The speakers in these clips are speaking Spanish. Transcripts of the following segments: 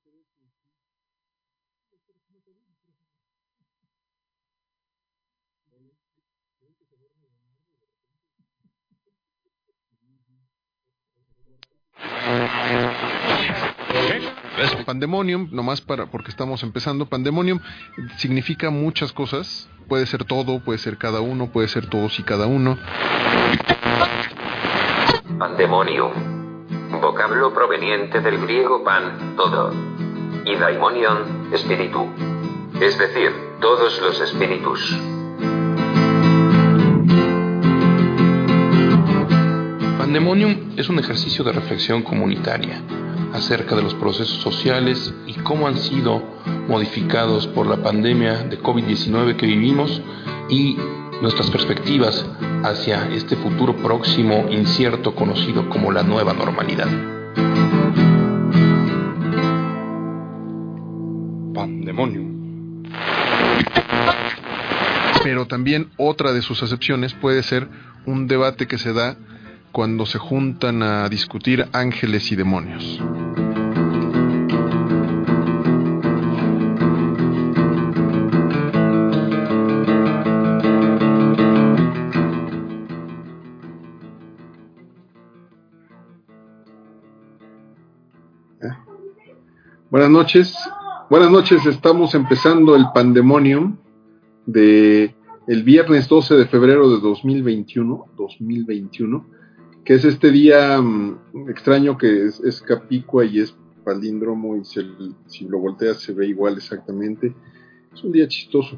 Pandemonium, nomás porque estamos empezando, Pandemonium significa muchas cosas. Puede ser todo, puede ser cada uno, puede ser todos y cada uno. Pandemonium, vocablo proveniente del griego pan, todo, y daimonion, espíritu, es decir, todos los espíritus. Pandemonium es un ejercicio de reflexión comunitaria acerca de los procesos sociales y cómo han sido modificados por la pandemia de COVID-19 que vivimos y nuestras perspectivas hacia este futuro próximo incierto conocido como la nueva normalidad. Pandemonium. Pero también otra de sus acepciones puede ser un debate que se da cuando se juntan a discutir ángeles y demonios. Buenas noches, estamos empezando el Pandemonium de el viernes 12 de febrero de 2021, que es este día extraño que es capicua y es palíndromo y si lo volteas se ve igual exactamente. Es un día chistoso,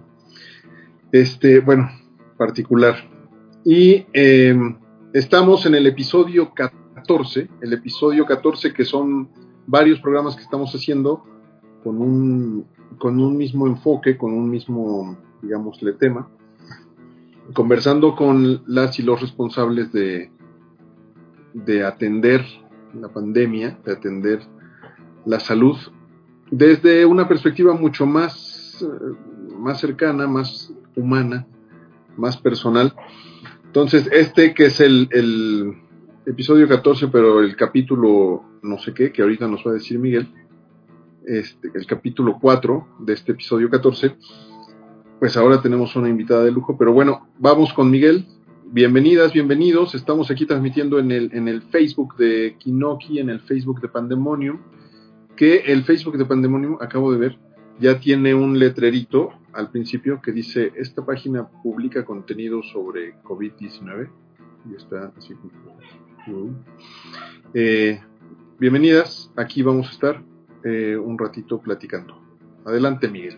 particular. Y estamos en el episodio 14, que son varios programas que estamos haciendo con un mismo enfoque, con un mismo, digámosle, tema, conversando con las y los responsables de atender la pandemia, de atender la salud, desde una perspectiva mucho más cercana, más humana, más personal. Entonces, que es el episodio 14, pero el capítulo no sé qué, que ahorita nos va a decir Miguel, el capítulo 4 de este episodio 14, pues ahora tenemos una invitada de lujo, pero bueno, vamos con Miguel. Bienvenidas, bienvenidos. Estamos aquí transmitiendo en el Facebook de Kinoki, en el Facebook de Pandemonium, que el Facebook de Pandemonium, acabo de ver, ya tiene un letrerito al principio que dice: esta página publica contenido sobre COVID-19, y está así. Bienvenidas, aquí vamos a estar un ratito platicando. Adelante, Miguel.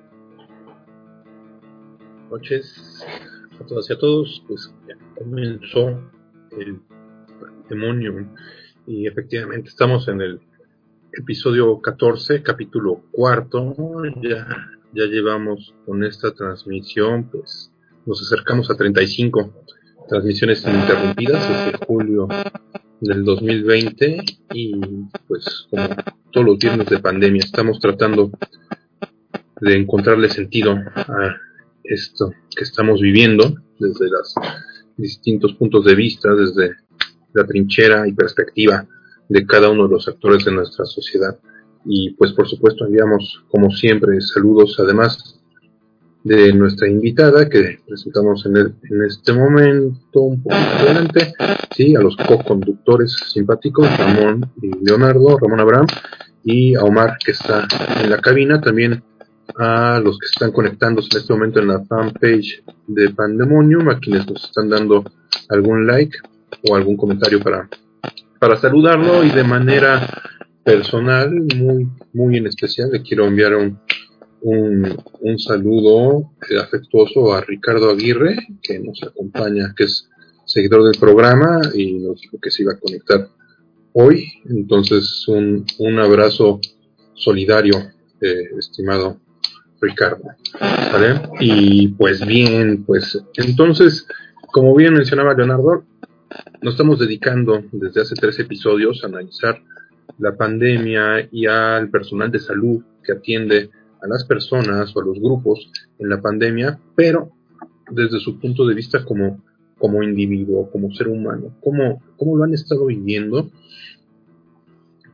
Buenas noches a todas y a todos. Pues ya comenzó el Pandemonium y efectivamente estamos en el episodio 14, capítulo 4. Ya llevamos con esta transmisión, pues nos acercamos a 35 transmisiones ininterrumpidas desde julio del 2020, y pues como todos los viernes de pandemia estamos tratando de encontrarle sentido a esto que estamos viviendo desde los distintos puntos de vista, desde la trinchera y perspectiva de cada uno de los actores de nuestra sociedad. Y pues por supuesto enviamos como siempre saludos, además de nuestra invitada que presentamos en este momento un poquito adelante, sí, a los co-conductores simpáticos Ramón y Leonardo, Ramón Abraham, y a Omar, que está en la cabina, también a los que están conectándose en este momento en la fanpage de Pandemonium, a quienes nos están dando algún like o algún comentario para saludarlo, y de manera personal, muy, muy en especial, le quiero enviar un saludo afectuoso a Ricardo Aguirre, que nos acompaña, que es seguidor del programa y nos dijo que se iba a conectar hoy. Entonces un abrazo solidario, estimado Ricardo, ¿vale? Y pues bien, pues entonces, como bien mencionaba Leonardo, nos estamos dedicando desde hace 3 episodios a analizar la pandemia y al personal de salud que atiende a las personas o a los grupos en la pandemia, pero desde su punto de vista como individuo, como ser humano, cómo lo han estado viviendo,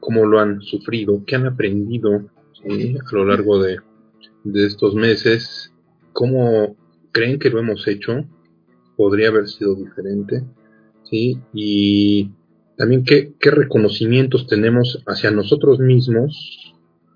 cómo lo han sufrido, qué han aprendido, ¿sí?, a lo largo de estos meses, cómo creen que lo hemos hecho, podría haber sido diferente, ¿sí? Y también qué reconocimientos tenemos hacia nosotros mismos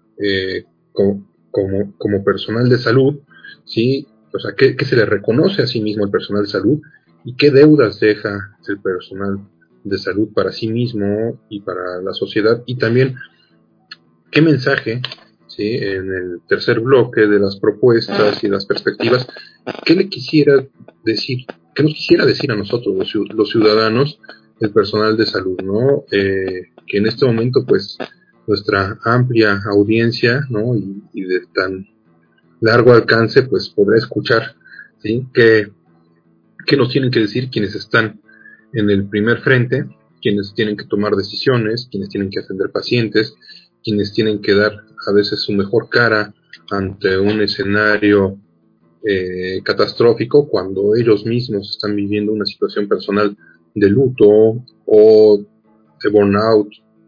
como personal de salud, ¿sí? O sea, qué se le reconoce a sí mismo al personal de salud y qué deudas deja el personal de salud para sí mismo y para la sociedad, y también qué mensaje, ¿sí?, en el tercer bloque de las propuestas y las perspectivas, qué le quisiera decir, qué nos quisiera decir a nosotros los ciudadanos, el personal de salud, ¿no? Que en este momento, pues, nuestra amplia audiencia, ¿no?, y de tan largo alcance, pues podrá escuchar, ¿sí?, qué nos tienen que decir quienes están en el primer frente, quienes tienen que tomar decisiones, quienes tienen que atender pacientes, quienes tienen que dar a veces su mejor cara ante un escenario catastrófico, cuando ellos mismos están viviendo una situación personal de luto o de burnout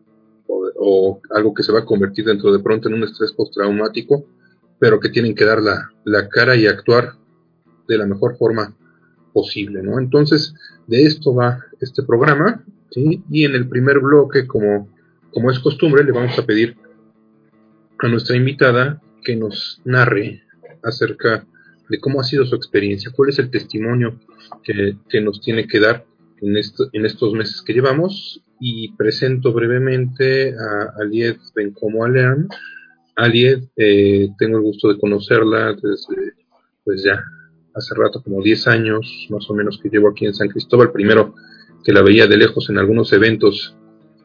o algo que se va a convertir dentro de pronto en un estrés postraumático, pero que tienen que dar la cara y actuar de la mejor forma posible, ¿no? Entonces, de esto va este programa, ¿sí? Y en el primer bloque, como es costumbre, le vamos a pedir a nuestra invitada que nos narre acerca de cómo ha sido su experiencia, cuál es el testimonio que nos tiene que dar en estos meses que llevamos, y presento brevemente a Aliet Bencomo Alean. Aliet, tengo el gusto de conocerla desde, pues ya hace rato, como 10 años más o menos que llevo aquí en San Cristóbal. Primero que la veía de lejos en algunos eventos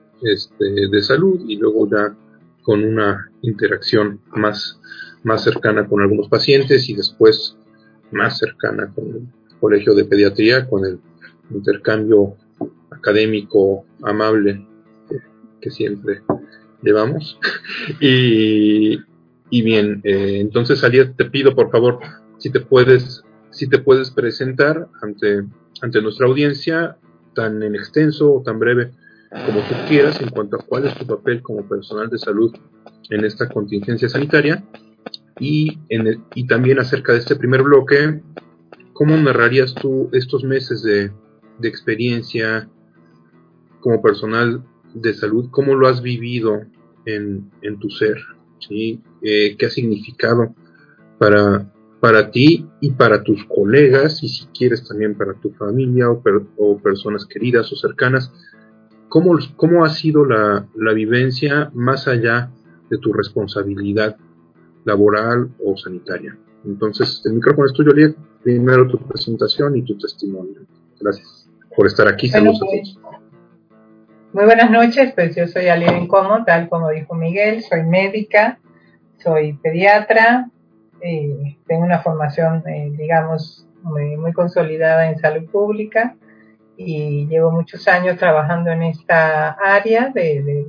de salud, y luego ya con una interacción más cercana con algunos pacientes, y después más cercana con el Colegio de Pediatría, con el intercambio académico amable que siempre llevamos. y bien, entonces, Aliet, te pido por favor si te puedes presentar ante nuestra audiencia, tan en extenso o tan breve como tú quieras, en cuanto a cuál es tu papel como personal de salud en esta contingencia sanitaria, y también acerca de este primer bloque, ¿cómo narrarías tú estos meses de experiencia como personal de salud? ¿Cómo lo has vivido en tu ser? ¿Sí? ¿Qué ha significado para ti y para tus colegas, y si quieres también para tu familia o personas queridas o cercanas? ¿Cómo ha sido la vivencia más allá de tu responsabilidad laboral o sanitaria? Entonces, el micrófono es tuyo, Aliet. Primero tu presentación y tu testimonio. Gracias por estar aquí. Saludos a todos. Muy buenas noches, pues yo soy Aliet Bencomo, tal como dijo Miguel, soy médica, soy pediatra, tengo una formación, digamos, muy consolidada en salud pública, y llevo muchos años trabajando en esta área de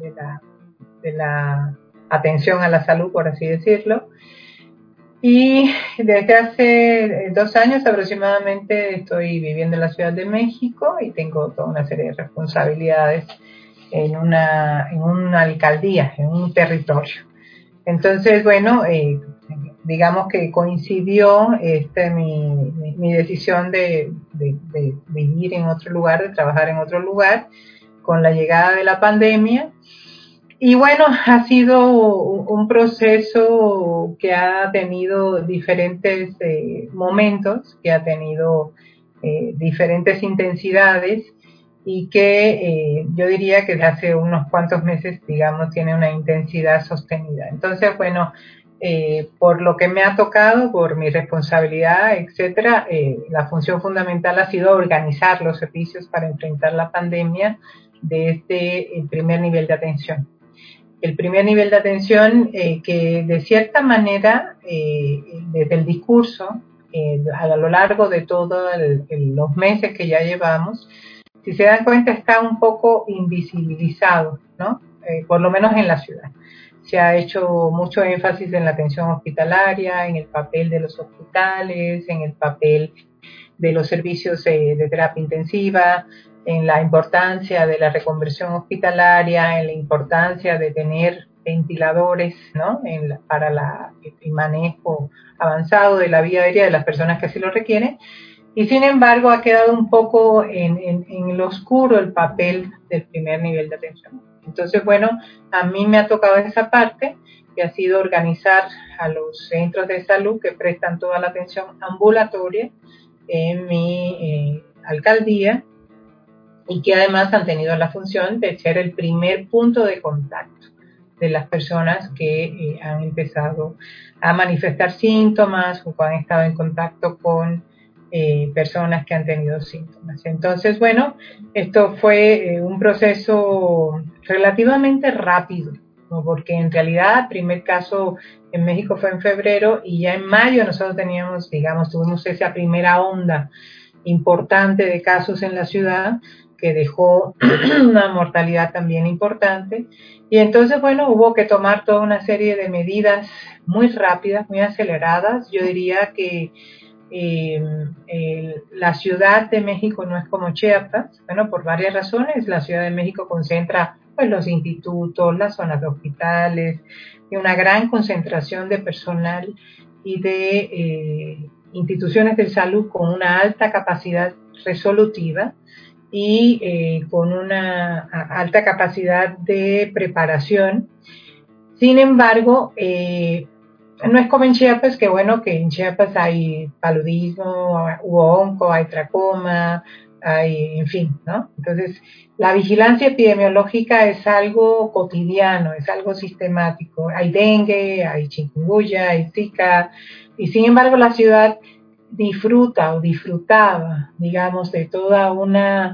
la atención a la salud, por así decirlo. Y desde hace 2 años aproximadamente estoy viviendo en la Ciudad de México y tengo toda una serie de responsabilidades en una alcaldía, en un territorio. Entonces, bueno, digamos que coincidió mi decisión de vivir en otro lugar, de trabajar en otro lugar, con la llegada de la pandemia. Y bueno, ha sido un proceso que ha tenido diferentes momentos, que ha tenido diferentes intensidades, y que yo diría que desde hace unos cuantos meses, digamos, tiene una intensidad sostenida. Entonces, bueno, por lo que me ha tocado, por mi responsabilidad, etcétera, la función fundamental ha sido organizar los servicios para enfrentar la pandemia desde el primer nivel de atención. El primer nivel de atención que de cierta manera, desde el discurso, a lo largo de todos los meses que ya llevamos, si se dan cuenta, está un poco invisibilizado, ¿no? Por lo menos en la ciudad. Se ha hecho mucho énfasis en la atención hospitalaria, en el papel de los hospitales, en el papel de los servicios de terapia intensiva, en la importancia de la reconversión hospitalaria, en la importancia de tener ventiladores, ¿no? Para el manejo avanzado de la vía aérea de las personas que así lo requieren. Y sin embargo ha quedado un poco en el oscuro el papel del primer nivel de atención. Entonces, bueno, a mí me ha tocado esa parte, que ha sido organizar a los centros de salud que prestan toda la atención ambulatoria en mi alcaldía, y que además han tenido la función de ser el primer punto de contacto de las personas que han empezado a manifestar síntomas o han estado en contacto con personas que han tenido síntomas. Entonces, bueno, esto fue un proceso relativamente rápido, ¿no? Porque en realidad el primer caso en México fue en febrero y ya en mayo nosotros tuvimos esa primera onda importante de casos en la ciudad, que dejó una mortalidad también importante. Y entonces, bueno, hubo que tomar toda una serie de medidas muy rápidas, muy aceleradas. Yo diría que la Ciudad de México no es como Chiapas, bueno, por varias razones. La Ciudad de México concentra pues los institutos, las zonas de hospitales, y una gran concentración de personal y de instituciones de salud con una alta capacidad resolutiva y con una alta capacidad de preparación. Sin embargo, no es como en Chiapas, que bueno, que en Chiapas hay paludismo, onco, hay tracoma, en fin, ¿no? Entonces, la vigilancia epidemiológica es algo cotidiano, es algo sistemático. Hay dengue, hay chikungunya, hay zika, y sin embargo la ciudad disfrutaba, digamos, de toda una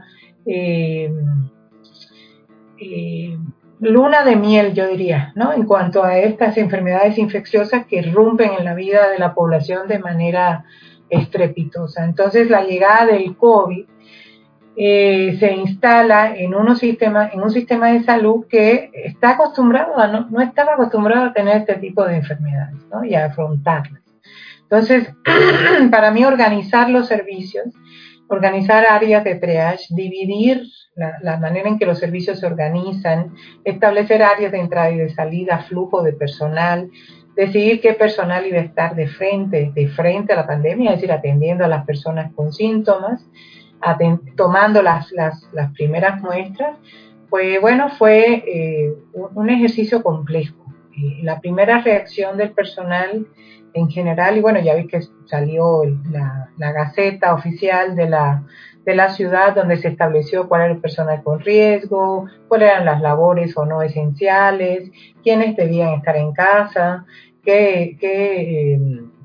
luna de miel, yo diría, ¿no? En cuanto a estas enfermedades infecciosas que irrumpen en la vida de la población de manera estrepitosa. Entonces, la llegada del COVID se instala en un sistema de salud que está acostumbrado no estaba acostumbrado a tener este tipo de enfermedades, ¿no? Y a afrontarlas. Entonces, para mí organizar los servicios, organizar áreas de triage, dividir la manera en que los servicios se organizan, establecer áreas de entrada y de salida, flujo de personal, decidir qué personal iba a estar de frente a la pandemia, es decir, atendiendo a las personas con síntomas, tomando las primeras muestras, pues bueno, fue un ejercicio complejo. La primera reacción del personal en general, y bueno, ya vi que salió la gaceta oficial de la ciudad, donde se estableció cuál era el personal con riesgo, cuáles eran las labores o no esenciales, quiénes debían estar en casa, qué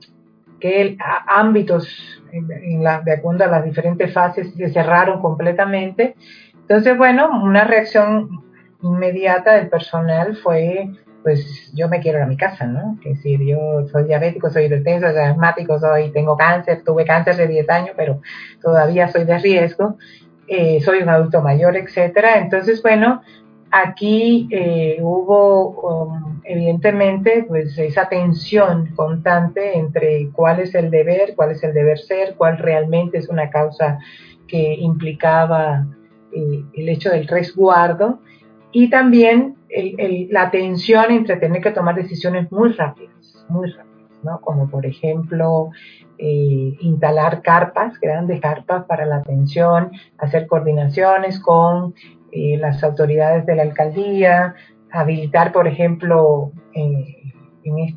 ámbitos de acuerdo a las diferentes fases se cerraron completamente. Entonces, bueno, una reacción inmediata del personal fue, pues yo me quiero ir a mi casa, ¿no? Es decir, yo soy diabético, soy hipertenso, soy asmático, tengo cáncer, tuve cáncer de 10 años, pero todavía soy de riesgo, soy un adulto mayor, etcétera. Entonces, bueno, aquí hubo evidentemente pues esa tensión constante entre cuál es el deber ser, cuál realmente es una causa que implicaba el hecho del resguardo, y también la tensión entre tener que tomar decisiones muy rápidas, ¿no? Como por ejemplo instalar grandes carpas para la atención, hacer coordinaciones con las autoridades de la alcaldía, habilitar, por ejemplo, el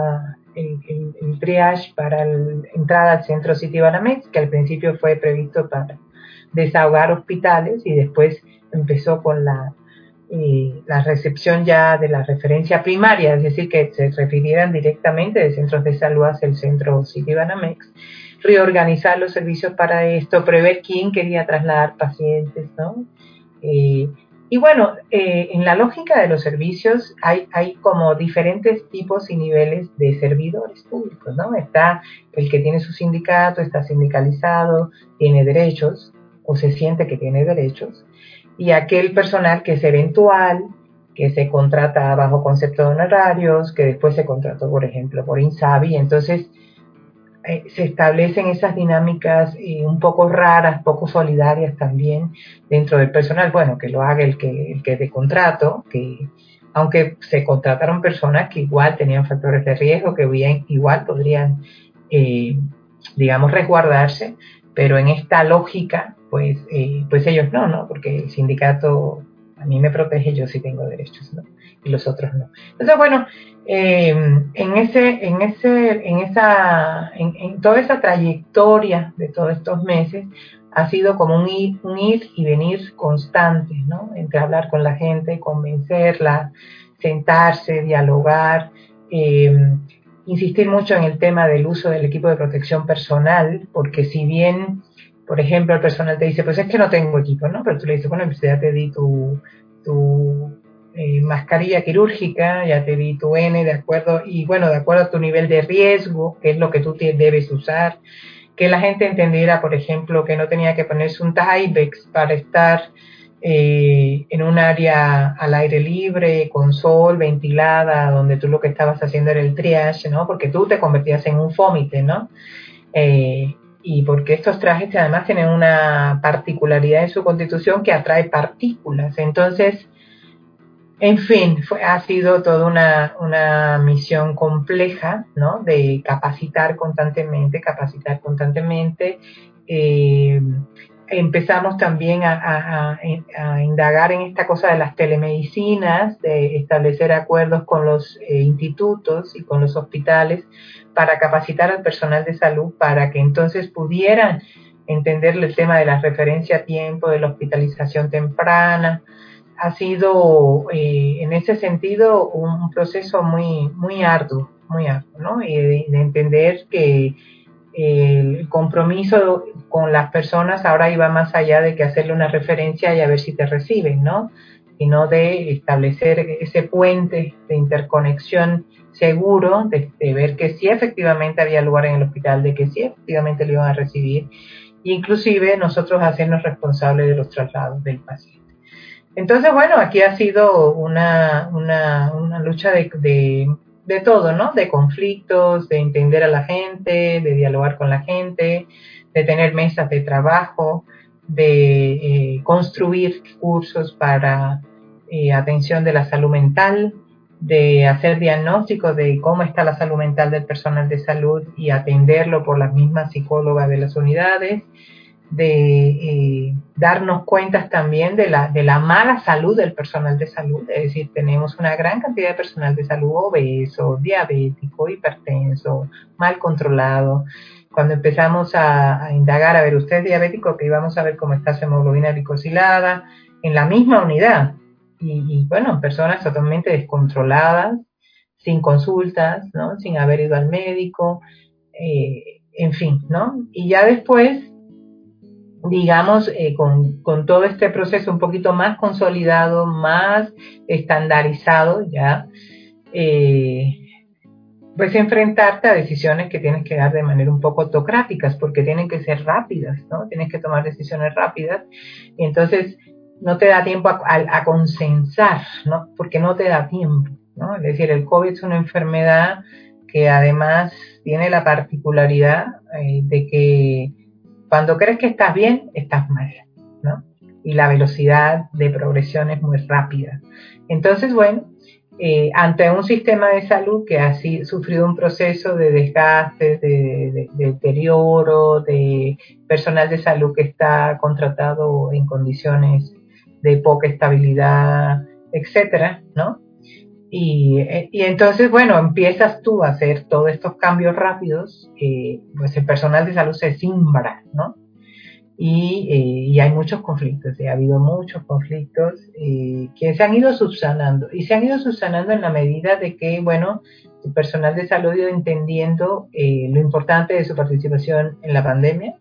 triage para la entrada al centro Citibanamex, que al principio fue previsto para desahogar hospitales y después empezó con la recepción ya de la referencia primaria, es decir, que se refirieran directamente de centros de salud hacia el centro Citibanamex, reorganizar los servicios para esto, prever quién quería trasladar pacientes, ¿no? Y bueno, en la lógica de los servicios hay como diferentes tipos y niveles de servidores públicos, ¿no? Está el que tiene su sindicato, está sindicalizado, tiene derechos o se siente que tiene derechos, y aquel personal que es eventual, que se contrata bajo concepto de honorarios, que después se contrató, por ejemplo, por INSABI. Entonces, se establecen esas dinámicas un poco raras, poco solidarias también dentro del personal. Bueno, que lo haga el que de contrato, que aunque se contrataron personas que igual tenían factores de riesgo, que bien, igual podrían, digamos, resguardarse, pero en esta lógica, pues ellos no, porque el sindicato a mí me protege, yo sí tengo derechos, ¿no? Y los otros no. Entonces, bueno, en toda esa trayectoria de todos estos meses ha sido como un ir y venir constante, ¿no? Entre hablar con la gente, convencerla, sentarse, dialogar, insistir mucho en el tema del uso del equipo de protección personal, porque si bien, por ejemplo, el personal te dice, pues es que no tengo equipo, ¿no? Pero tú le dices, bueno, pues ya te di tu mascarilla quirúrgica, ya te di tu N, de acuerdo a tu nivel de riesgo, que es lo que tú debes usar, que la gente entendiera, por ejemplo, que no tenía que ponerse un Tyvek para estar en un área al aire libre, con sol, ventilada, donde tú lo que estabas haciendo era el triage, ¿no? Porque tú te convertías en un fómite, ¿no? Y porque estos trajes además tienen una particularidad en su constitución que atrae partículas. Entonces, en fin, ha sido toda una misión compleja, ¿no? De capacitar constantemente. Empezamos también a indagar en esta cosa de las telemedicinas, de establecer acuerdos con los institutos y con los hospitales para capacitar al personal de salud para que entonces pudieran entender el tema de la referencia a tiempo, de la hospitalización temprana. Ha sido, en ese sentido, un proceso muy arduo, ¿no? Y de entender que el compromiso con las personas ahora iba más allá de que hacerle una referencia y a ver si te reciben, ¿no? Sino de establecer ese puente de interconexión seguro, de ver que sí efectivamente había lugar en el hospital, de que sí efectivamente lo iban a recibir, e inclusive nosotros hacernos responsables de los traslados del paciente. Entonces, bueno, aquí ha sido una lucha de todo, ¿no? De conflictos, de entender a la gente, de dialogar con la gente, de tener mesas de trabajo, de construir cursos para atención de la salud mental, de hacer diagnósticos de cómo está la salud mental del personal de salud y atenderlo por las mismas psicólogas de las unidades, de darnos cuenta también de la mala salud del personal de salud, es decir, tenemos una gran cantidad de personal de salud obeso, diabético, hipertenso, mal controlado. Cuando empezamos a indagar, a ver, usted es diabético, que íbamos a ver cómo está su hemoglobina glicosilada en la misma unidad, y bueno, personas totalmente descontroladas, sin consultas, ¿no? Sin haber ido al médico, en fin, ¿no? Y ya después, digamos, con todo este proceso un poquito más consolidado, más estandarizado ya, pues enfrentarte a decisiones que tienes que dar de manera un poco autocráticas, porque tienen que ser rápidas, ¿no? Tienes que tomar decisiones rápidas, y entonces no te da tiempo a consensar, ¿no? Porque no te da tiempo, ¿no? Es decir, el COVID es una enfermedad que además tiene la particularidad de que cuando crees que estás bien, estás mal, ¿no? Y la velocidad de progresión es muy rápida. Entonces, bueno, ante un sistema de salud que ha sufrido un proceso de desgaste, de deterioro, de personal de salud que está contratado en condiciones de poca estabilidad, etcétera, ¿no? Y entonces, bueno, empiezas tú a hacer todos estos cambios rápidos, pues el personal de salud se simbra, ¿no? Y hay muchos conflictos, ha habido muchos conflictos que se han ido subsanando, y se han ido subsanando en la medida de que, bueno, el personal de salud ha ido entendiendo lo importante de su participación en la pandemia,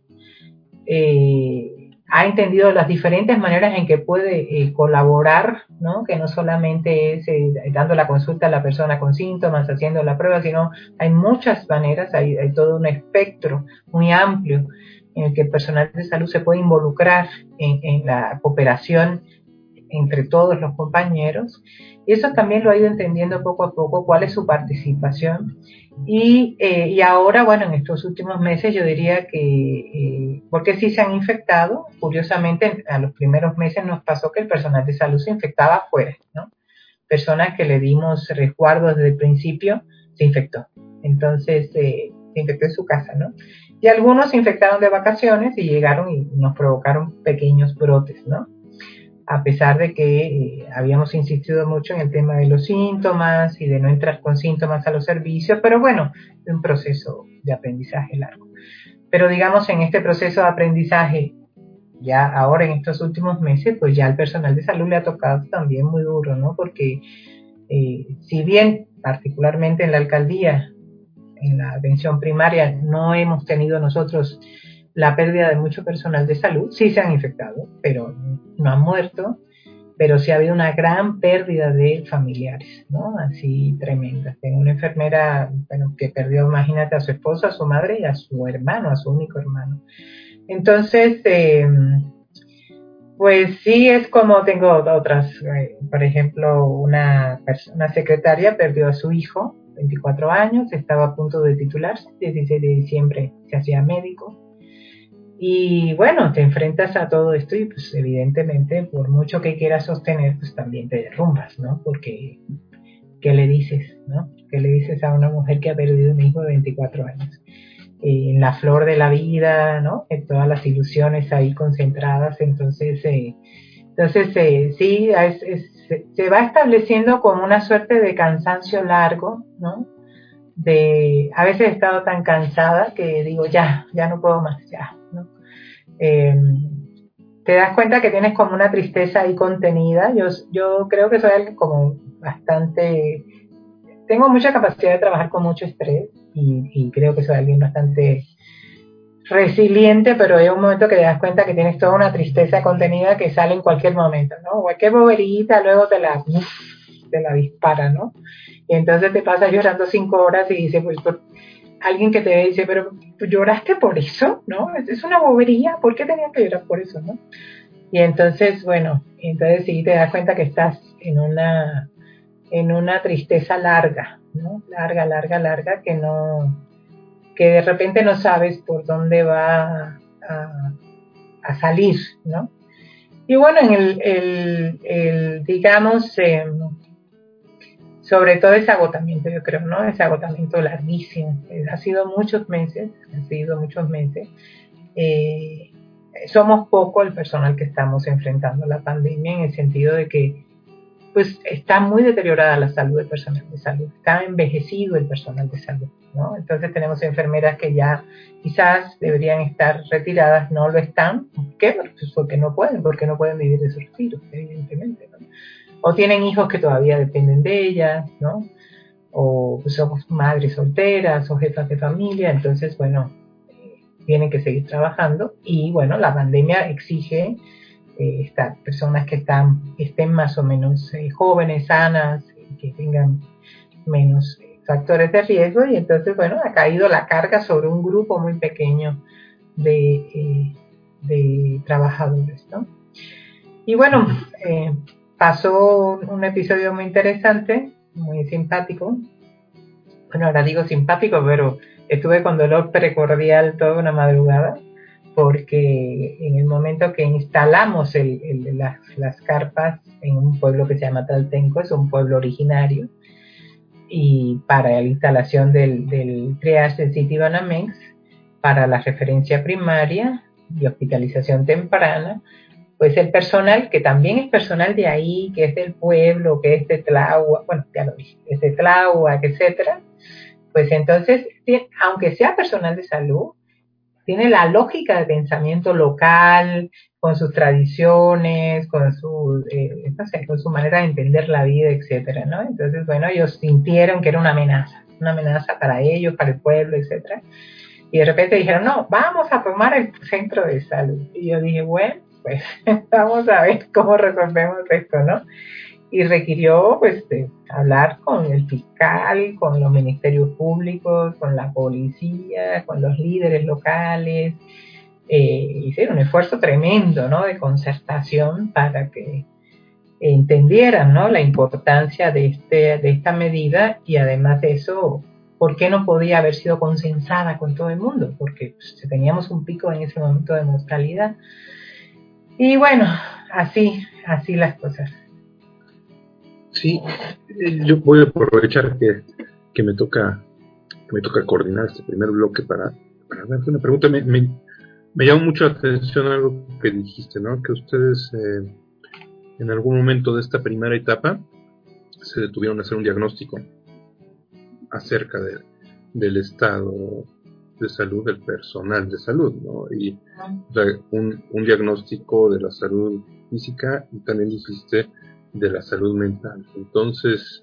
ha entendido las diferentes maneras en que puede colaborar, ¿no? Que no solamente es dando la consulta a la persona con síntomas, haciendo la prueba, sino hay muchas maneras, hay todo un espectro muy amplio en el que el personal de salud se puede involucrar en la cooperación entre todos los compañeros, y eso también lo ha ido entendiendo poco a poco, cuál es su participación, y ahora, bueno, en estos últimos meses yo diría que, porque sí se han infectado, curiosamente a los primeros meses nos pasó que el personal de salud se infectaba afuera, ¿no? Personas que le dimos resguardo desde el principio, se infectó, entonces se infectó en su casa, ¿no? Y algunos se infectaron de vacaciones y llegaron y nos provocaron pequeños brotes, ¿no? A pesar de que habíamos insistido mucho en el tema de los síntomas y de no entrar con síntomas a los servicios, pero bueno, es un proceso de aprendizaje largo. Pero digamos, en este proceso de aprendizaje, ya ahora en estos últimos meses, pues ya al personal de salud le ha tocado también muy duro, ¿no? Porque si bien particularmente en la alcaldía, en la atención primaria, no hemos tenido nosotros la pérdida de mucho personal de salud, sí se han infectado, pero no han muerto, pero sí ha habido una gran pérdida de familiares, ¿no? Así tremenda. Tengo una enfermera, bueno, que perdió, imagínate, a su esposo, a su madre y a su hermano, a su único hermano. Entonces, pues sí, es como tengo otras, por ejemplo, una secretaria perdió a su hijo, 24 años, estaba a punto de titularse, 16 de diciembre se hacía médico. Y bueno, te enfrentas a todo esto y pues evidentemente por mucho que quieras sostener, pues también te derrumbas, ¿no? Porque, ¿qué le dices, no? ¿Qué le dices a una mujer que ha perdido un hijo de 24 años? En la flor de la vida, ¿no? En todas las ilusiones ahí concentradas, entonces sí, se va estableciendo como una suerte de cansancio largo, ¿no? A veces he estado tan cansada que digo, ya no puedo más, ya, ¿no? Te das cuenta que tienes como una tristeza ahí contenida. Yo creo que soy alguien como bastante, tengo mucha capacidad de trabajar con mucho estrés y creo que soy alguien bastante resiliente, pero hay un momento que te das cuenta que tienes toda una tristeza contenida que sale en cualquier momento, ¿no? Cualquier boberita luego te la dispara, ¿no? Y entonces te pasas llorando 5 horas y dices, pues alguien que te dice, pero ¿lloraste por eso? ¿No? Es una bobería, ¿por qué tenías que llorar por eso? ¿No? Y entonces, bueno, entonces sí te das cuenta que estás en una tristeza larga, ¿no? Larga, que de repente no sabes por dónde va a salir, ¿no? Y bueno, en digamos, sobre todo ese agotamiento, yo creo, ¿no? Ese agotamiento larguísimo. Ha sido muchos meses. Somos poco el personal que estamos enfrentando la pandemia en el sentido de que pues está muy deteriorada la salud del personal de salud, está envejecido el personal de salud, ¿no? Entonces tenemos enfermeras que ya quizás deberían estar retiradas, no lo están. ¿Por qué? Pues porque no pueden vivir de sus retiros, evidentemente, ¿no? O tienen hijos que todavía dependen de ellas, ¿no? O pues somos madres solteras o jefas de familia, entonces, bueno, tienen que seguir trabajando y, bueno, la pandemia exige estas personas que estén más o menos jóvenes, sanas, que tengan menos factores de riesgo y entonces, bueno, ha caído la carga sobre un grupo muy pequeño de trabajadores, ¿no? Y bueno, pasó un episodio muy interesante, muy simpático. Bueno, ahora digo simpático, pero estuve con dolor precordial toda una madrugada, porque en el momento que instalamos las carpas en un pueblo que se llama Taltenco, es un pueblo originario, y para la instalación del Triage Sensitive Banamex, para la referencia primaria y hospitalización temprana, pues el personal, que también es personal de ahí, que es del pueblo, que es de Tláhuac, bueno, ya lo dije, es de Tláhuac, etcétera, pues entonces, aunque sea personal de salud, tiene la lógica de pensamiento local, con sus tradiciones, con su manera de entender la vida, etcétera, ¿no? Entonces, bueno, ellos sintieron que era una amenaza para ellos, para el pueblo, etcétera. Y de repente dijeron, no, vamos a tomar el centro de salud. Y yo dije, bueno, pues vamos a ver cómo resolvemos esto, ¿no? Y requirió, pues, hablar con el fiscal, con los ministerios públicos, con la policía, con los líderes locales. Hicieron un esfuerzo tremendo, ¿no? De concertación para que entendieran, ¿no?, la importancia de esta medida, y además de eso, ¿por qué no podía haber sido consensada con todo el mundo? Porque pues, teníamos un pico en ese momento de mortalidad. Y bueno, así las cosas. Sí, yo voy a aprovechar que me toca coordinar este primer bloque para darte una pregunta. Me llamó mucho la atención algo que dijiste, ¿no? Que ustedes en algún momento de esta primera etapa se detuvieron a hacer un diagnóstico acerca del estado de salud del personal de salud, ¿no? Y o sea, un diagnóstico de la salud física, y también dijiste de la salud mental. Entonces,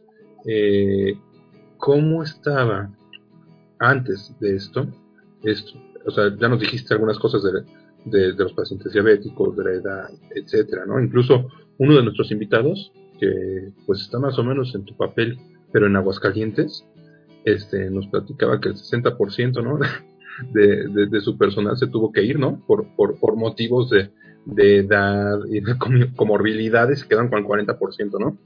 ¿cómo estaba antes de esto? O sea, ya nos dijiste algunas cosas de los pacientes diabéticos, de la edad, etcétera, ¿no? Incluso uno de nuestros invitados, que pues está más o menos en tu papel, pero en Aguascalientes, nos platicaba que el 60%, ¿no?, de su personal se tuvo que ir, ¿no?, por motivos de edad y de comorbilidades, se quedan con el 40%, ¿no?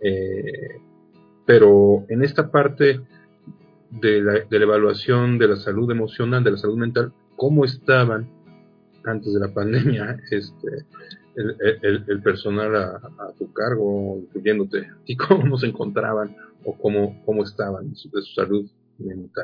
Pero en esta parte de la evaluación de la salud emocional, de la salud mental, ¿cómo estaban antes de la pandemia el personal a tu cargo, incluyéndote? ¿Y cómo se encontraban o cómo estaban de su salud mental?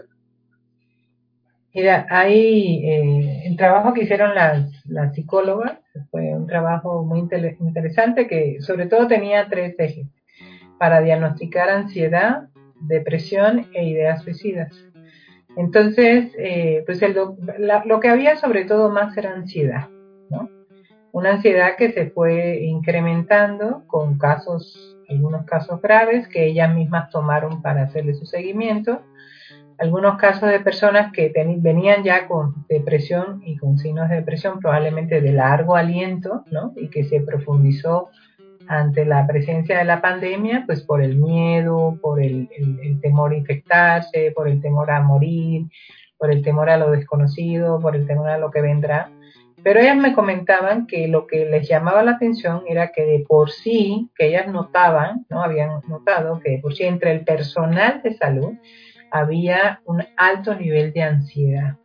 Mira, hay el trabajo que hicieron las psicólogas, fue un trabajo muy interesante, que sobre todo tenía 3 ejes: para diagnosticar ansiedad, depresión e ideas suicidas. Entonces, pues lo que había sobre todo más era ansiedad, ¿no? Una ansiedad que se fue incrementando con algunos casos graves que ellas mismas tomaron para hacerle su seguimiento, algunos casos de personas que venían ya con depresión y con signos de depresión probablemente de largo aliento, ¿no?, y que se profundizó ante la presencia de la pandemia, pues por el miedo, por el temor a infectarse, por el temor a morir, por el temor a lo desconocido, por el temor a lo que vendrá. Pero ellas me comentaban que lo que les llamaba la atención era que de por sí, que ellas notaban, ¿no?, habían notado que de por sí entre el personal de salud había un alto nivel de ansiedad.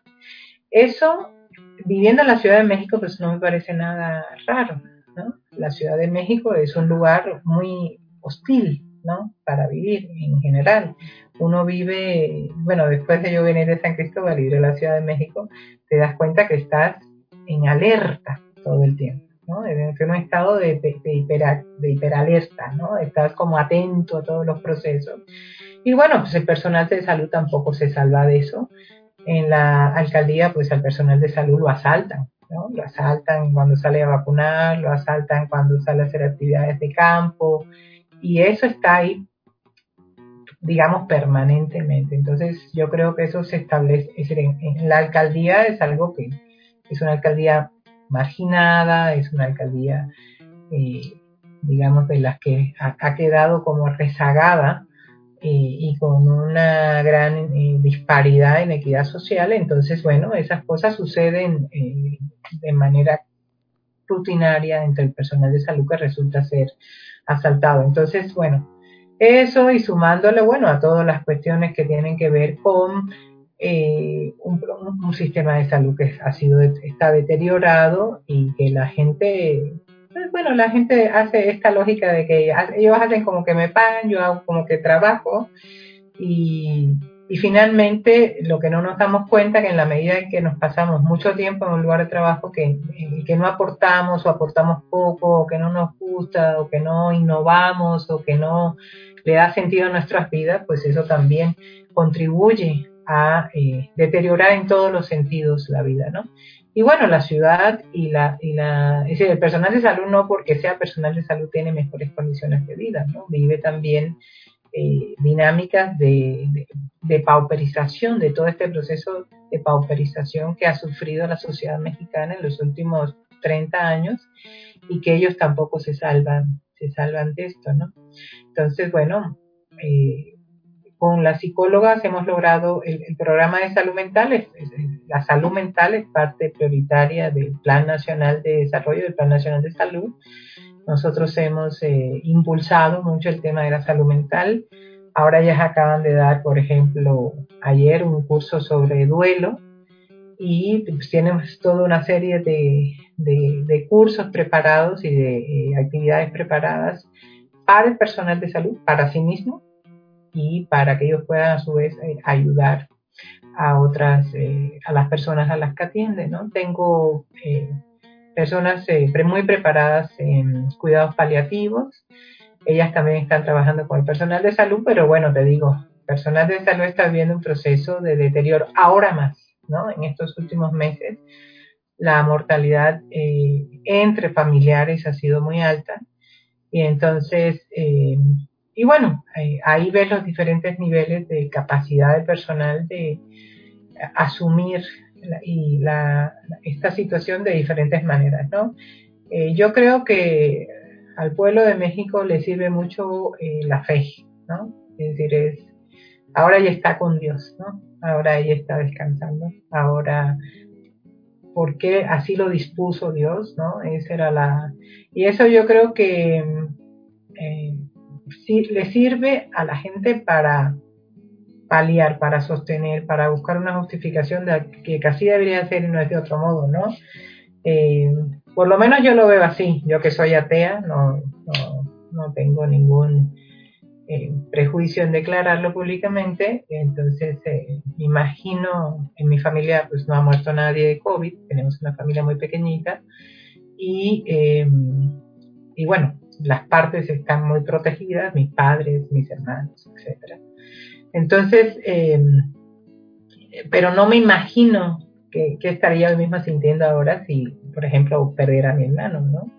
Eso, viviendo en la Ciudad de México, pues no me parece nada raro, ¿no? La Ciudad de México es un lugar muy hostil, ¿no?, para vivir en general. Uno vive, bueno, después de yo venir de San Cristóbal y ir a la Ciudad de México, te das cuenta que estás en alerta todo el tiempo, ¿no? Es un estado de hiperalerta, ¿no? Estás como atento a todos los procesos. Y bueno, pues el personal de salud tampoco se salva de eso. En la alcaldía, pues al personal de salud lo asaltan, ¿no? Lo asaltan cuando sale a vacunar, lo asaltan cuando sale a hacer actividades de campo, y eso está ahí, digamos, permanentemente. Entonces yo creo que eso se establece, es decir, en la alcaldía es algo que es una alcaldía marginada, es una alcaldía, digamos, de las que ha quedado como rezagada, y con una gran disparidad en equidad social. Entonces, bueno, esas cosas suceden de manera rutinaria entre el personal de salud que resulta ser asaltado. Entonces, bueno, eso, y sumándole, bueno, a todas las cuestiones que tienen que ver con un sistema de salud que está deteriorado, y que la gente, bueno, la gente hace esta lógica de que ellos hacen como que me pagan, yo hago como que trabajo, y finalmente lo que no nos damos cuenta, que en la medida en que nos pasamos mucho tiempo en un lugar de trabajo que no aportamos, o aportamos poco, o que no nos gusta, o que no innovamos, o que no le da sentido a nuestras vidas, pues eso también contribuye a deteriorar en todos los sentidos la vida, ¿no? Y bueno, la ciudad es decir, el personal de salud, no porque sea personal de salud tiene mejores condiciones de vida, ¿no? Vive también dinámicas de pauperización, de todo este proceso de pauperización que ha sufrido la sociedad mexicana en los últimos 30 años, y que ellos tampoco se salvan de esto, ¿no? Entonces, bueno, con las psicólogas hemos logrado el programa de salud mental. La salud mental es parte prioritaria del Plan Nacional de Desarrollo, del Plan Nacional de Salud. nosotros hemos impulsado mucho el tema de la salud mental. Ahora ya acaban de dar, por ejemplo, ayer un curso sobre duelo, y pues tenemos toda una serie de cursos preparados y de actividades preparadas para el personal de salud, para sí mismo, y para que ellos puedan a su vez ayudar a otras, a las personas a las que atienden, ¿no? Tengo personas muy preparadas en cuidados paliativos. Ellas también están trabajando con el personal de salud, pero bueno, te digo, el personal de salud está viviendo un proceso de deterioro ahora más, ¿no? En estos últimos meses la mortalidad entre familiares ha sido muy alta, y entonces, y bueno, ahí ves los diferentes niveles de capacidad del personal de asumir esta situación de diferentes maneras, ¿no? Yo creo que al pueblo de México le sirve mucho la fe, ¿no? Es decir, ahora ella está con Dios, ¿no? Ahora ella está descansando, ahora, porque así lo dispuso Dios, ¿no? Esa era y eso yo creo que sí, le sirve a la gente para paliar, para sostener, para buscar una justificación de que así debería ser y no es de otro modo, ¿no? Por lo menos yo lo veo así. Yo que soy atea, no tengo ningún prejuicio en declararlo públicamente. Entonces, me imagino, en mi familia pues no ha muerto nadie de COVID, tenemos una familia muy pequeñita, y bueno, las partes están muy protegidas, mis padres, mis hermanos, etcétera. Entonces, pero no me imagino que estaría yo misma sintiendo ahora si, por ejemplo, perdiera a mi hermano, ¿no?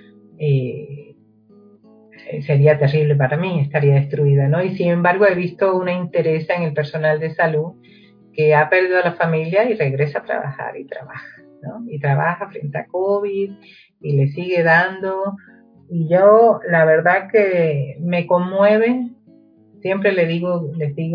Sería terrible para mí, estaría destruida, ¿no? Y sin embargo he visto una interés en el personal de salud que ha perdido a la familia y regresa a trabajar y trabaja, ¿no? Y trabaja frente a COVID y le sigue dando. Y yo, la verdad que me conmueve, siempre les digo,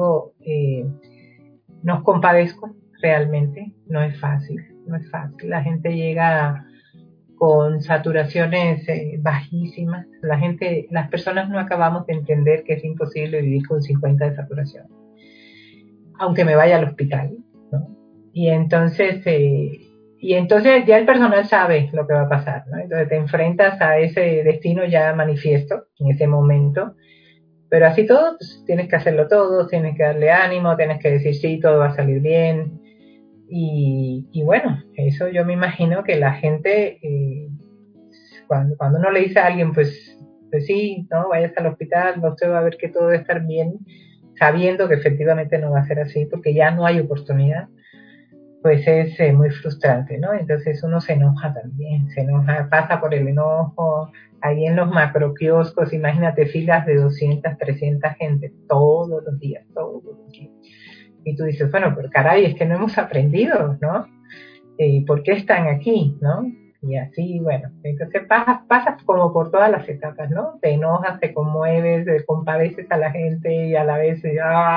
nos compadezco realmente, no es fácil. La gente llega con saturaciones bajísimas. Las personas no acabamos de entender que es imposible vivir con 50 de saturación, aunque me vaya al hospital, ¿no? Y entonces ya el personal sabe lo que va a pasar, ¿no? Entonces te enfrentas a ese destino ya manifiesto en ese momento. Pero así todo, pues, tienes que hacerlo todo, tienes que darle ánimo, tienes que decir sí, todo va a salir bien. Y bueno, eso yo me imagino que la gente, cuando uno le dice a alguien, pues sí, no, vayas al hospital, usted va a ver que todo va a estar bien, sabiendo que efectivamente no va a ser así, porque ya no hay oportunidad, pues es muy frustrante, ¿no? Entonces uno se enoja también, pasa por el enojo. Ahí en los macroquioscos, imagínate filas de 200, 300 gente todos los días. Y tú dices, bueno, pero caray, es que no hemos aprendido, ¿no? ¿Por qué están aquí, no? Y así, bueno, entonces pasas como por todas las etapas, ¿no? Te enojas, te conmueves, te compadeces a la gente y a la vez,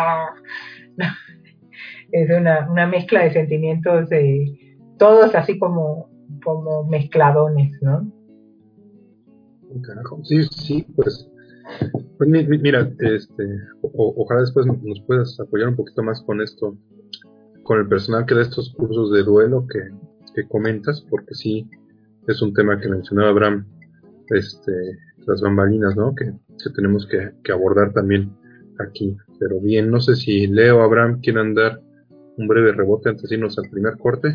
es una mezcla de sentimientos, todos así como mezcladones, ¿no? Carajo. Sí, sí, pues mira, ojalá después nos puedas apoyar un poquito más con esto, con el personal que da estos cursos de duelo que comentas, porque sí, es un tema que mencionaba Abraham, las bambalinas, ¿no? Que tenemos que abordar también aquí. Pero bien, no sé si Leo o Abraham quieren dar un breve rebote antes de irnos al primer corte.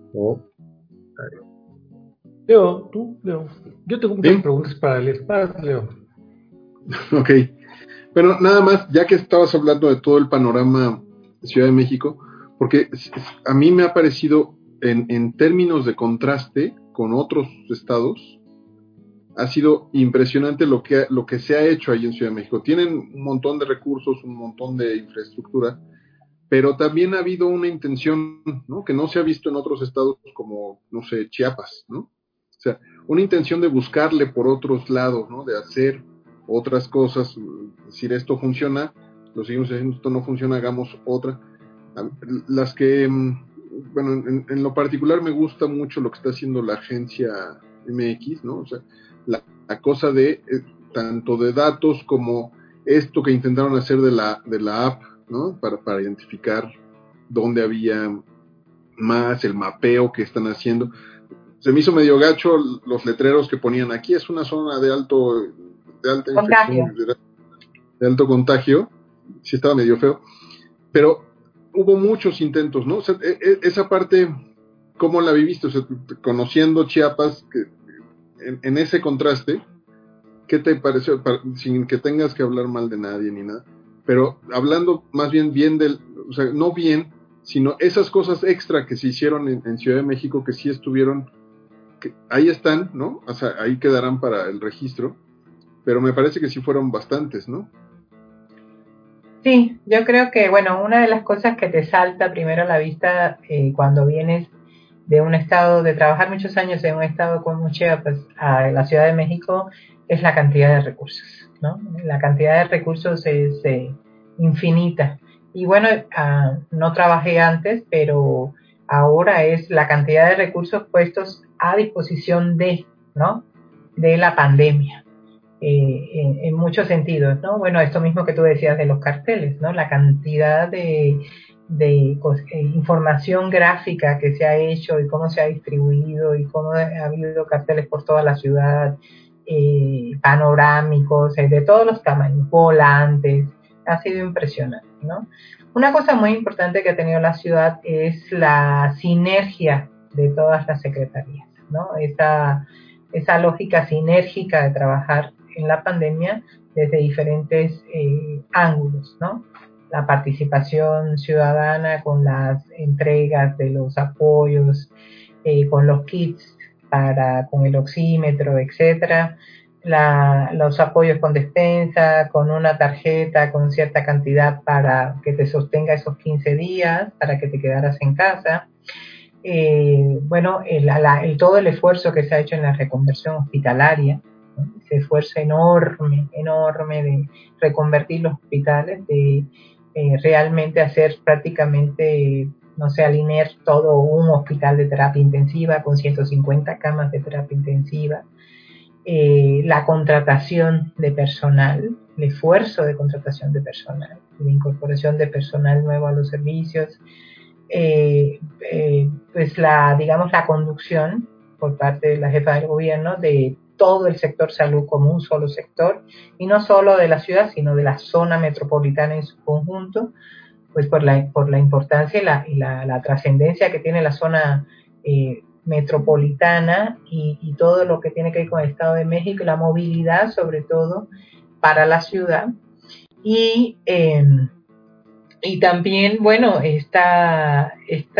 Leo, yo tengo muchas preguntas para Leo. Ok, pero nada más, ya que estabas hablando de todo el panorama de Ciudad de México, porque a mí me ha parecido, en términos de contraste con otros estados, ha sido impresionante lo que se ha hecho ahí en Ciudad de México. Tienen un montón de recursos, un montón de infraestructura, pero también ha habido una intención, ¿no?, que no se ha visto en otros estados como, no sé, Chiapas, ¿no? O sea, una intención de buscarle por otros lados, ¿no? De hacer otras cosas, decir esto funciona, lo seguimos haciendo, esto no funciona, hagamos otra. Las que, bueno, en lo particular me gusta mucho lo que está haciendo la agencia MX, ¿no? O sea, la a cosa de tanto de datos como esto que intentaron hacer de la app, ¿no? Para identificar dónde había más, el mapeo que están haciendo. Se me hizo medio gacho los letreros que ponían aquí, es una zona de alta infección, de alto contagio, sí estaba medio feo, pero hubo muchos intentos, ¿no? O sea, esa parte, ¿cómo la viviste? O sea, conociendo Chiapas, en ese contraste, ¿qué te pareció? Sin que tengas que hablar mal de nadie ni nada, pero hablando más bien o sea, no bien, sino esas cosas extra que se hicieron en Ciudad de México, que sí estuvieron, que ahí están, ¿no? O sea, ahí quedarán para el registro, pero me parece que sí fueron bastantes, ¿no? Sí, yo creo que, bueno, una de las cosas que te salta primero a la vista cuando vienes de un estado, de trabajar muchos años en un estado como Chiapas a la Ciudad de México, es la cantidad de recursos, ¿no? La cantidad de recursos es infinita. Y bueno, no trabajé antes, pero ahora es la cantidad de recursos puestos a disposición ¿no? de la pandemia. En muchos sentidos, ¿no? Bueno, esto mismo que tú decías de los carteles, ¿no? La cantidad de información gráfica que se ha hecho y cómo se ha distribuido y cómo ha habido carteles por toda la ciudad, panorámicos, de todos los tamaños, volantes, ha sido impresionante, ¿no? Una cosa muy importante que ha tenido la ciudad es la sinergia de todas las secretarías, ¿no? Esa lógica sinérgica de trabajar en la pandemia desde diferentes ángulos, ¿no? La participación ciudadana con las entregas de los apoyos, con los kits con el oxímetro, etcétera, los apoyos con despensa, con una tarjeta con cierta cantidad para que te sostenga esos 15 días, para que te quedaras en casa. Bueno, todo el esfuerzo que se ha hecho en la reconversión hospitalaria, ¿no? Ese esfuerzo enorme de reconvertir los hospitales, de realmente hacer prácticamente, no sé, alinear todo un hospital de terapia intensiva con 150 camas de terapia intensiva, la contratación de personal, el esfuerzo de contratación de personal, la incorporación de personal nuevo a los servicios, pues digamos la conducción por parte de la jefa del gobierno de todo el sector salud como un solo sector, y no solo de la ciudad, sino de la zona metropolitana en su conjunto, pues por la importancia y la trascendencia que tiene la zona metropolitana y todo lo que tiene que ver con el Estado de México, la movilidad sobre todo para la ciudad, y también, bueno, esta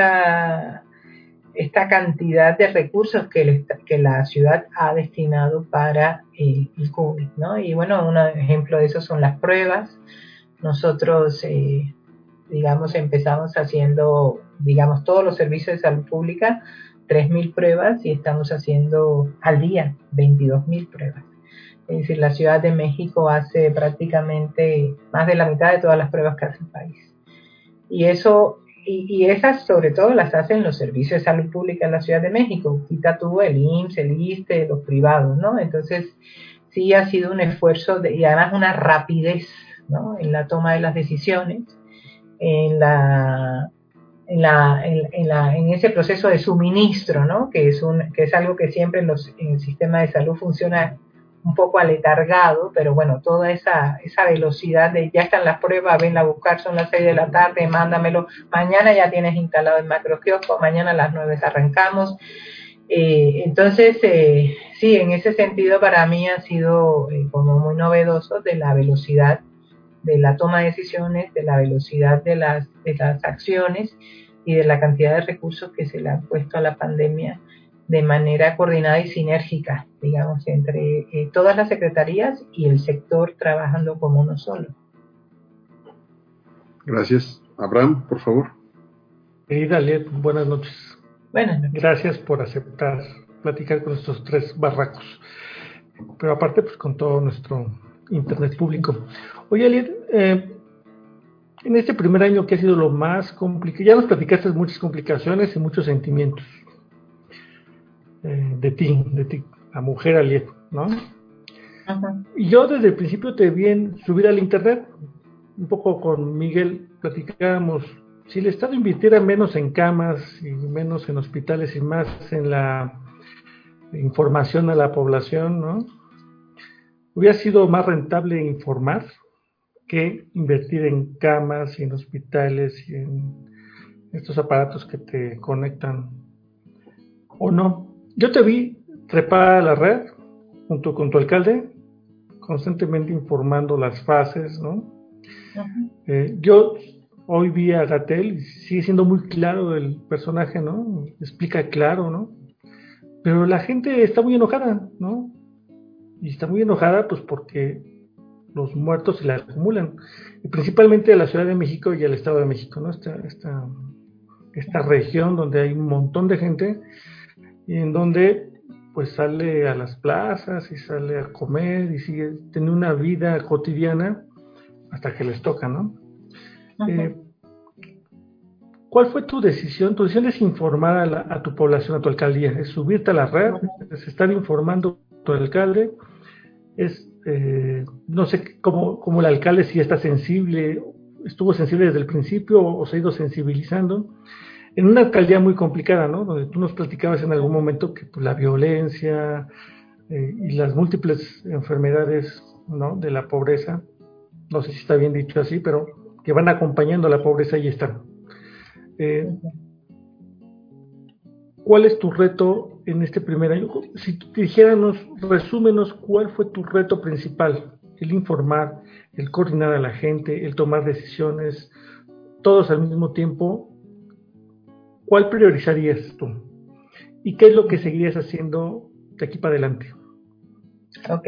cantidad de recursos que la ciudad ha destinado para el COVID, ¿no? Y bueno, un ejemplo de eso son las pruebas. Nosotros, digamos, empezamos haciendo, digamos, todos los servicios de salud pública, 3.000 pruebas, y estamos haciendo al día 22.000 pruebas. Es decir, la Ciudad de México hace prácticamente más de la mitad de todas las pruebas que hace el país. Y eso, y esas sobre todo las hacen los servicios de salud pública en la Ciudad de México. Quita tú el IMSS, el ISSSTE, los privados, ¿no? Entonces, sí ha sido un esfuerzo y además una rapidez, ¿no? En la toma de las decisiones, en ese proceso de suministro, ¿no? Que es algo que siempre en el sistema de salud funciona un poco aletargado, pero bueno, toda esa velocidad de ya están las pruebas, venla a buscar, son las 6 de la tarde, mándamelo, mañana ya tienes instalado el macroquiosco, mañana a las 9 arrancamos. Entonces, sí, en ese sentido para mí ha sido como muy novedoso de la velocidad de la toma de decisiones, de la velocidad de las acciones y de la cantidad de recursos que se le han puesto a la pandemia de manera coordinada y sinérgica, digamos, entre todas las secretarías y el sector trabajando como uno solo. Gracias. Abraham, por favor. Querida Led, buenas noches. Buenas noches. Gracias por aceptar platicar con estos 3 barracos, pero aparte pues con todo nuestro internet público. Oye, Led, en este primer año, ¿qué ha sido lo más complicado? Ya nos platicaste muchas complicaciones y muchos sentimientos de ti, la mujer Aliet, ¿no? Ajá. Y yo desde el principio te vi en subir al internet, un poco con Miguel platicábamos, si el Estado invirtiera menos en camas y menos en hospitales y más en la información a la población, ¿no? Hubiera sido más rentable informar que invertir en camas y en hospitales y en estos aparatos que te conectan, ¿o no? Yo te vi trepar a la red junto con tu alcalde, constantemente informando las fases, ¿no? Yo hoy vi a Gatell y sigue siendo muy claro el personaje, ¿no? Explica claro, ¿no? Pero la gente está muy enojada, ¿no? Y está muy enojada pues porque los muertos se la acumulan, y principalmente a la Ciudad de México y al Estado de México, ¿no? Esta región donde hay un montón de gente y en donde pues sale a las plazas y sale a comer y sigue teniendo una vida cotidiana hasta que les toca, ¿no? ¿Cuál fue tu decisión? Tu decisión es informar a tu población, a tu alcaldía, es subirte a la red, es estar informando a tu alcalde, es, no sé cómo el alcalde si está sensible, estuvo sensible desde el principio o se ha ido sensibilizando, en una alcaldía muy complicada, ¿no? Donde tú nos platicabas en algún momento que pues, la violencia y las múltiples enfermedades, ¿no? De la pobreza, no sé si está bien dicho así, pero que van acompañando a la pobreza y están. ¿Cuál es tu reto en este primer año? Si te dijéramos, resúmenos, ¿cuál fue tu reto principal? El informar, el coordinar a la gente, el tomar decisiones, todos al mismo tiempo. ¿Cuál priorizarías tú? ¿Y qué es lo que seguirías haciendo de aquí para adelante? Ok.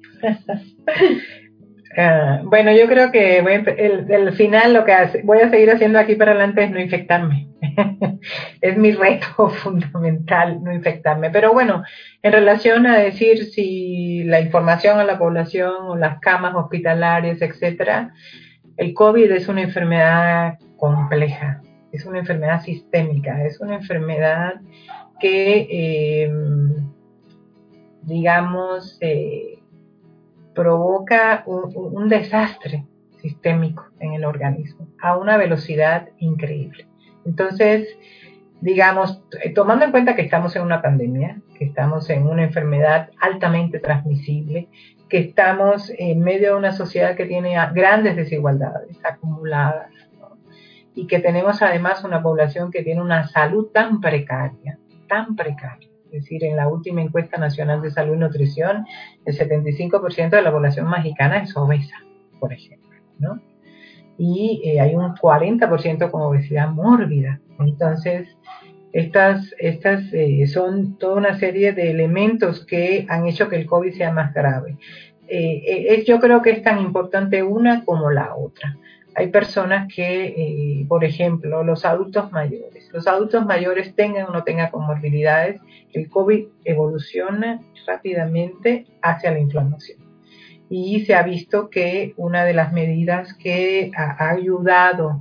Bueno, yo creo que el final lo que voy a seguir haciendo aquí para adelante es no infectarme. Es mi reto fundamental, no infectarme. Pero bueno, en relación a decir si la información a la población o las camas hospitalarias, etcétera, el COVID es una enfermedad compleja, es una enfermedad sistémica, es una enfermedad que, digamos, provoca un desastre sistémico en el organismo a una velocidad increíble. Entonces, digamos, tomando en cuenta que estamos en una pandemia, que estamos en una enfermedad altamente transmisible, que estamos en medio de una sociedad que tiene grandes desigualdades acumuladas, ¿no? Y que tenemos además una población que tiene una salud tan precaria, tan precaria. Es decir, en la última encuesta nacional de salud y nutrición, el 75% de la población mexicana es obesa, por ejemplo, ¿no? Y hay un 40% con obesidad mórbida. Entonces, estas son toda una serie de elementos que han hecho que el COVID sea más grave. Yo creo que es tan importante una como la otra. Hay personas que, por ejemplo, los adultos mayores tengan o no tengan comorbilidades, el COVID evoluciona rápidamente hacia la inflamación. Y se ha visto que una de las medidas que ha ayudado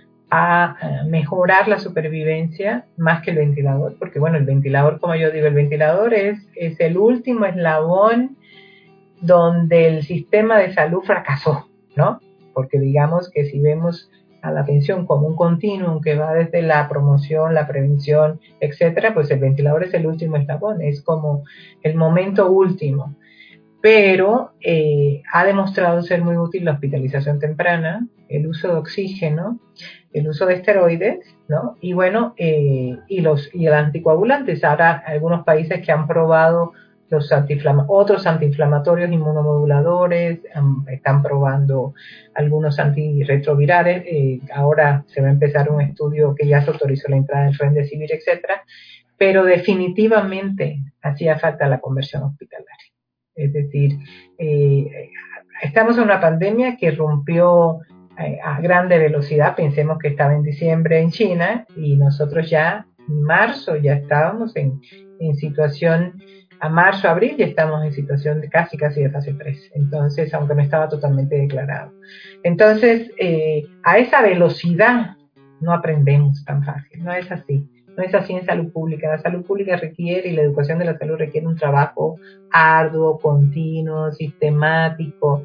a mejorar la supervivencia, más que el ventilador, porque bueno, el ventilador, como yo digo, el ventilador es el último eslabón donde el sistema de salud fracasó, ¿no? Porque digamos que si vemos a la atención como un continuum que va desde la promoción, la prevención, etcétera, pues el ventilador es el último eslabón, es como el momento último. Pero ha demostrado ser muy útil la hospitalización temprana, el uso de oxígeno, el uso de esteroides, ¿no? Y bueno, y el anticoagulantes. Ahora algunos países que han probado otros antiinflamatorios inmunomoduladores, están probando algunos antirretrovirales. Ahora se va a empezar un estudio que ya se autorizó la entrada del Remdesivir, etcétera. Pero definitivamente hacía falta la conversión hospitalaria. Es decir, estamos en una pandemia que rompió a grande velocidad. Pensemos que estaba en diciembre en China y nosotros ya en marzo ya estábamos en situación, a marzo, abril ya estamos en situación de casi de fase 3. Entonces, aunque no estaba totalmente declarado. Entonces, a esa velocidad no aprendemos tan fácil, no es así. No es así en salud pública. La salud pública requiere, y la educación de la salud requiere un trabajo arduo, continuo, sistemático,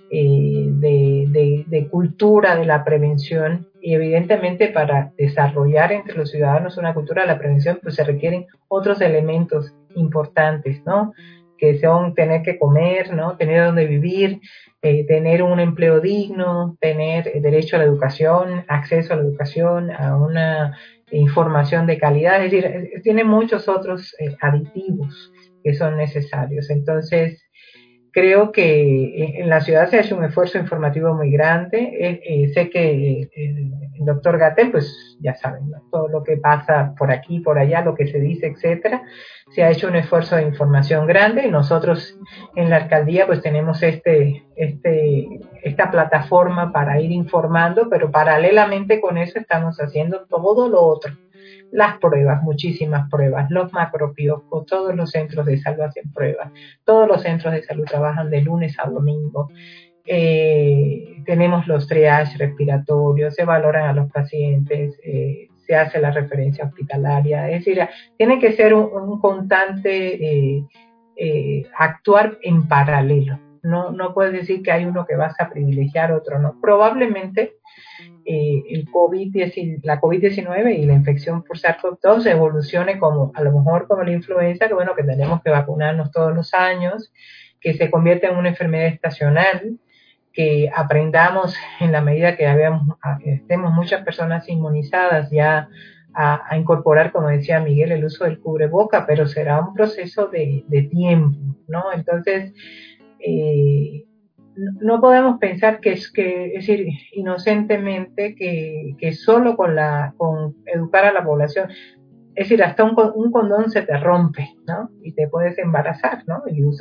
de cultura de la prevención, y evidentemente para desarrollar entre los ciudadanos una cultura de la prevención pues se requieren otros elementos importantes, ¿no? Que son tener que comer, ¿no? Tener donde vivir, tener un empleo digno, tener derecho a la educación, acceso a la educación, a una información de calidad, es decir, tiene muchos otros aditivos que son necesarios. Entonces, creo que en la ciudad se ha hecho un esfuerzo informativo muy grande. Sé que el doctor Gatell, pues ya saben, ¿no? Todo lo que pasa por aquí, por allá, lo que se dice, etcétera. Se ha hecho un esfuerzo de información grande y nosotros en la alcaldía pues tenemos esta plataforma para ir informando, pero paralelamente con eso estamos haciendo todo lo otro. Las pruebas, muchísimas pruebas, los macropioscos, todos los centros de salud hacen pruebas, todos los centros de salud trabajan de lunes a domingo, tenemos los triage respiratorios, se valoran a los pacientes, se hace la referencia hospitalaria, es decir, tiene que ser un constante actuar en paralelo. No puedes decir que hay uno que vas a privilegiar, otro no. Probablemente la COVID-19 y la infección por SARS-CoV-2 evolucione como, a lo mejor como la influenza, que bueno, que tenemos que vacunarnos todos los años, que se convierta en una enfermedad estacional, que aprendamos en la medida que estemos muchas personas inmunizadas ya a incorporar, como decía Miguel, el uso del cubreboca, pero será un proceso de tiempo, ¿no? Entonces, no podemos pensar es decir, inocentemente que solo con educar a la población, es decir, hasta un condón se te rompe, ¿no? Y te puedes embarazar, ¿no?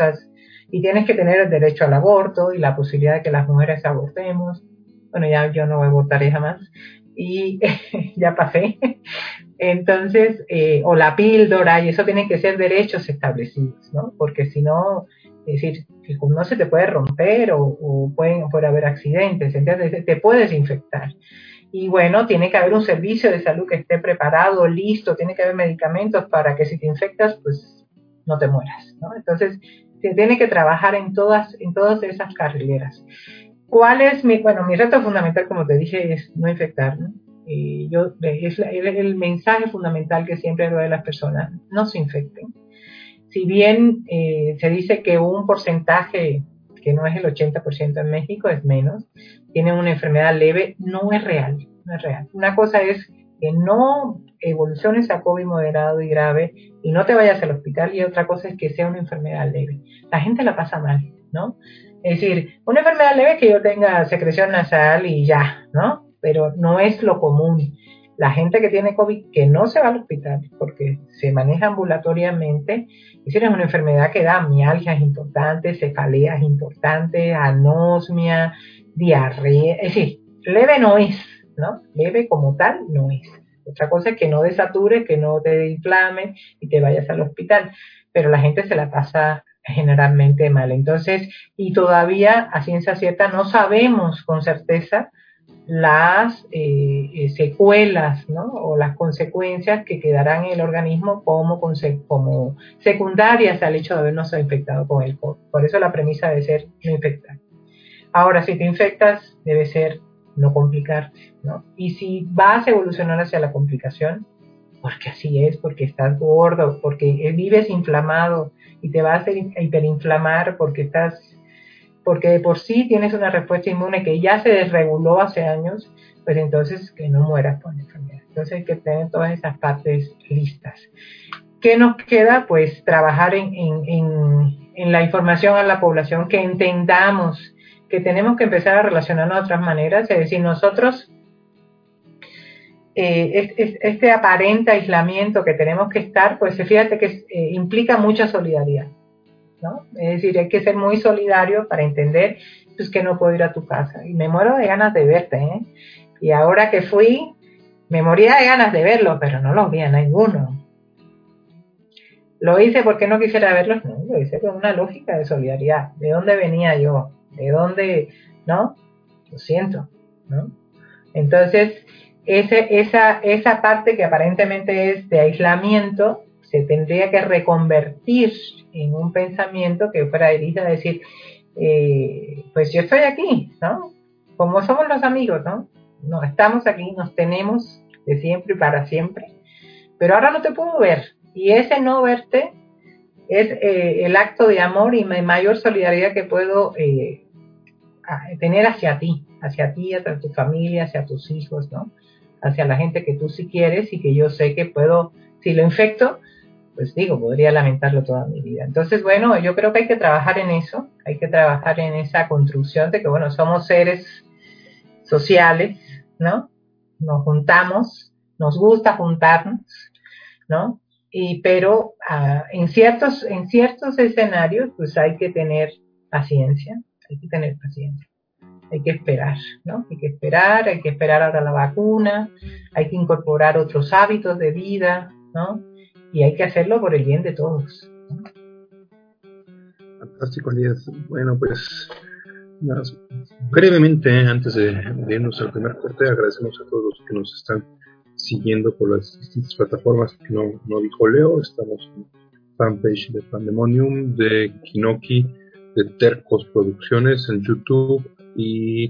Y tienes que tener el derecho al aborto y la posibilidad de que las mujeres abortemos. Bueno, ya yo no abortaré jamás. Y ya pasé. Entonces, o la píldora, y eso tienen que ser derechos establecidos, ¿no? Porque si no, es decir, no se te puede romper o puede haber accidentes, ¿entiendes? Te puedes infectar. Y bueno, tiene que haber un servicio de salud que esté preparado, listo, tiene que haber medicamentos para que si te infectas, pues no te mueras, ¿no? Entonces, se tiene que trabajar en todas esas carrileras. ¿Cuál es mi reto fundamental, como te dije, es no infectar, ¿no? Es el mensaje fundamental que siempre doy a las personas: no se infecten. Si bien se dice que un porcentaje, que no es el 80% en México, es menos, tiene una enfermedad leve, no es real. Una cosa es que no evoluciones a COVID moderado y grave y no te vayas al hospital, y otra cosa es que sea una enfermedad leve. La gente la pasa mal, ¿no? Es decir, una enfermedad leve es que yo tenga secreción nasal y ya, ¿no? Pero no es lo común. La gente que tiene COVID, que no se va al hospital porque se maneja ambulatoriamente, es una enfermedad que da mialgias importantes, cefaleas importantes, anosmia, diarrea, es decir, leve no es, ¿no? Leve como tal no es. Otra cosa es que no desatures, que no te inflame y te vayas al hospital, pero la gente se la pasa generalmente mal. Entonces, y todavía a ciencia cierta no sabemos con certeza las secuelas, ¿no? O las consecuencias que quedarán en el organismo como secundarias al hecho de habernos infectado con el COVID. Por eso la premisa debe ser no infectar. Ahora, si te infectas, debe ser no complicarte, ¿no? Y si vas a evolucionar hacia la complicación, porque así es, porque estás gordo, porque vives inflamado y te vas a hiperinflamar porque de por sí tienes una respuesta inmune que ya se desreguló hace años, pues entonces que no mueras por la enfermedad. Entonces hay que tener todas esas partes listas. ¿Qué nos queda? Pues trabajar en la información a la población, que entendamos que tenemos que empezar a relacionarnos de otras maneras, es decir, nosotros, este aparente aislamiento que tenemos que estar, pues fíjate que implica mucha solidaridad, ¿no? Es decir, hay que ser muy solidario para entender pues, que no puedo ir a tu casa. Y me muero de ganas de verte, ¿eh? Y ahora que fui, me moría de ganas de verlo, pero no los vi a ninguno. ¿Lo hice porque no quisiera verlos? No, lo hice con una lógica de solidaridad. ¿De dónde venía yo? ¿De dónde? ¿No? Lo siento, ¿no? Entonces, esa parte que aparentemente es de aislamiento se tendría que reconvertir en un pensamiento que fuera dirigido a decir, pues yo estoy aquí, ¿no? Como somos los amigos, ¿no? No, estamos aquí, nos tenemos de siempre y para siempre, pero ahora no te puedo ver. Y ese no verte es el acto de amor y mayor solidaridad que puedo tener hacia ti, hacia tu familia, hacia tus hijos, ¿no? Hacia la gente que tú sí quieres y que yo sé que puedo, si lo infecto, pues digo, podría lamentarlo toda mi vida. Entonces, bueno, yo creo que hay que trabajar en eso, hay que trabajar en esa construcción de que, bueno, somos seres sociales, ¿no? Nos juntamos, nos gusta juntarnos, ¿no? Pero en ciertos escenarios, pues hay que tener paciencia, hay que esperar, ¿no? Hay que esperar ahora la vacuna, hay que incorporar otros hábitos de vida, ¿no? Y hay que hacerlo por el bien de todos, ¿no? Fantástico, Elías. Bueno, pues brevemente, antes de irnos al primer corte, agradecemos a todos los que nos están siguiendo por las distintas plataformas que no dijo Leo. Estamos en fanpage de Pandemonium, de Kinoki, de Tercos Producciones en YouTube y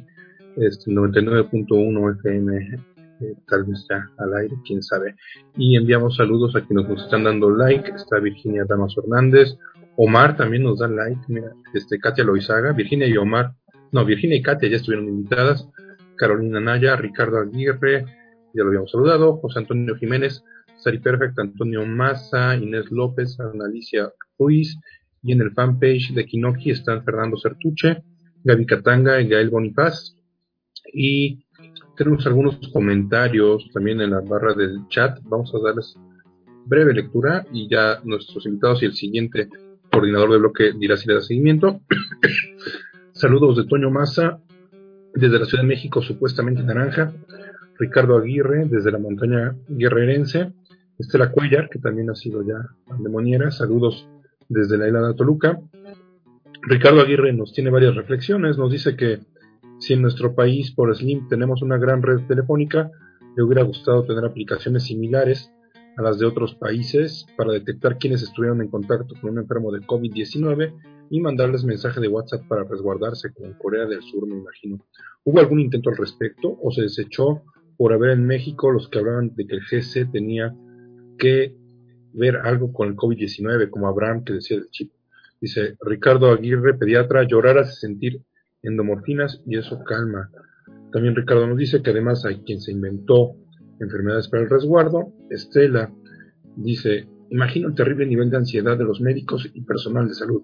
99.1 FM, tal vez ya al aire, quién sabe. Y enviamos saludos a quienes nos están dando like. Está Virginia Damas Hernández, Omar también nos da like, mira, Katia Loizaga, Virginia y Katia ya estuvieron invitadas, Carolina Naya, Ricardo Aguirre, ya lo habíamos saludado, José Antonio Jiménez, Sari Perfect, Antonio Maza, Inés López, Analicia Ruiz, y en el fanpage de Kinoki están Fernando Certuche, Gaby Catanga y Gael Bonifaz, y tenemos algunos comentarios también en la barra del chat. Vamos a darles breve lectura y ya nuestros invitados y el siguiente coordinador de bloque dirá si le da seguimiento. Saludos de Toño Maza desde la Ciudad de México, supuestamente naranja, Ricardo Aguirre desde la montaña guerrerense, Estela Cuellar, que también ha sido ya pandemoniera, saludos desde la isla de Toluca. Ricardo Aguirre nos tiene varias reflexiones, nos dice que si en nuestro país por Slim tenemos una gran red telefónica, le hubiera gustado tener aplicaciones similares a las de otros países para detectar quienes estuvieron en contacto con un enfermo de COVID-19 y mandarles mensaje de WhatsApp para resguardarse, como en Corea del Sur, me imagino. ¿Hubo algún intento al respecto o se desechó por haber en México los que hablaban de que el GC tenía que ver algo con el COVID-19, como Abraham que decía del chip? Dice Ricardo Aguirre, pediatra, llorar hace sentir endomorfinas y eso calma. También Ricardo nos dice que además hay quien se inventó enfermedades para el resguardo. Estela dice, imagino el terrible nivel de ansiedad de los médicos y personal de salud.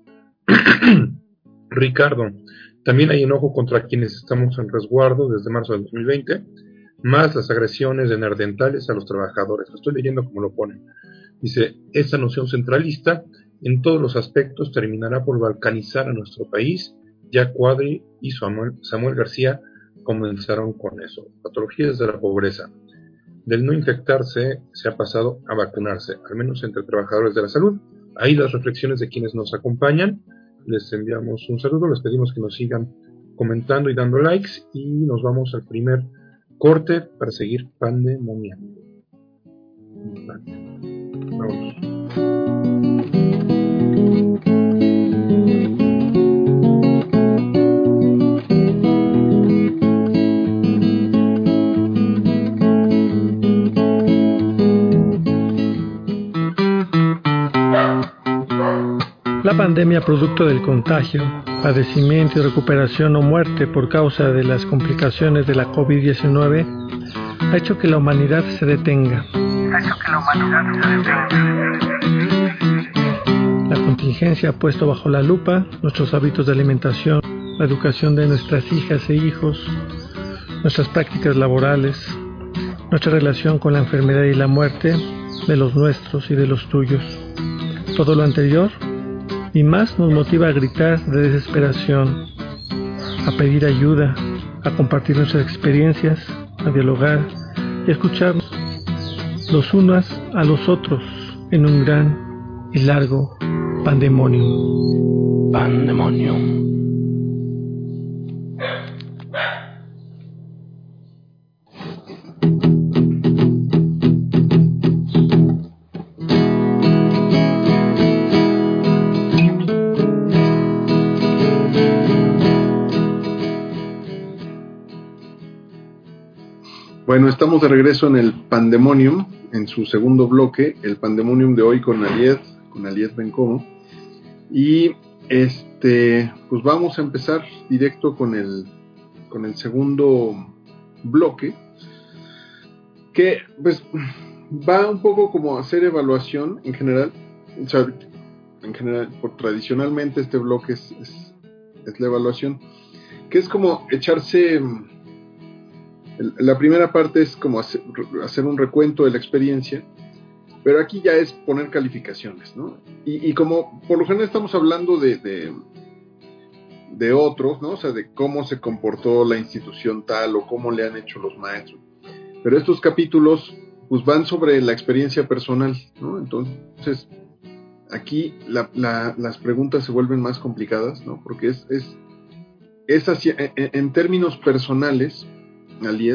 Ricardo, también hay enojo contra quienes estamos en resguardo desde marzo del 2020, más las agresiones de nerdentales a los trabajadores. Lo estoy leyendo como lo ponen. Dice, esta noción centralista en todos los aspectos terminará por balcanizar a nuestro país. Ya Cuadri y Samuel García comenzaron con eso. Patologías de la pobreza. Del no infectarse se ha pasado a vacunarse, al menos entre trabajadores de la salud. Ahí las reflexiones de quienes nos acompañan. Les enviamos un saludo, les pedimos que nos sigan comentando y dando likes y nos vamos al primer corte para seguir pandemoniando. Vamos. La pandemia, producto del contagio, padecimiento y recuperación o muerte por causa de las complicaciones de la COVID-19, ha hecho que la humanidad se detenga. La contingencia ha puesto bajo la lupa nuestros hábitos de alimentación, la educación de nuestras hijas e hijos, nuestras prácticas laborales, nuestra relación con la enfermedad y la muerte de los nuestros y de los tuyos. Todo lo anterior y más nos motiva a gritar de desesperación, a pedir ayuda, a compartir nuestras experiencias, a dialogar y a escucharnos los unos a los otros en un gran y largo pandemonium. Pandemonium. Bueno, estamos de regreso en el Pandemonium, en su segundo bloque, el Pandemonium de hoy con Aliet Bencomo. Y pues vamos a empezar directo con el segundo bloque, que pues va un poco como a hacer evaluación en general. O sea, tradicionalmente este bloque es la evaluación, que es como echarse... La primera parte es como hacer un recuento de la experiencia, pero aquí ya es poner calificaciones, ¿no? Y como por lo general estamos hablando de otros, ¿no? O sea, de cómo se comportó la institución tal o cómo le han hecho los maestros. Pero estos capítulos pues van sobre la experiencia personal, ¿no? Entonces, aquí las preguntas se vuelven más complicadas, ¿no? Porque es así, en términos personales, Aliet,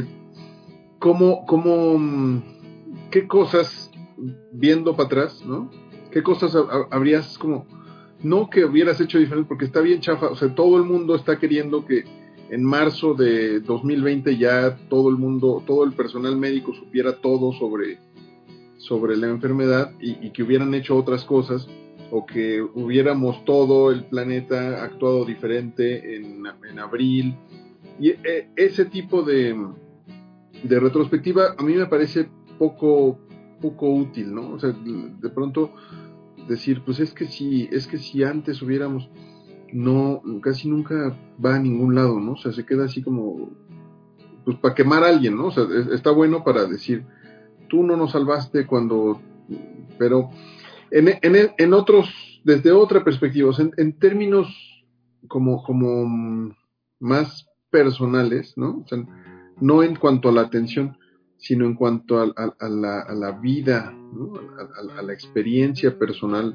¿qué cosas, viendo para atrás, ¿no? ¿Qué cosas habrías como, no que hubieras hecho diferente, porque está bien chafa, o sea, todo el mundo está queriendo que en marzo de 2020 ya todo el personal médico supiera todo sobre la enfermedad y que hubieran hecho otras cosas, o que hubiéramos todo el planeta actuado diferente en abril. Y ese tipo de retrospectiva a mí me parece poco útil, ¿no? O sea, de pronto decir, pues es que si antes hubiéramos, no, casi nunca va a ningún lado, ¿no? O sea, se queda así como, pues para quemar a alguien, ¿no? O sea, está bueno para decir, tú no nos salvaste cuando, pero en otros, desde otra perspectiva, o sea, en términos como más personales, ¿no? O sea, no en cuanto a la atención, sino en cuanto a la vida, ¿no? A la experiencia personal.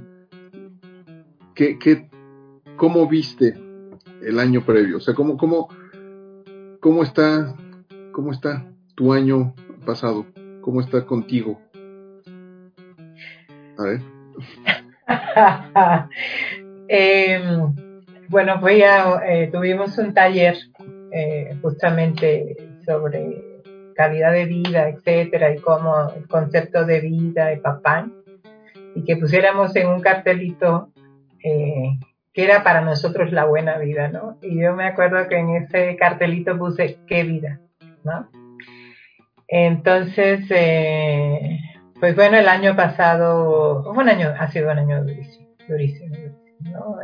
¿Cómo viste el año previo? O sea, ¿cómo está tu año pasado? ¿Cómo está contigo? A ver. Bueno, pues tuvimos un taller justamente sobre calidad de vida, etcétera, y cómo el concepto de vida de papá, y que pusiéramos en un cartelito que era para nosotros la buena vida, ¿no? Y yo me acuerdo que en ese cartelito puse ¿qué vida?, ¿no? Entonces, pues bueno, el año pasado ha sido un año durísimo, ¿no?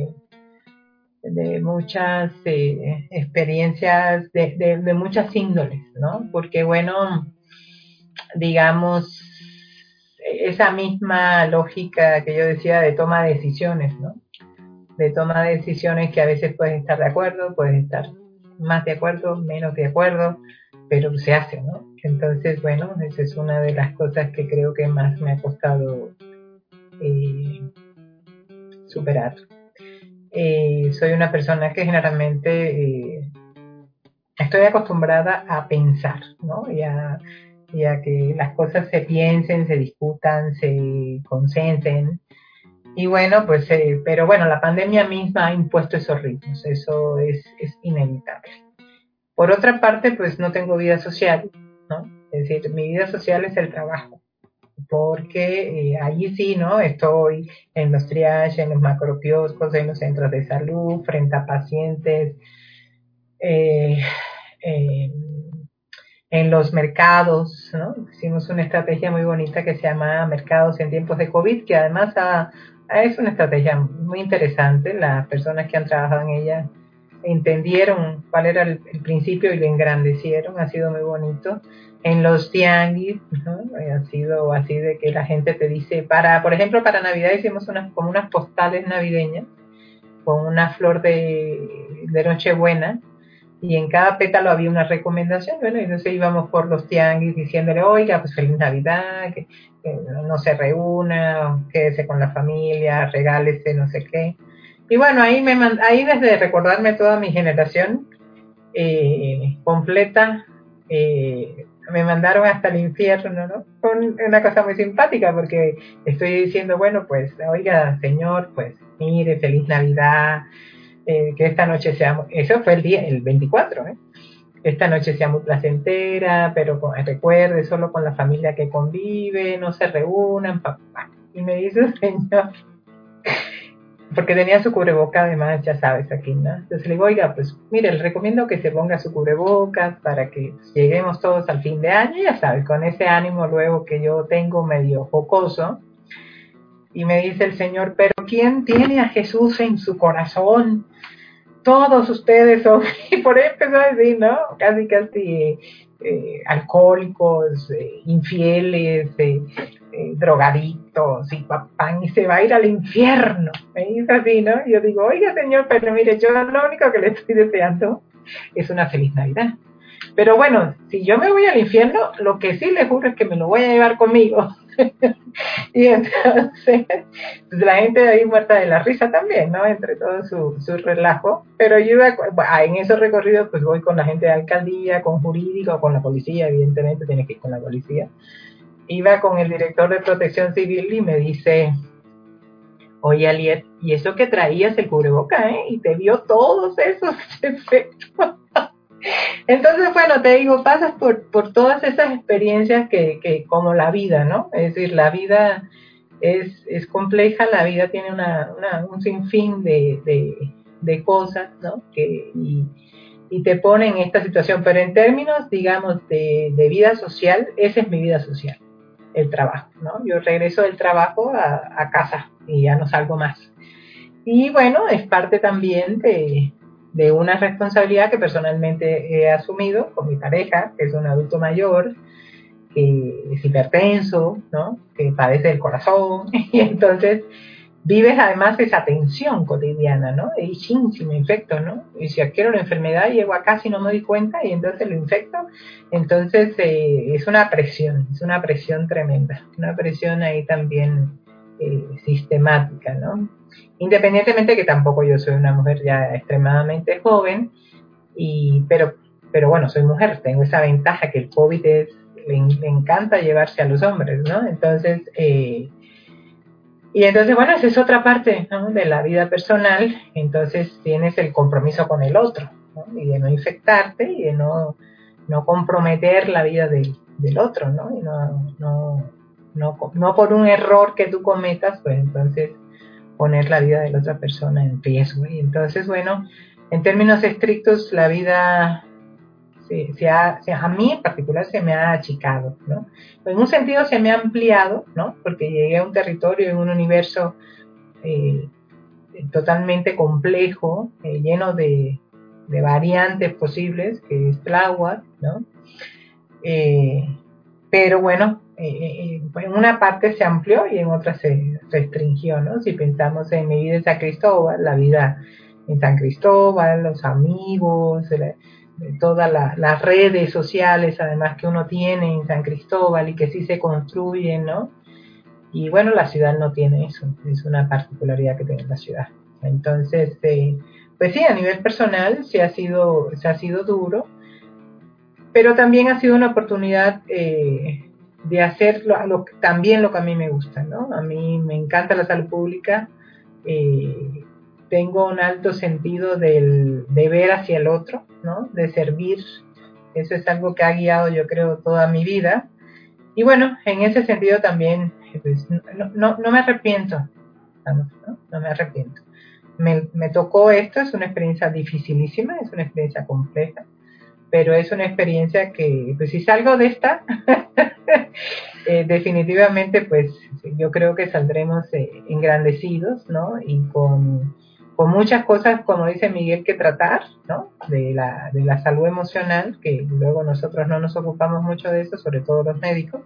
De muchas experiencias de muchas índoles, ¿no? Porque bueno, digamos, esa misma lógica que yo decía de toma de decisiones, ¿no? De toma de decisiones que a veces puedes estar de acuerdo, puedes estar más de acuerdo, menos de acuerdo, pero se hace, ¿no? Entonces, bueno, esa es una de las cosas que creo que más me ha costado superar. Soy una persona que generalmente estoy acostumbrada a pensar, ¿no? Y a que las cosas se piensen, se discutan, se consensen. Y bueno, pues, pero bueno, la pandemia misma ha impuesto esos ritmos, eso es inevitable. Por otra parte, pues no tengo vida social, ¿no? Es decir, mi vida social es el trabajo, porque allí sí, ¿no? Estoy en los triages, en los macropioscos, en los centros de salud, frente a pacientes, en los mercados, ¿no? Hicimos una estrategia muy bonita que se llama Mercados en tiempos de COVID, que además es una estrategia muy interesante. Las personas que han trabajado en ella entendieron cuál era el principio y lo engrandecieron, ha sido muy bonito. En los tianguis, ¿no? Ha sido así de que la gente te dice, por ejemplo, para Navidad hicimos como unas postales navideñas con una flor de Nochebuena, y en cada pétalo había una recomendación. Bueno, entonces íbamos por los tianguis diciéndole, oiga, pues feliz Navidad, que no se reúna, quédese con la familia, regálese no sé qué. Y bueno, ahí desde recordarme toda mi generación completa, me mandaron hasta el infierno, ¿no? Con una cosa muy simpática, porque estoy diciendo, bueno, pues, oiga, señor, pues, mire, feliz Navidad, que esta noche seamos... Eso fue el 24, ¿eh? esta noche sea muy placentera, pero recuerde, solo con la familia que convive, no se reúnan, papá. Y me dice el señor, porque tenía su cubreboca además, ya sabes, aquí, ¿no? Entonces le digo, oiga, pues mire, le recomiendo que se ponga su cubrebocas para que lleguemos todos al fin de año, ya sabes, con ese ánimo luego que yo tengo medio jocoso. Y me dice el Señor, pero ¿quién tiene a Jesús en su corazón? Todos ustedes son, y por ahí empezó a decir, ¿no? Casi alcohólicos, infieles, drogadictos, y papá, y se va a ir al infierno. Me dice así, ¿no? Y yo digo, oiga, Señor, pero mire, yo lo único que le estoy deseando es una feliz Navidad. Pero bueno, si yo me voy al infierno, lo que sí le juro es que me lo voy a llevar conmigo. Y entonces, pues la gente de ahí muerta de la risa también, ¿no? Entre todo su relajo. Pero yo iba, en esos recorridos, pues voy con la gente de alcaldía, con jurídico, con la policía, evidentemente tiene que ir con la policía. Iba con el director de Protección Civil y me dice, oye, Aliet, ¿y eso que traías el cubreboca, Y te vio todos esos efectos. Entonces, bueno, te digo, pasas por todas esas experiencias que como la vida, ¿no? Es decir, la vida es compleja, la vida tiene un sinfín de cosas, ¿no? Y te pone en esta situación, pero en términos, digamos, de vida social, esa es mi vida social, el trabajo, ¿no? Yo regreso del trabajo a casa y ya no salgo más. Y bueno, es parte también de una responsabilidad que personalmente he asumido con mi pareja, que es un adulto mayor, que es hipertenso, ¿no? Que padece del corazón, y entonces vives además esa tensión cotidiana, ¿no? Y chin, si me infecto, ¿no? Y si adquiero la enfermedad, llego a casa y no me doy cuenta y entonces lo infecto. Entonces es una presión tremenda, una presión ahí también sistemática, ¿no? Independientemente que tampoco yo soy una mujer ya extremadamente joven, pero bueno, soy mujer, tengo esa ventaja que el COVID le encanta llevarse a los hombres, ¿no? Entonces, y entonces, bueno, esa es otra parte, ¿no? De la vida personal. Entonces tienes el compromiso con el otro, ¿no? Y de no infectarte y de no comprometer la vida del otro, ¿no? Y no por un error que tú cometas, pues entonces poner la vida de la otra persona en riesgo. Y entonces, bueno, en términos estrictos, la vida a mí en particular se me ha achicado, ¿no? En un sentido se me ha ampliado, ¿no? Porque llegué a un territorio, en un universo totalmente complejo, lleno de variantes posibles, que es Tláhuac, ¿no? Pero bueno, en una parte se amplió y en otra se restringió, ¿no? Si pensamos en mi vida en San Cristóbal, la vida en San Cristóbal, los amigos, todas las redes sociales además que uno tiene en San Cristóbal y que sí se construyen, ¿no? Y bueno, la ciudad no tiene eso, es una particularidad que tiene la ciudad. Entonces, pues sí, a nivel personal se ha sido duro, pero también ha sido una oportunidad de hacer también lo que a mí me gusta, ¿no? A mí me encanta la salud pública, tengo un alto sentido de ver hacia el otro, ¿no? De servir, eso es algo que ha guiado yo creo toda mi vida, y bueno, en ese sentido también pues, no me arrepiento, no me arrepiento. Me tocó esto, es una experiencia dificilísima, es una experiencia compleja, pero es una experiencia que, pues si salgo de esta, definitivamente, pues yo creo que saldremos engrandecidos, ¿no? Y con muchas cosas, como dice Miguel, que tratar, ¿no? De la salud emocional, que luego nosotros no nos ocupamos mucho de eso, sobre todo los médicos,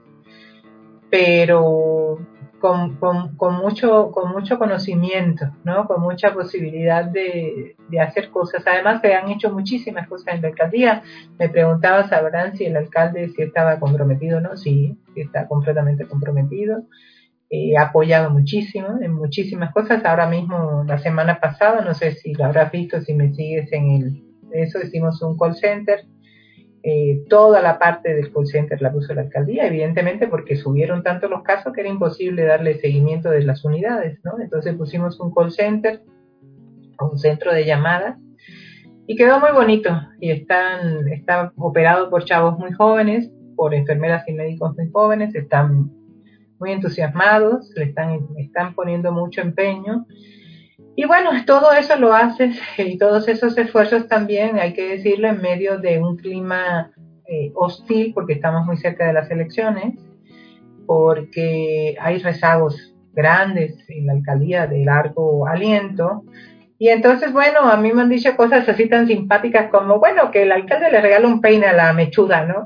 pero con mucho conocimiento, ¿no? Con mucha posibilidad de hacer cosas. Además, se han hecho muchísimas cosas en la alcaldía. Me preguntaba, ¿sabrán si el alcalde si estaba comprometido o no? Sí, está completamente comprometido. Ha apoyado muchísimo en muchísimas cosas. Ahora mismo, la semana pasada, no sé si lo habrás visto, si me sigues en eso, hicimos un call center. Toda la parte del call center la puso la alcaldía, evidentemente porque subieron tanto los casos que era imposible darle seguimiento de las unidades, ¿no? Entonces pusimos un call center, un centro de llamadas, Y quedó muy bonito, y está operado por chavos muy jóvenes, por enfermeras y médicos muy jóvenes, están muy entusiasmados, están poniendo mucho empeño. Y bueno, todo eso lo haces, y todos esos esfuerzos también, hay que decirlo, en medio de un clima hostil, porque estamos muy cerca de las elecciones, porque hay rezagos grandes en la alcaldía de largo aliento. Y entonces, bueno, a mí me han dicho cosas así tan simpáticas como, bueno, que el alcalde le regala un peine a la mechuda, ¿no?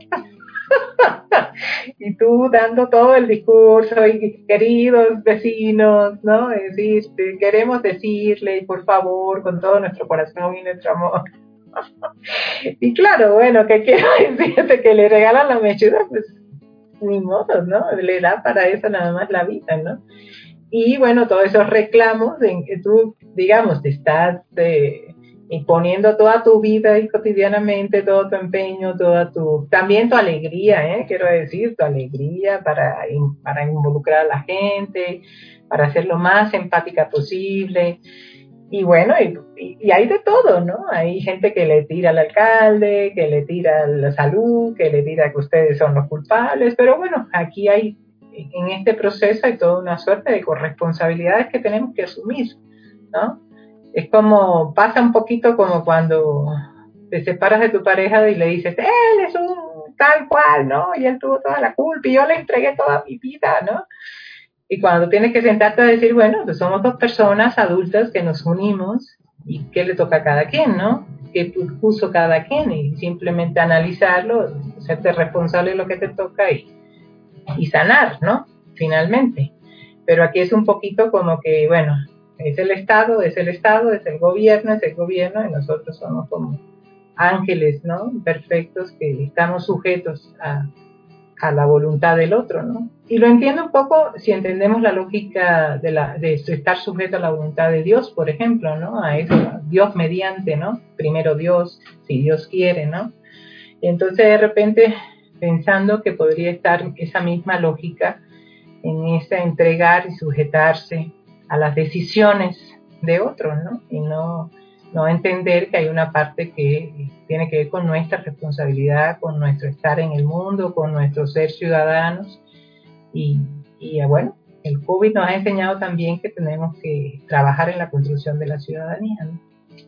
Y tú dando todo el discurso, y queridos vecinos, ¿no? Queremos decirle, por favor, con todo nuestro corazón y nuestro amor. Y claro, bueno, ¿qué quiero decirte? Que le regalan la mechuda, pues ni modo, ¿no? Le da para eso nada más la vida, ¿no? Y bueno, todos esos reclamos en que tú, digamos, te estás imponiendo toda tu vida y cotidianamente, todo tu empeño, también tu alegría, quiero decir, tu alegría para involucrar a la gente, para ser lo más empática posible. Y bueno, y hay de todo, ¿no? Hay gente que le tira al alcalde, que le tira a la salud, que le tira que ustedes son los culpables, pero bueno, aquí en este proceso hay toda una suerte de corresponsabilidades que tenemos que asumir, ¿no? Es como, pasa un poquito como cuando te separas de tu pareja y le dices, él es un tal cual, ¿no? Y él tuvo toda la culpa y yo le entregué toda mi vida, ¿no? Y cuando tienes que sentarte a decir, bueno, pues somos dos personas adultas que nos unimos y qué le toca a cada quien, ¿no? ¿Qué puso cada quien? Y simplemente analizarlo, hacerte responsable de lo que te toca y sanar, ¿no? Finalmente. Pero aquí es un poquito como que, bueno, es el Estado, es el gobierno, y nosotros somos como ángeles, ¿no? Perfectos, que estamos sujetos a la voluntad del otro, ¿no? Y lo entiendo un poco si entendemos la lógica de estar sujeto a la voluntad de Dios, por ejemplo, ¿no? A eso, Dios mediante, ¿no? Primero Dios, si Dios quiere, ¿no? Y entonces de repente pensando que podría estar esa misma lógica en esa entregar y sujetarse a las decisiones de otros, ¿no? Y no entender que hay una parte que tiene que ver con nuestra responsabilidad, con nuestro estar en el mundo, con nuestro ser ciudadanos. Y bueno, el COVID nos ha enseñado también que tenemos que trabajar en la construcción de la ciudadanía, ¿no?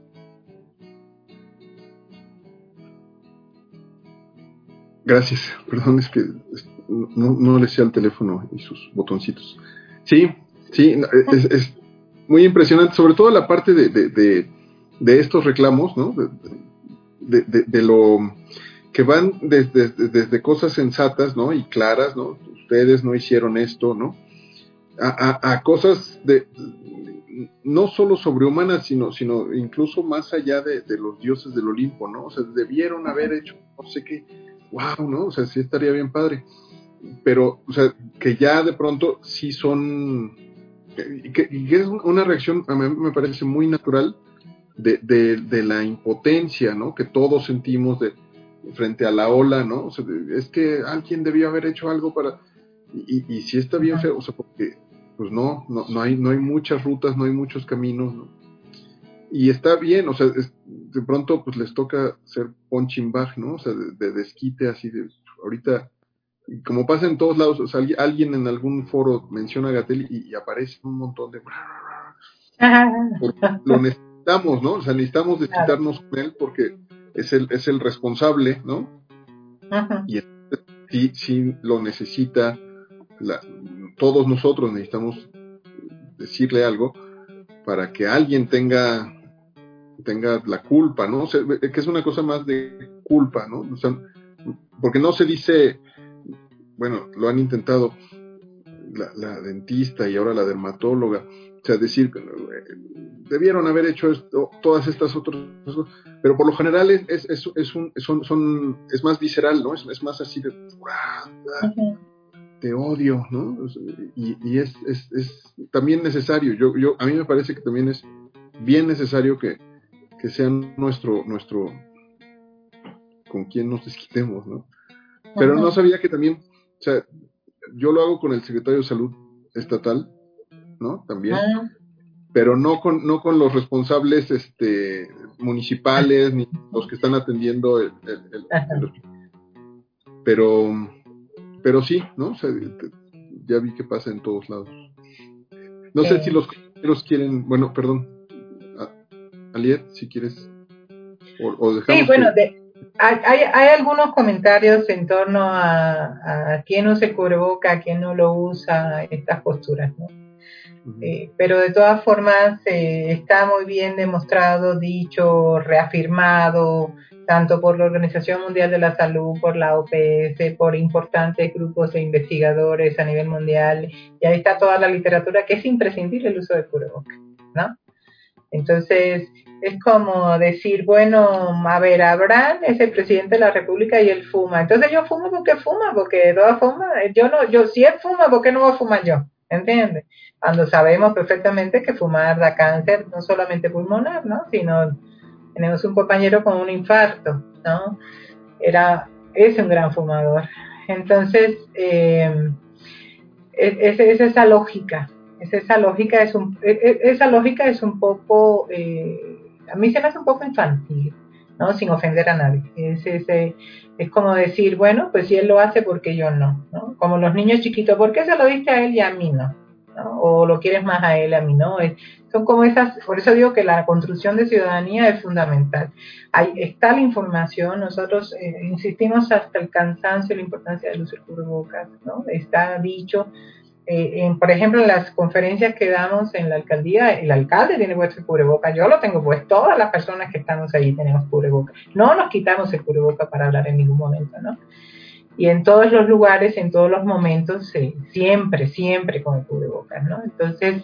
Gracias, perdón, es que no le sé al teléfono y sus botoncitos. Sí, es muy impresionante, sobre todo la parte de estos reclamos, ¿no? De lo que van desde cosas sensatas, ¿no? Y claras, ¿no? Ustedes no hicieron esto, ¿no? A cosas no solo sobrehumanas, sino incluso más allá de los dioses del Olimpo, ¿no? O sea, debieron haber hecho no sé qué. Wow, ¿no? O sea, sí estaría bien padre. Pero, o sea, que ya de pronto sí son... Y que es una reacción, a mí me parece muy natural de la impotencia, ¿no? Que todos sentimos frente a la ola, ¿no? O sea, es que alguien debió haber hecho algo para... Y sí está bien feo, o sea, porque pues no hay muchas rutas, no hay muchos caminos, ¿no? Y está bien, o sea, de pronto pues les toca ser punching bag, ¿no? O sea, de desquite así de ahorita, como pasa en todos lados, o sea, alguien en algún foro menciona a Gatell y aparece un montón de... Lo necesitamos, ¿no? O sea, necesitamos desquitarnos con él porque es el responsable, ¿no? Y sí lo necesita, todos nosotros necesitamos decirle algo para que alguien tenga la culpa, ¿no? O sea, que es una cosa más de culpa, ¿no? O sea, porque no se dice, bueno, lo han intentado la dentista y ahora la dermatóloga, o sea, decir, debieron haber hecho esto, todas estas otras cosas, pero por lo general es más visceral, ¿no? Es más así de, te odio, ¿no? Y es también necesario, a mí me parece que también es bien necesario que sea nuestro con quien nos desquitemos, ¿no? Pero no sabía que también, o sea, yo lo hago con el secretario de Salud estatal, ¿no? También, pero no con los responsables municipales ni los que están atendiendo pero sí, ¿no? O sea, ya vi que pasa en todos lados. No sé si los compañeros quieren, bueno, perdón, Aliet, si quieres, o dejamos. Sí, bueno, hay algunos comentarios en torno a quién usa el cubreboca, a quién no lo usa, estas posturas, ¿no? Pero de todas formas está muy bien demostrado, dicho, reafirmado, tanto por la Organización Mundial de la Salud, por la OPS, por importantes grupos de investigadores a nivel mundial, y ahí está toda la literatura, que es imprescindible el uso del cubrebocas, ¿no? Entonces, es como decir, bueno, a ver, Abraham es el presidente de la República y él fuma. Entonces yo fumo porque fuma, porque de todas formas, si él fuma, ¿por qué no voy a fumar yo? ¿Entiendes? Cuando sabemos perfectamente que fumar da cáncer, no solamente pulmonar, ¿no? Sino, tenemos un compañero con un infarto, ¿no? Es un gran fumador. Entonces, es esa lógica. Esa lógica es un poco, a mí se me hace un poco infantil, ¿no? Sin ofender a nadie. Es como decir, bueno, pues si él lo hace, ¿por qué yo no? ¿No? Como los niños chiquitos, ¿por qué se lo diste a él y a mí no? ¿No? O lo quieres más a él, a mí no. Son como esas, por eso digo que la construcción de ciudadanía es fundamental. Ahí está la información, nosotros insistimos hasta el cansancio en la importancia del uso del cubrebocas, ¿no? Está dicho. Por ejemplo, en las conferencias que damos en la alcaldía, el alcalde tiene puesto el cubreboca, yo lo tengo puesto, todas las personas que estamos ahí tenemos cubreboca. No nos quitamos el cubreboca para hablar en ningún momento, ¿no? Y en todos los lugares, en todos los momentos, siempre con el cubrebocas, ¿no? Entonces,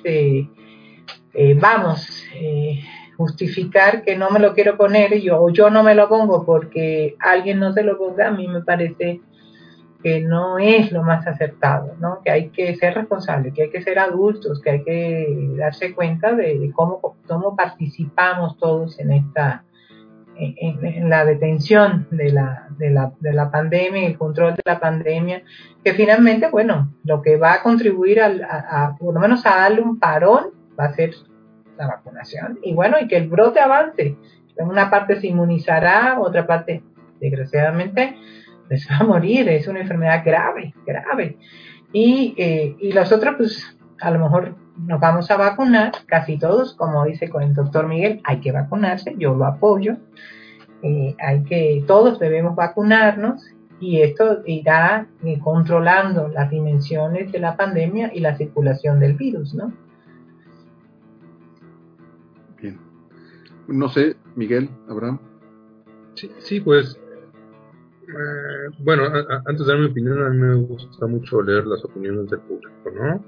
justificar que no me lo quiero poner yo no me lo pongo porque alguien no se lo ponga, a mí me parece que no es lo más acertado, ¿no? Que hay que ser responsable, que hay que ser adultos, que hay que darse cuenta de cómo participamos todos en la detención de la pandemia, el control de la pandemia, que finalmente, bueno, lo que va a contribuir a por lo menos a darle un parón va a ser la vacunación, y bueno, y que el brote avance. En una parte se inmunizará, otra parte, desgraciadamente, pues va a morir, es una enfermedad grave. Y los otros, pues, a lo mejor nos vamos a vacunar, casi todos, como dice con el doctor Miguel, hay que vacunarse, yo lo apoyo, todos debemos vacunarnos, y esto irá controlando las dimensiones de la pandemia y la circulación del virus, ¿no? Bien. No sé, Miguel, Abraham. Sí, pues, bueno, antes de dar mi opinión, a mí me gusta mucho leer las opiniones del público, ¿no?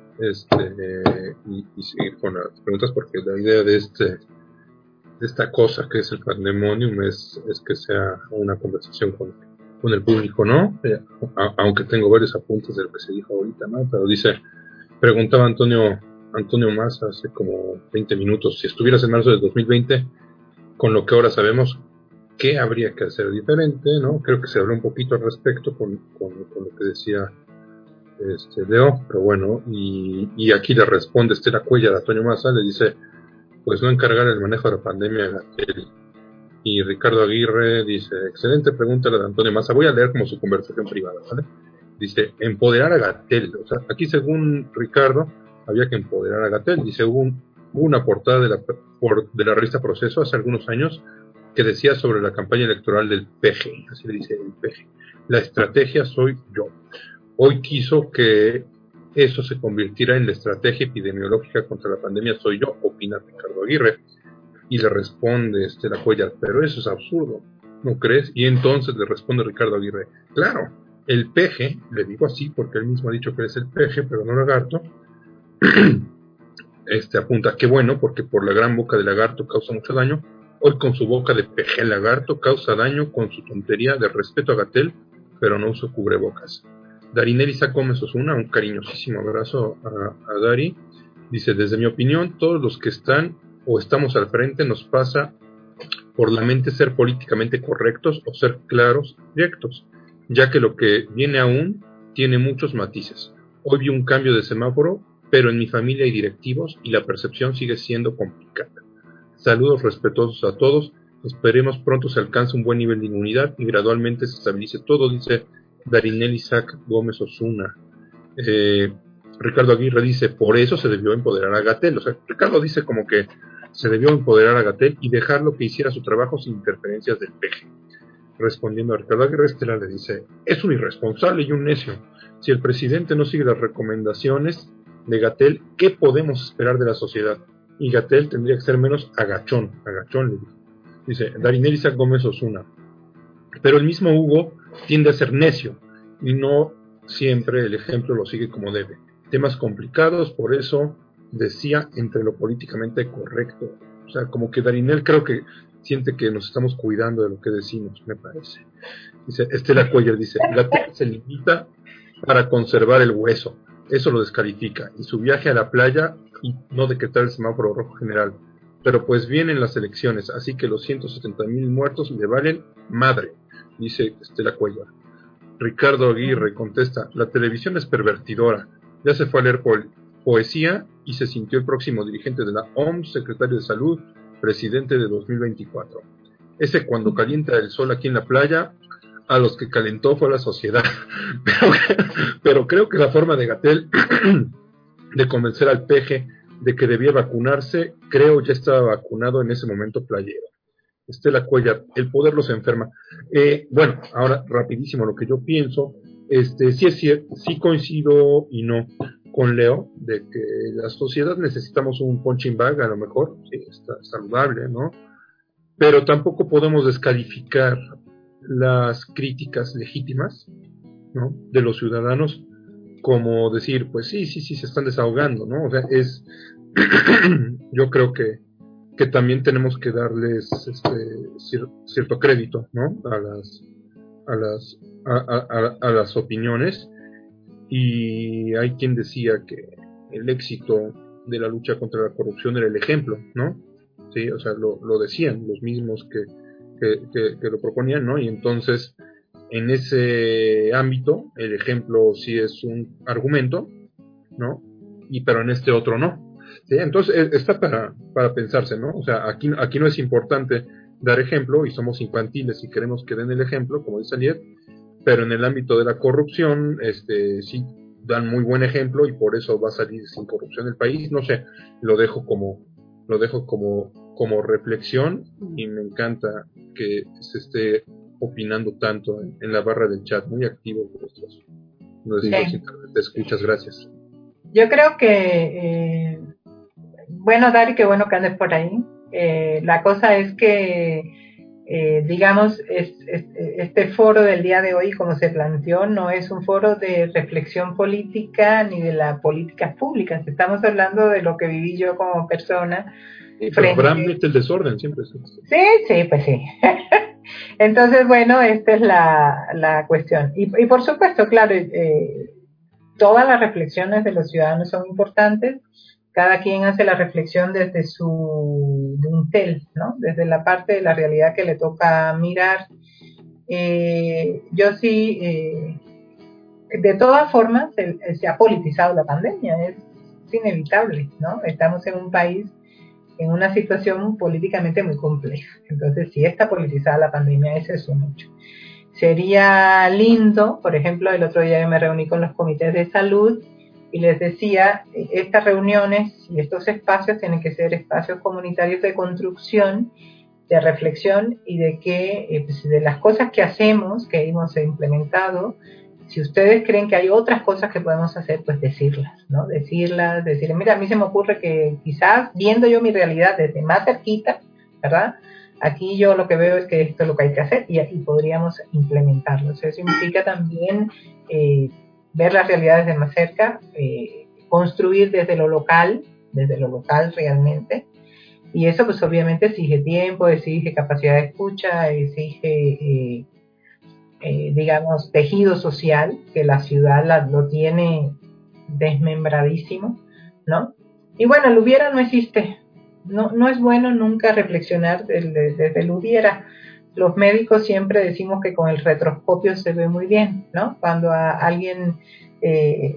Y seguir con las preguntas, porque la idea de esta cosa que es el pandemonium es que sea una conversación con el público, ¿no? Aunque tengo varios apuntes de lo que se dijo ahorita, ¿no? Pero preguntaba Antonio Massa hace como 20 minutos, si estuvieras en marzo del 2020, con lo que ahora sabemos, ¿qué habría que hacer diferente? ¿No? Creo que se habló un poquito al respecto con lo que decía Leo, pero bueno, y aquí le responde Estela Cuellar a Antonio Massa, le dice, pues no encargar el manejo de la pandemia a Gatell. Y Ricardo Aguirre dice, excelente pregunta la de Antonio Massa, voy a leer como su conversación privada, ¿vale? Dice, empoderar a Gatell, o sea, aquí según Ricardo, había que empoderar a Gatell, dice, hubo una portada de la revista Proceso hace algunos años que decía sobre la campaña electoral del PG, así le dice el PG, la estrategia soy yo. Hoy quiso que eso se convirtiera en la estrategia epidemiológica contra la pandemia soy yo, opina Ricardo Aguirre. Y le responde Estela Cuellar, pero eso es absurdo, ¿no crees? Y entonces le responde Ricardo Aguirre, claro, el PG, le digo así porque él mismo ha dicho que es el PG, pero no lagarto, apunta, qué bueno, porque por la gran boca de lagarto causa mucho daño, hoy con su boca de PG lagarto causa daño con su tontería de respeto a Gatell, pero no uso cubrebocas. Darinelli Gómez Osuna, un cariñosísimo abrazo a Dari, dice, desde mi opinión, todos los que están o estamos al frente nos pasa por la mente ser políticamente correctos o ser claros, directos, ya que lo que viene aún tiene muchos matices. Hoy vi un cambio de semáforo pero en mi familia hay directivos y la percepción sigue siendo complicada. Saludos respetuosos a todos, esperemos pronto se alcance un buen nivel de inmunidad y gradualmente se estabilice todo, dice Darinel Isaac Gómez Osuna. Ricardo Aguirre dice, por eso se debió empoderar a Gatell. O sea, Ricardo dice como que se debió empoderar a Gatell y dejarlo que hiciera su trabajo sin interferencias del PG. Respondiendo a Ricardo Aguirre, Estela le dice, es un irresponsable y un necio. Si el presidente no sigue las recomendaciones de Gatell, ¿qué podemos esperar de la sociedad? Y Gatell tendría que ser menos agachón le dijo. Dice Darinel Isaac Gómez Osuna. Pero el mismo Hugo tiende a ser necio y no siempre el ejemplo lo sigue como debe. Temas complicados, por eso decía entre lo políticamente correcto. O sea, como que Darinel creo que siente que nos estamos cuidando de lo que decimos, me parece. Dice Estela Cuellar, dice, Gatell se limita para conservar el hueso. Eso lo descalifica. Y su viaje a la playa y no decretar el semáforo rojo general. Pero pues vienen las elecciones, así que los 170,000 muertos le valen madre, dice Estela Cuellar. Ricardo Aguirre contesta, la televisión es pervertidora. Ya se fue a leer poesía y se sintió el próximo dirigente de la OMS, secretario de Salud, presidente de 2024. Ese cuando calienta el sol aquí en la playa, a los que calentó fue la sociedad. Pero creo que la forma de Gatell de convencer al PG de que debía vacunarse, creo ya estaba vacunado en ese momento playero. Estela Cuellar, el poder los enferma. Bueno, ahora rapidísimo lo que yo pienso, sí es cierto, sí coincido y no con Leo, de que la sociedad necesitamos un punching bag, a lo mejor, sí, está saludable, ¿no? Pero tampoco podemos descalificar las críticas legítimas, ¿no?, de los ciudadanos, como decir, pues sí, se están desahogando, ¿no? O sea, yo creo que también tenemos que darles cierto crédito, ¿no?, a las opiniones. Y hay quien decía que el éxito de la lucha contra la corrupción era el ejemplo, ¿no? Sí, o sea, lo decían los mismos que lo proponían, ¿no? Y entonces, en ese ámbito, el ejemplo sí es un argumento, ¿no? Pero en este otro no. ¿Sí? Entonces, está para pensarse, ¿no? O sea, aquí no es importante dar ejemplo y somos infantiles y queremos que den el ejemplo, como dice Aliet, pero en el ámbito de la corrupción, sí dan muy buen ejemplo y por eso va a salir sin corrupción el país. No sé, lo dejo como reflexión y me encanta que se esté opinando tanto en la barra del chat, muy activo nuestros te escuchas, gracias. Yo creo que bueno, Dari, qué bueno que andes por ahí. La cosa es que digamos, este foro del día de hoy, como se planteó, no es un foro de reflexión política ni de la política pública. Estamos hablando de lo que viví yo como persona. Sí, pero Abraham mete el desorden siempre. Sí, pues sí. Entonces, bueno, esta es la cuestión. Y por supuesto, claro, todas las reflexiones de los ciudadanos son importantes. Cada quien hace la reflexión desde su dintel, ¿no? Desde la parte de la realidad que le toca mirar. Yo sí, de todas formas, se ha politizado la pandemia, es inevitable, ¿no? Estamos en un país, en una situación políticamente muy compleja. Entonces, sí está politizada la pandemia, ese es un hecho. Sería lindo, por ejemplo, el otro día yo me reuní con los comités de salud y les decía, estas reuniones y estos espacios tienen que ser espacios comunitarios de construcción, de reflexión y de que pues de las cosas que hacemos, que hemos implementado, si ustedes creen que hay otras cosas que podemos hacer, pues decirlas, ¿no? Decir, mira, a mí se me ocurre que quizás viendo yo mi realidad desde más cerquita, ¿verdad? Aquí yo lo que veo es que esto es lo que hay que hacer y podríamos implementarlo. O sea, eso implica también ver las realidades de más cerca, construir desde lo local realmente, y eso pues obviamente exige tiempo, exige capacidad de escucha, exige digamos tejido social, que la ciudad lo tiene desmembradísimo, ¿no? Y bueno, el hubiera no existe, no es bueno nunca reflexionar desde el hubiera. Los médicos siempre decimos que con el retroscopio se ve muy bien, ¿no? Cuando a alguien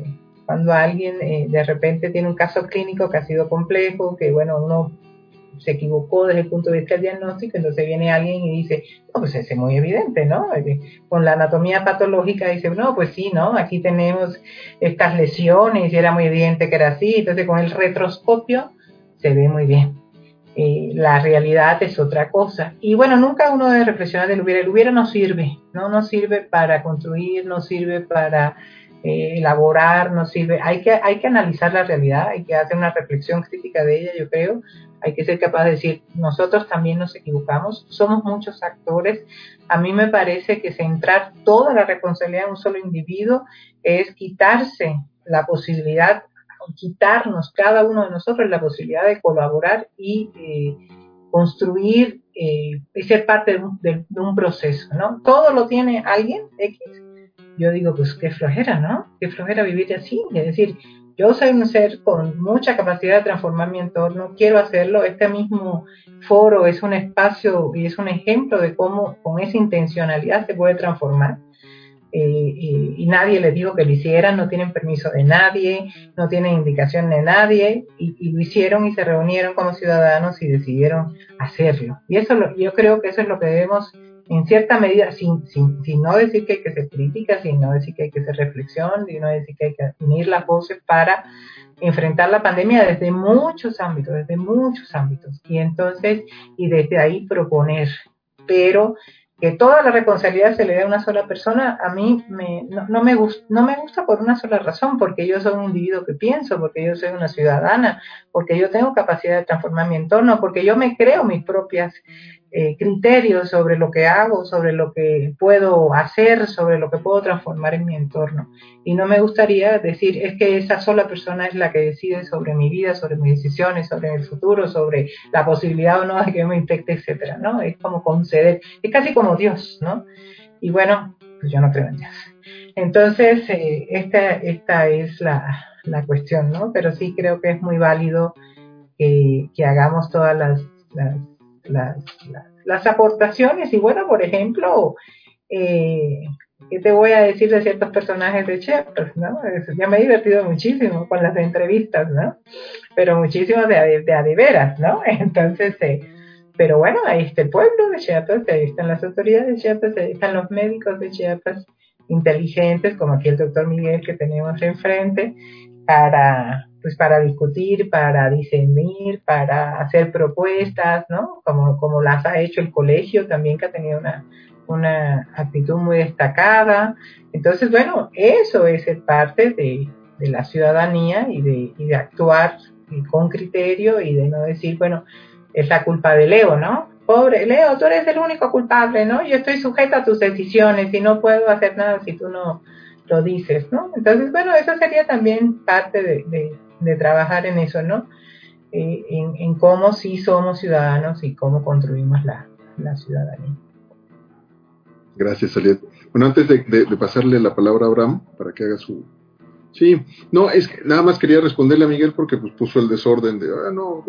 Cuando alguien de repente tiene un caso clínico que ha sido complejo, que bueno, uno se equivocó desde el punto de vista del diagnóstico, entonces viene alguien y dice, no, pues es muy evidente, ¿no? Con la anatomía patológica dice, no, pues sí, ¿no? Aquí tenemos estas lesiones y era muy evidente que era así, entonces con el retroscopio se ve muy bien. La realidad es otra cosa. Y bueno, nunca uno debe reflexionar del hubiera. El hubiera no sirve, ¿no? No sirve para construir, no sirve para elaborar, no sirve. Hay que analizar la realidad, hay que hacer una reflexión crítica de ella, yo creo. Hay que ser capaz de decir, nosotros también nos equivocamos, somos muchos actores. A mí me parece que centrar toda la responsabilidad en un solo individuo es quitarse la posibilidad, quitarnos cada uno de nosotros la posibilidad de colaborar y construir y ser parte de un proceso, ¿no? Todo lo tiene alguien X. Yo digo, pues qué flojera, ¿no? Qué flojera vivir así. Es decir, yo soy un ser con mucha capacidad de transformar mi entorno, quiero hacerlo. Este mismo foro es un espacio y es un ejemplo de cómo con esa intencionalidad se puede transformar. Y nadie les dijo que lo hicieran, no tienen permiso de nadie, no tienen indicación de nadie, y lo hicieron y se reunieron como ciudadanos y decidieron hacerlo. Y eso yo creo que eso es lo que debemos, en cierta medida, sin no decir que hay que ser crítica, sin no decir que hay que hacer reflexión, sin no decir que hay que unir las voces para enfrentar la pandemia desde muchos ámbitos, y entonces, y desde ahí proponer, pero que toda la responsabilidad se le dé a una sola persona, a mí no me gusta por una sola razón, porque yo soy un individuo que pienso, porque yo soy una ciudadana, porque yo tengo capacidad de transformar mi entorno, porque yo me creo mis propias criterios sobre lo que hago, sobre lo que puedo hacer, sobre lo que puedo transformar en mi entorno. Y no me gustaría decir, es que esa sola persona es la que decide sobre mi vida, sobre mis decisiones, sobre el futuro, sobre la posibilidad o no de que yo me infecte, etcétera, ¿no? Es como conceder, es casi como Dios, ¿no? Y bueno, pues yo no creo en Dios. Entonces, esta es la cuestión, ¿no? Pero sí creo que es muy válido que hagamos todas las aportaciones. Y bueno, por ejemplo, ¿qué te voy a decir de ciertos personajes de Chiapas, ¿no? Ya me he divertido muchísimo con las entrevistas, ¿no? Pero muchísimo de a de veras, ¿no? Entonces, pero bueno, ahí está el pueblo de Chiapas, ahí están las autoridades de Chiapas, ahí están los médicos de Chiapas inteligentes, como aquí el doctor Miguel que tenemos enfrente, para discutir, para discernir, para hacer propuestas, ¿no? Como las ha hecho el colegio también, que ha tenido una actitud muy destacada. Entonces, bueno, eso es ser parte de la ciudadanía y de actuar con criterio y de no decir, bueno, es la culpa de Leo, ¿no? Pobre Leo, tú eres el único culpable, ¿no? Yo estoy sujeta a tus decisiones y no puedo hacer nada si tú no lo dices, ¿no? Entonces, bueno, eso sería también parte de trabajar en eso, ¿no? En cómo sí somos ciudadanos y cómo construimos la ciudadanía. Gracias, Aliet. Bueno, antes de pasarle la palabra a Abraham para que haga su... Sí, no, es que nada más quería responderle a Miguel porque pues puso el desorden de,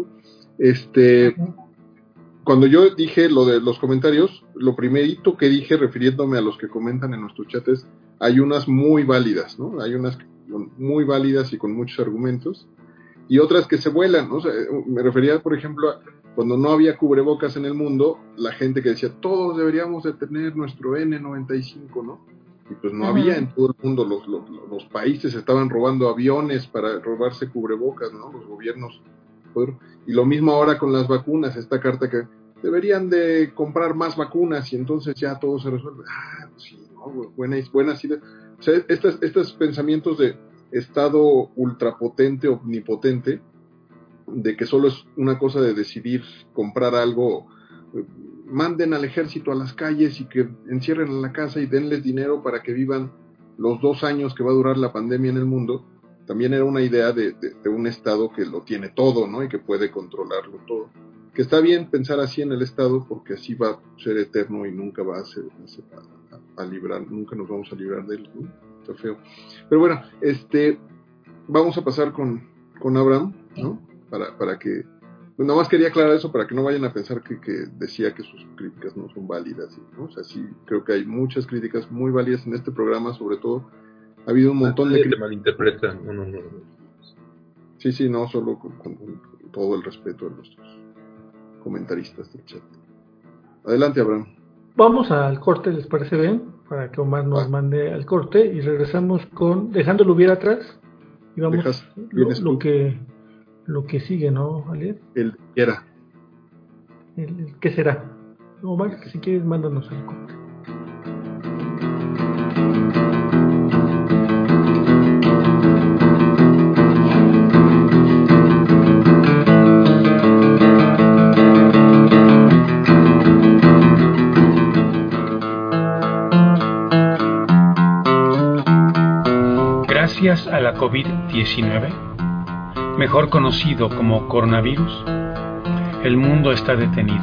cuando yo dije lo de los comentarios, lo primerito que dije refiriéndome a los que comentan en nuestro chat es, hay unas muy válidas, ¿no? Hay unas muy válidas y con muchos argumentos, y otras que se vuelan, ¿no? O sea, me refería, por ejemplo, a cuando no había cubrebocas en el mundo, la gente que decía, todos deberíamos de tener nuestro N95, ¿no? Y pues no había en todo el mundo, los países estaban robando aviones para robarse cubrebocas, ¿no? Los gobiernos. Y lo mismo ahora con las vacunas, esta carta que deberían de comprar más vacunas y entonces ya todo se resuelve. Pues sí, ¿no? Buenas ideas. O sea, estos pensamientos de Estado ultrapotente, omnipotente, de que solo es una cosa de decidir comprar algo, manden al ejército a las calles y que encierren en la casa y denles dinero para que vivan los 2 años que va a durar la pandemia en el mundo. También era una idea de un Estado que lo tiene todo, ¿no? Y que puede controlarlo todo. Que está bien pensar así en el Estado porque así va a ser eterno y nunca va a librar, nunca nos vamos a librar de él, ¿no? Está feo. Pero bueno, vamos a pasar con Abraham, ¿no? Para que, nada más quería aclarar eso para que no vayan a pensar que decía que sus críticas no son válidas, ¿no? O sea, sí, creo que hay muchas críticas muy válidas en este programa, sobre todo Ha habido un montón de... Te malinterpretan. No. Sí, no, solo con todo el respeto de nuestros comentaristas del chat. Adelante, Abraham. Vamos al corte, ¿les parece bien? Para que Omar nos mande al corte y regresamos con dejándolo hubiera atrás y vamos lo que sigue, ¿no, Aliet? El era. El ¿qué será? Omar, si quieres, mándanos al corte. Gracias a la COVID-19, mejor conocido como coronavirus, el mundo está detenido.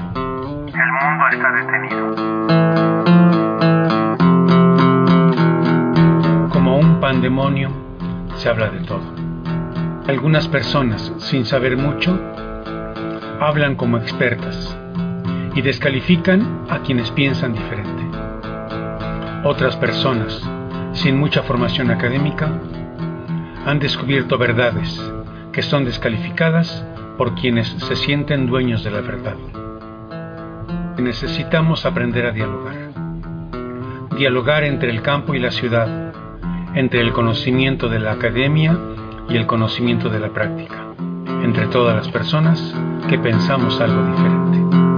Como un pandemonio, se habla de todo. Algunas personas, sin saber mucho, hablan como expertas y descalifican a quienes piensan diferente. Otras personas, sin mucha formación académica, han descubierto verdades que son descalificadas por quienes se sienten dueños de la verdad. Necesitamos aprender a dialogar entre el campo y la ciudad, entre el conocimiento de la academia y el conocimiento de la práctica, entre todas las personas que pensamos algo diferente.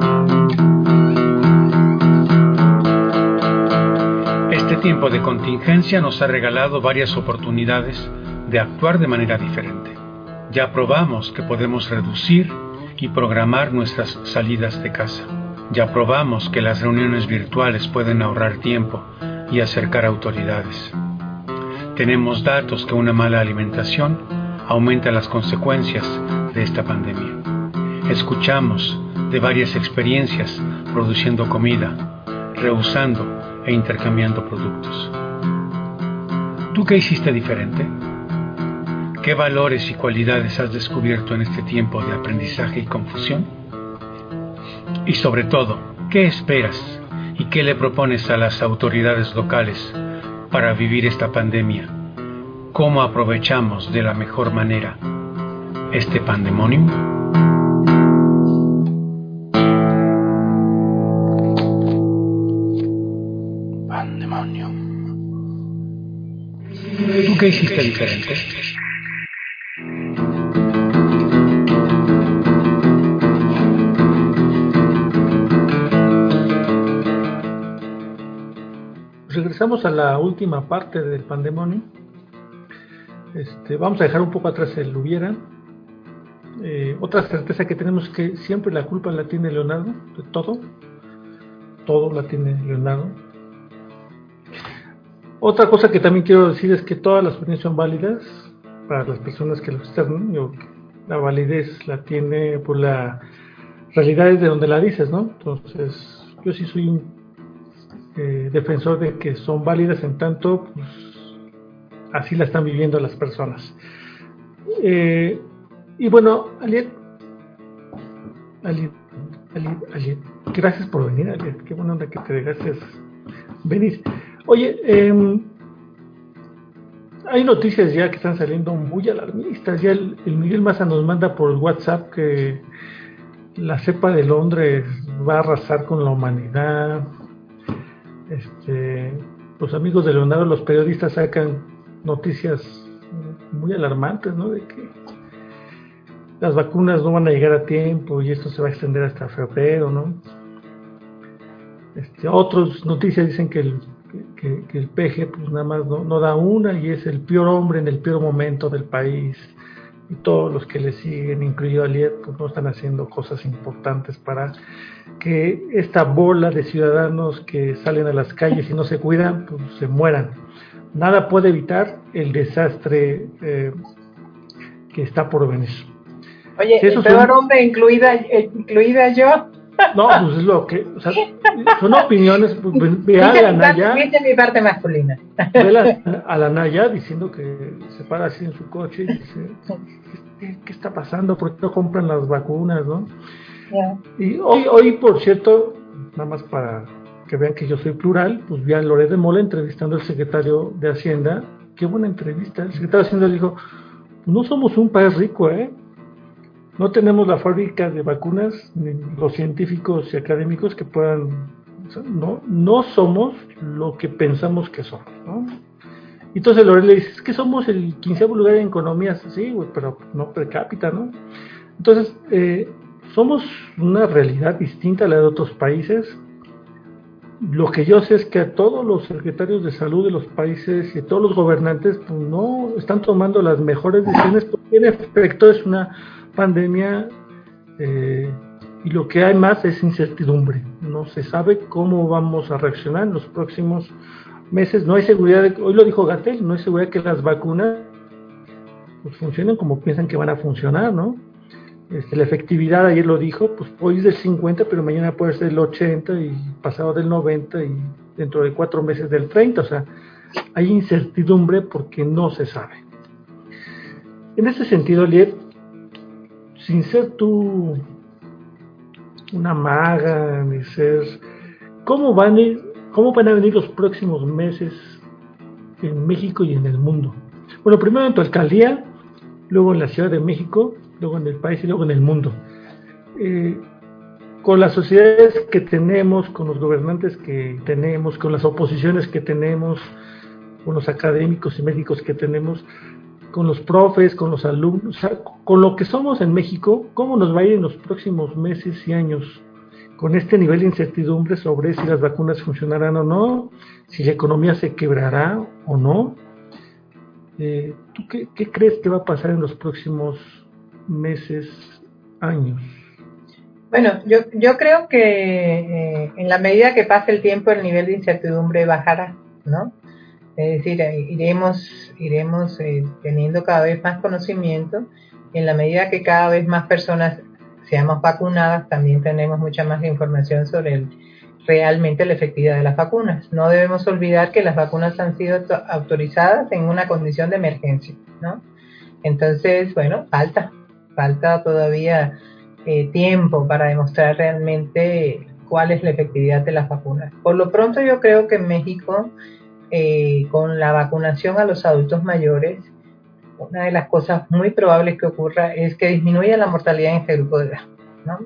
Este tiempo de contingencia nos ha regalado varias oportunidades de actuar de manera diferente. Ya probamos que podemos reducir y programar nuestras salidas de casa. Ya probamos que las reuniones virtuales pueden ahorrar tiempo y acercar autoridades. Tenemos datos que una mala alimentación aumenta las consecuencias de esta pandemia. Escuchamos de varias experiencias produciendo comida, reusando e intercambiando productos. ¿Tú qué hiciste diferente? ¿Qué valores y cualidades has descubierto en este tiempo de aprendizaje y confusión? Y sobre todo, ¿qué esperas y qué le propones a las autoridades locales para vivir esta pandemia? ¿Cómo aprovechamos de la mejor manera este pandemonium? ¿Tú qué hiciste diferente? Regresamos a la última parte del pandemonio. Vamos a dejar un poco atrás el hubiera. Otra certeza que tenemos es que siempre la culpa la tiene Leonardo, de todo la tiene Leonardo. Otra cosa que también quiero decir es que todas las opiniones son válidas para las personas que lo externan. La validez la tiene por la realidad es de donde la dices, ¿no? Entonces, yo sí soy un defensor de que son válidas en tanto pues, así la están viviendo las personas. Y bueno, Aliet, gracias por venir, Aliet. Qué buena onda que te dejaste venir. Oye, hay noticias ya que están saliendo muy alarmistas. Ya el Miguel Maza nos manda por WhatsApp que la cepa de Londres va a arrasar con la humanidad. Los amigos de Leonardo, los periodistas sacan noticias muy alarmantes, ¿no? De que las vacunas no van a llegar a tiempo y esto se va a extender hasta febrero, ¿no? Otras noticias dicen que el PG pues nada más no da una y es el peor hombre en el peor momento del país y todos los que le siguen, incluido Aliet, pues no están haciendo cosas importantes para que esta bola de ciudadanos que salen a las calles y no se cuidan, pues se mueran. Nada puede evitar el desastre que está por venir. Oye, el peor hombre, incluida yo. No, pues es lo que, o sea, son opiniones, pues, ve a la Naya. Viste mi parte masculina. Ve a la Naya diciendo que se para así en su coche y dice, ¿qué está pasando? ¿Por qué no compran las vacunas, no? Yeah. Y hoy, por cierto, nada más para que vean que yo soy plural, pues vi a Loret de Mola entrevistando al secretario de Hacienda qué buena entrevista. El secretario de Hacienda dijo, no somos un país rico, no tenemos la fábrica de vacunas, ni los científicos y académicos que puedan, no somos lo que pensamos que somos, ¿no? Y entonces Loret le dice, es que somos el 15º lugar en economías, sí, güey, pero no per cápita, ¿no? Entonces, somos una realidad distinta a la de otros países. Lo que yo sé es que a todos los secretarios de salud de los países y todos los gobernantes pues, no están tomando las mejores decisiones porque en efecto es una pandemia y lo que hay más es incertidumbre. No se sabe cómo vamos a reaccionar en los próximos meses. No hay seguridad, hoy lo dijo Gatell, no hay seguridad que las vacunas pues, funcionen como piensan que van a funcionar, ¿no? La efectividad, ayer lo dijo, pues hoy es del 50, pero mañana puede ser del 80 y pasado del 90 y dentro de 4 meses del 30, o sea, hay incertidumbre porque no se sabe. En ese sentido, Liet, sin ser tú una maga, ni ser, ¿cómo van a venir los próximos meses en México y en el mundo? Bueno, primero en tu alcaldía, luego en la Ciudad de México, luego en el país y luego en el mundo. Con las sociedades que tenemos, con los gobernantes que tenemos, con las oposiciones que tenemos, con los académicos y médicos que tenemos, con los profes, con los alumnos, o sea, con lo que somos en México, ¿cómo nos va a ir en los próximos meses y años? Con este nivel de incertidumbre sobre si las vacunas funcionarán o no, si la economía se quebrará o no. ¿Tú qué crees que va a pasar en los próximos meses, años? Bueno, yo creo que en la medida que pase el tiempo el nivel de incertidumbre bajará, ¿no? Es decir, iremos teniendo cada vez más conocimiento. En la medida que cada vez más personas seamos vacunadas, también tenemos mucha más información sobre realmente la efectividad de las vacunas. No debemos olvidar que las vacunas han sido autorizadas en una condición de emergencia, ¿no? Entonces, bueno, falta todavía tiempo para demostrar realmente cuál es la efectividad de las vacunas. Por lo pronto yo creo que en México, con la vacunación a los adultos mayores, una de las cosas muy probables que ocurra es que disminuya la mortalidad en este grupo de edad, ¿no?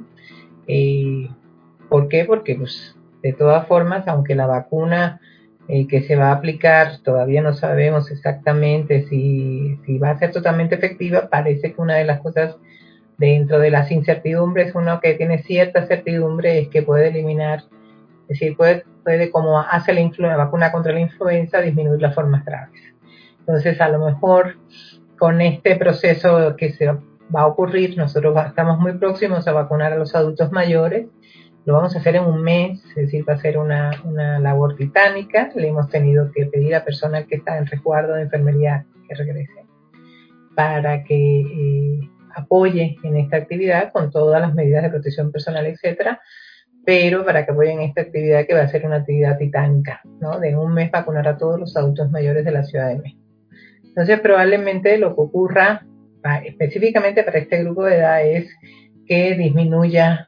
¿Por qué? Porque pues, de todas formas, aunque la vacuna que se va a aplicar todavía no sabemos exactamente si va a ser totalmente efectiva, parece que una de las cosas dentro de las incertidumbres, uno que tiene cierta certidumbre es que puede eliminar, es decir, puede como hace la vacuna contra la influenza, disminuir las formas graves. Entonces, a lo mejor con este proceso que se va a ocurrir, nosotros estamos muy próximos a vacunar a los adultos mayores. Lo vamos a hacer en un mes, es decir, va a ser una labor titánica. Le hemos tenido que pedir a personal que está en resguardo de enfermería que regrese para que apoye en esta actividad con todas las medidas de protección personal, etcétera, pero para que apoyen esta actividad que va a ser una actividad titánica, ¿no? De un mes vacunar a todos los adultos mayores de la Ciudad de México. Entonces, probablemente lo que ocurra específicamente para este grupo de edad es que disminuya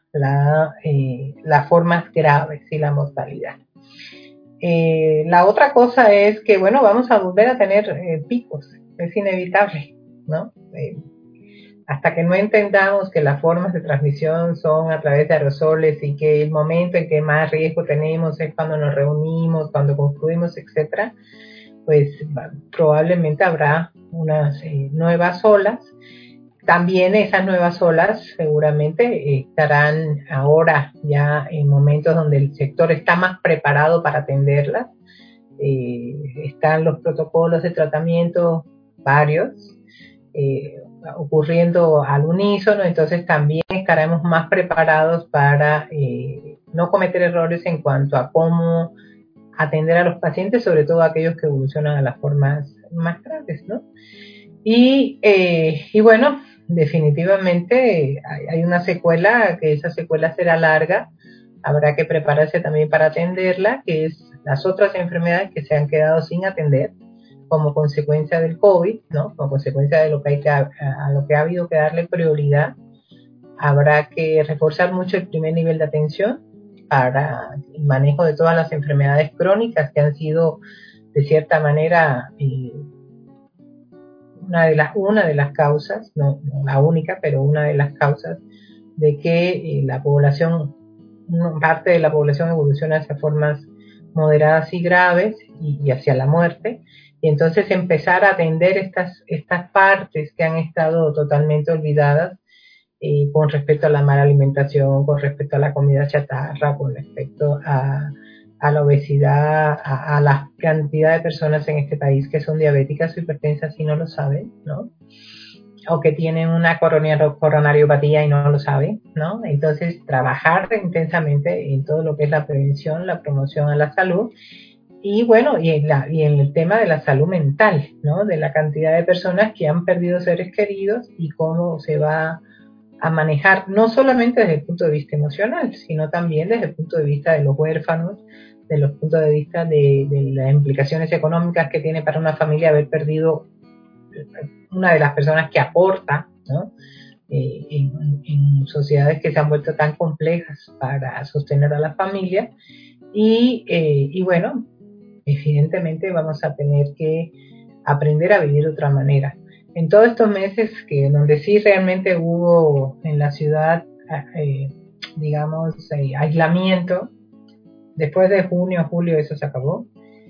las formas graves y la mortalidad. La otra cosa es que, bueno, vamos a volver a tener picos, es inevitable, ¿no? Hasta que no entendamos que las formas de transmisión son a través de aerosoles y que el momento en que más riesgo tenemos es cuando nos reunimos, cuando concluimos, etcétera, pues probablemente habrá unas nuevas olas. También esas nuevas olas seguramente estarán ahora ya en momentos donde el sector está más preparado para atenderlas. Están los protocolos de tratamiento varios ocurriendo al unísono, entonces también estaremos más preparados para no cometer errores en cuanto a cómo atender a los pacientes, sobre todo aquellos que evolucionan a las formas más graves, ¿no? Y bueno, definitivamente hay una secuela, que esa secuela será larga, habrá que prepararse también para atenderla, que es las otras enfermedades que se han quedado sin atender como consecuencia del COVID, ¿no? Como consecuencia de lo que a lo que ha habido que darle prioridad. Habrá que reforzar mucho el primer nivel de atención para el manejo de todas las enfermedades crónicas que han sido de cierta manera una de las causas, no la única, pero una de las causas de que la población, parte de la población evoluciona hacia formas moderadas y graves y hacia la muerte, y entonces empezar a atender estas partes que han estado totalmente olvidadas con respecto a la mala alimentación, con respecto a la comida chatarra, con respecto a la obesidad, a la cantidad de personas en este país que son diabéticas o hipertensas y no lo saben, ¿no? O que tienen una coronariopatía y no lo saben, ¿no? Entonces, trabajar intensamente en todo lo que es la prevención, la promoción a la salud, y bueno, y en el tema de la salud mental, ¿no? De la cantidad de personas que han perdido seres queridos y cómo se va a manejar, no solamente desde el punto de vista emocional, sino también desde el punto de vista de los huérfanos, de los puntos de vista de las implicaciones económicas que tiene para una familia haber perdido una de las personas que aporta, ¿no? En sociedades que se han vuelto tan complejas para sostener a la familia. Y bueno, evidentemente vamos a tener que aprender a vivir de otra manera. En todos estos meses donde sí realmente hubo en la ciudad, digamos, aislamiento, después de junio, julio, eso se acabó.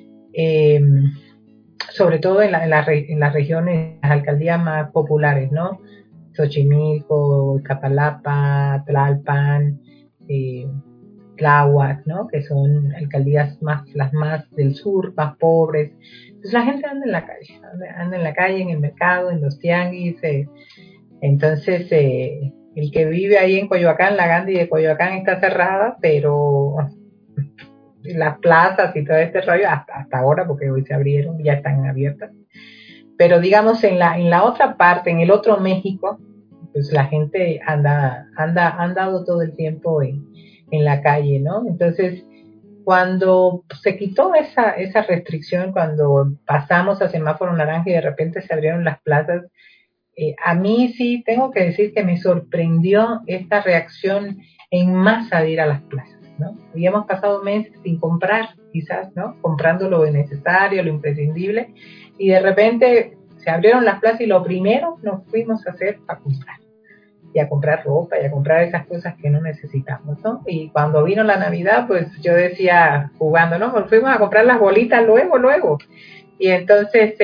Sobre todo en las regiones, las alcaldías más populares, ¿no? Xochimilco, Iztapalapa, Tlalpan, Tláhuac, ¿no? Que son alcaldías las más del sur, más pobres. Entonces la gente anda en la calle, anda en la calle, en el mercado, en los tianguis. Entonces el que vive ahí en Coyoacán, la Gandhi de Coyoacán está cerrada, pero las plazas y todo este rollo hasta ahora, porque hoy se abrieron, ya están abiertas, pero digamos en la otra parte, en el otro México, pues la gente ha andado todo el tiempo en la calle, ¿no? Entonces cuando se quitó esa restricción, cuando pasamos a semáforo naranja y de repente se abrieron las plazas, a mí sí tengo que decir que me sorprendió esta reacción en masa de ir a las plazas, ¿no? Habíamos pasado meses sin comprar, quizás, ¿no? Comprando lo necesario, lo imprescindible, y de repente se abrieron las plazas y lo primero nos fuimos a hacer a comprar. Y a comprar ropa y a comprar esas cosas que no necesitamos, ¿no? Y cuando vino la Navidad, pues yo decía, jugando, ¿no? Pues fuimos a comprar las bolitas luego. Y entonces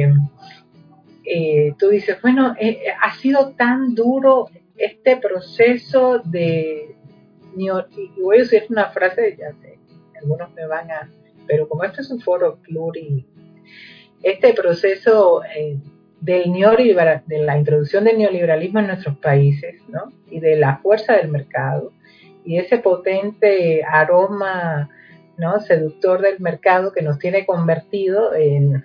tú dices, bueno, ha sido tan duro este proceso de... Y voy a decir una frase, ya sé, algunos me van a... Pero como esto es un foro pluri, este proceso... de la introducción del neoliberalismo en nuestros países, ¿no? Y de la fuerza del mercado y ese potente aroma, ¿no? Seductor del mercado que nos tiene convertido en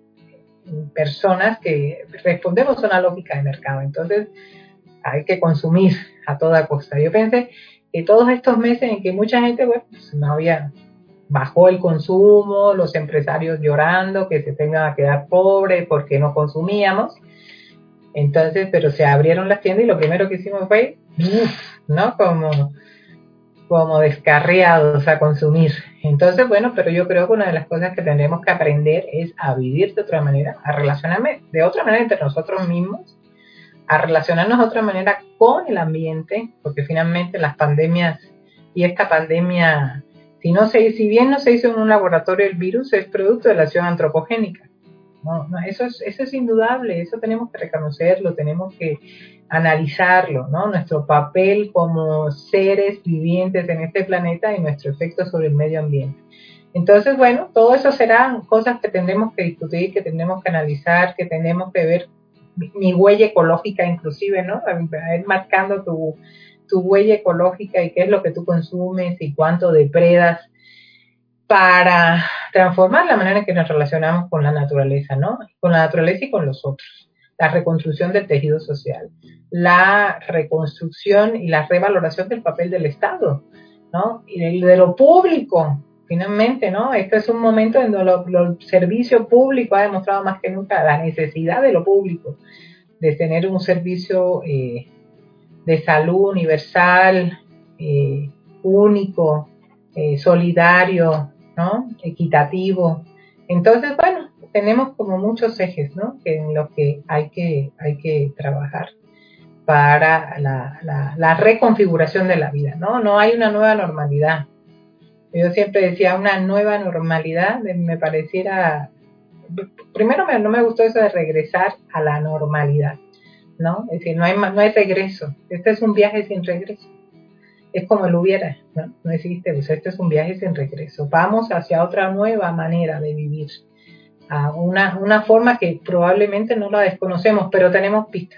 personas que respondemos a una lógica de mercado. Entonces hay que consumir a toda costa. Yo pensé que todos estos meses en que mucha gente, bueno, pues bajó el consumo, los empresarios llorando que se tengan a quedar pobres porque no consumíamos. Entonces, pero se abrieron las tiendas y lo primero que hicimos fue, ¿no? Como descarriados a consumir. Entonces, bueno, pero yo creo que una de las cosas que tendremos que aprender es a vivir de otra manera, a relacionarme de otra manera entre nosotros mismos, a relacionarnos de otra manera con el ambiente, porque finalmente las pandemias y esta pandemia... Si bien no se hizo en un laboratorio el virus, es producto de la acción antropogénica. No, eso es indudable, eso tenemos que reconocerlo, tenemos que analizarlo, ¿no? Nuestro papel como seres vivientes en este planeta y nuestro efecto sobre el medio ambiente. Entonces, bueno, todo eso serán cosas que tendremos que discutir, que tendremos que analizar, que tenemos que ver mi huella ecológica inclusive, ¿no? A ir marcando tu huella ecológica y qué es lo que tú consumes y cuánto depredas para transformar la manera en que nos relacionamos con la naturaleza, ¿no? Con la naturaleza y con los otros. La reconstrucción del tejido social, la reconstrucción y la revaloración del papel del Estado, ¿no? Y de lo público, finalmente, ¿no? Este es un momento en donde el servicio público ha demostrado más que nunca la necesidad de lo público, de tener un servicio de salud universal, único, solidario, ¿no? Equitativo. Entonces, bueno, tenemos como muchos ejes, ¿no? En los que hay que trabajar para la reconfiguración de la vida, ¿no? No hay una nueva normalidad. Yo siempre decía, una nueva normalidad me pareciera... Primero, no me gustó eso de regresar a la normalidad, ¿no? Es decir, no hay regreso. Este es un viaje sin regreso. Es como el hubiera, ¿no? No existe. Pues este es un viaje sin regreso. Vamos hacia otra nueva manera de vivir. A una forma que probablemente no la desconocemos, pero tenemos pistas.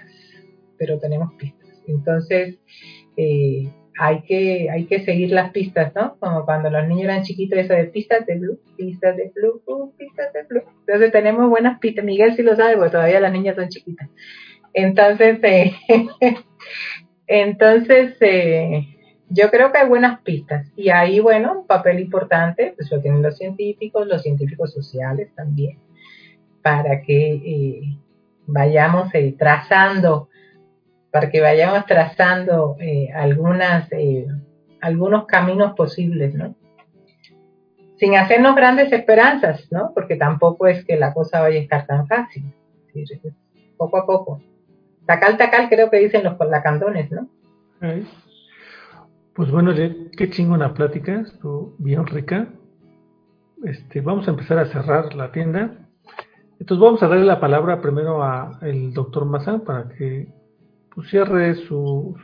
Entonces, hay que seguir las pistas, ¿no? Como cuando los niños eran chiquitos, eso de pistas de blue, pistas de blue, pistas de blue. Entonces tenemos buenas pistas. Miguel sí lo sabe, porque todavía las niñas son chiquitas. Entonces, yo creo que hay buenas pistas. Y ahí, bueno, un papel importante, pues lo tienen los científicos sociales también, para que vayamos trazando algunos caminos posibles, ¿no? Sin hacernos grandes esperanzas, ¿no? Porque tampoco es que la cosa vaya a estar tan fácil. Es decir, poco a poco. Tacal, creo que dicen los lacandones, ¿no? Ay. Pues bueno, qué chingona plática, estuvo bien rica. Vamos a empezar a cerrar la tienda. Entonces vamos a darle la palabra primero a el doctor Maza para que pues, cierre su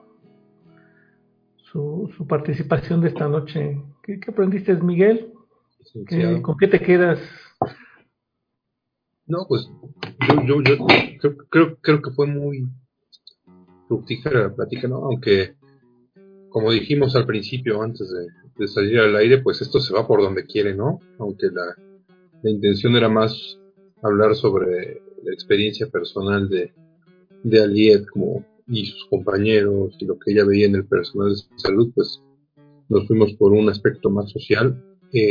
participación de esta noche. ¿Qué aprendiste, Miguel? ¿Con qué te quedas? No, pues yo creo que fue muy fructífera la plática, ¿no? Aunque, como dijimos al principio, antes de salir al aire, pues esto se va por donde quiere, ¿no? Aunque la intención era más hablar sobre la experiencia personal de Aliet y sus compañeros y lo que ella veía en el personal de salud, pues nos fuimos por un aspecto más social.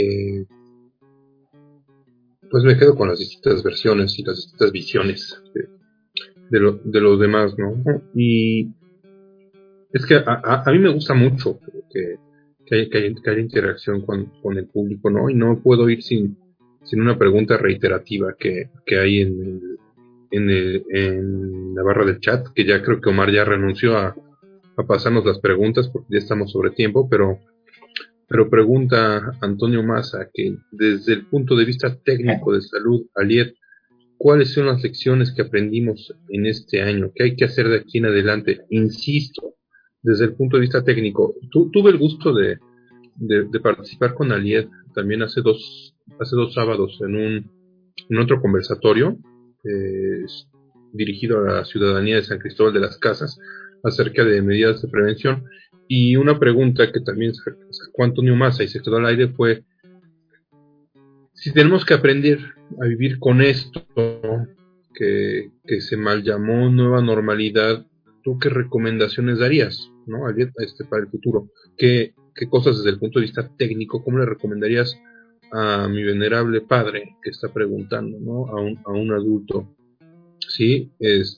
Pues me quedo con las distintas versiones y las distintas visiones de los demás, ¿no? Y es que a mí me gusta mucho que haya interacción con el público, ¿no? Y no puedo ir sin una pregunta reiterativa que hay en la barra del chat, que ya creo que Omar ya renunció a pasarnos las preguntas porque ya estamos sobre tiempo, pero pregunta Antonio Maza que desde el punto de vista técnico de salud, Aliet, ¿cuáles son las lecciones que aprendimos en este año? ¿Qué hay que hacer de aquí en adelante? Insisto, desde el punto de vista técnico, tuve el gusto de participar con Aliet también hace dos sábados en otro conversatorio dirigido a la ciudadanía de San Cristóbal de las Casas acerca de medidas de prevención, y una pregunta que también sacó Antonio Maza y se quedó al aire fue: si tenemos que aprender a vivir con esto que se mal llamó nueva normalidad, ¿tú qué recomendaciones darías, ¿no? Para el futuro? ¿Qué cosas desde el punto de vista técnico, cómo le recomendarías a mi venerable padre que está preguntando, ¿no? A un adulto, ¿sí?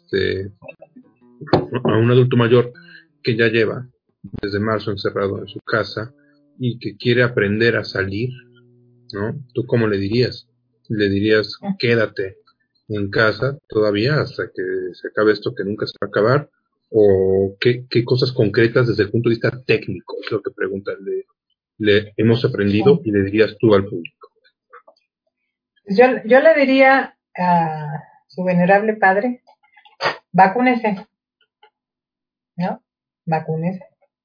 A un adulto mayor que ya lleva desde marzo encerrado en su casa y que quiere aprender a salir, ¿no? ¿Tú cómo le dirías? ¿Le dirías quédate en casa todavía hasta que se acabe esto que nunca se va a acabar? ¿O qué cosas concretas desde el punto de vista técnico es lo que pregunta le hemos aprendido y le dirías tú al público? Yo le diría a su venerable padre, vacúnese, ¿no? Vacúnese.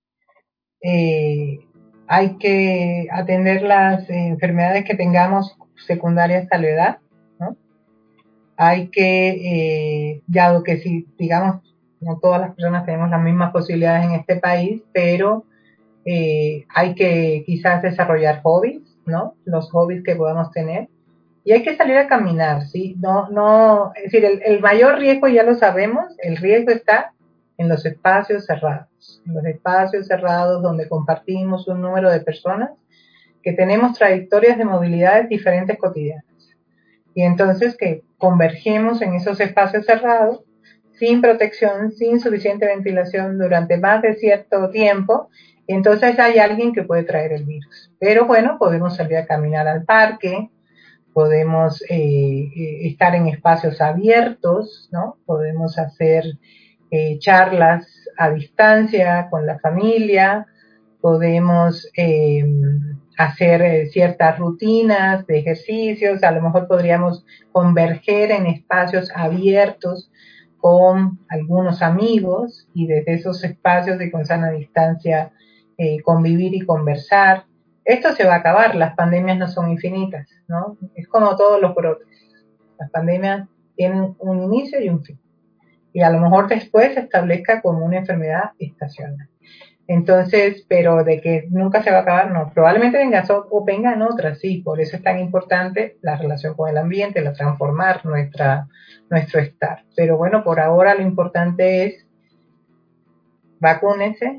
Hay que atender las enfermedades que tengamos secundarias a la edad, ¿no? Hay que, dado que si, digamos, no todas las personas tenemos las mismas posibilidades en este país, pero hay que quizás desarrollar hobbies, ¿no? Los hobbies que podamos tener. Y hay que salir a caminar, ¿sí? Es decir, el mayor riesgo ya lo sabemos, el riesgo está en los espacios cerrados. En los espacios cerrados donde compartimos un número de personas que tenemos trayectorias de movilidades diferentes cotidianas. Y entonces que convergemos en esos espacios cerrados, sin protección, sin suficiente ventilación durante más de cierto tiempo, y entonces hay alguien que puede traer el virus. Pero bueno, podemos salir a caminar al parque, podemos estar en espacios abiertos, ¿no? Podemos hacer charlas a distancia con la familia, podemos hacer ciertas rutinas de ejercicios, a lo mejor podríamos converger en espacios abiertos con algunos amigos y desde esos espacios y con sana distancia convivir y conversar. Esto se va a acabar, las pandemias no son infinitas, ¿no? Es como todos los brotes. Las pandemias tienen un inicio y un fin. Y a lo mejor después se establezca como una enfermedad estacional. Entonces, pero de que nunca se va a acabar, no. Probablemente vengan otras, sí. Por eso es tan importante la relación con el ambiente, la transformar nuestro estar. Pero bueno, por ahora lo importante es vacúnese,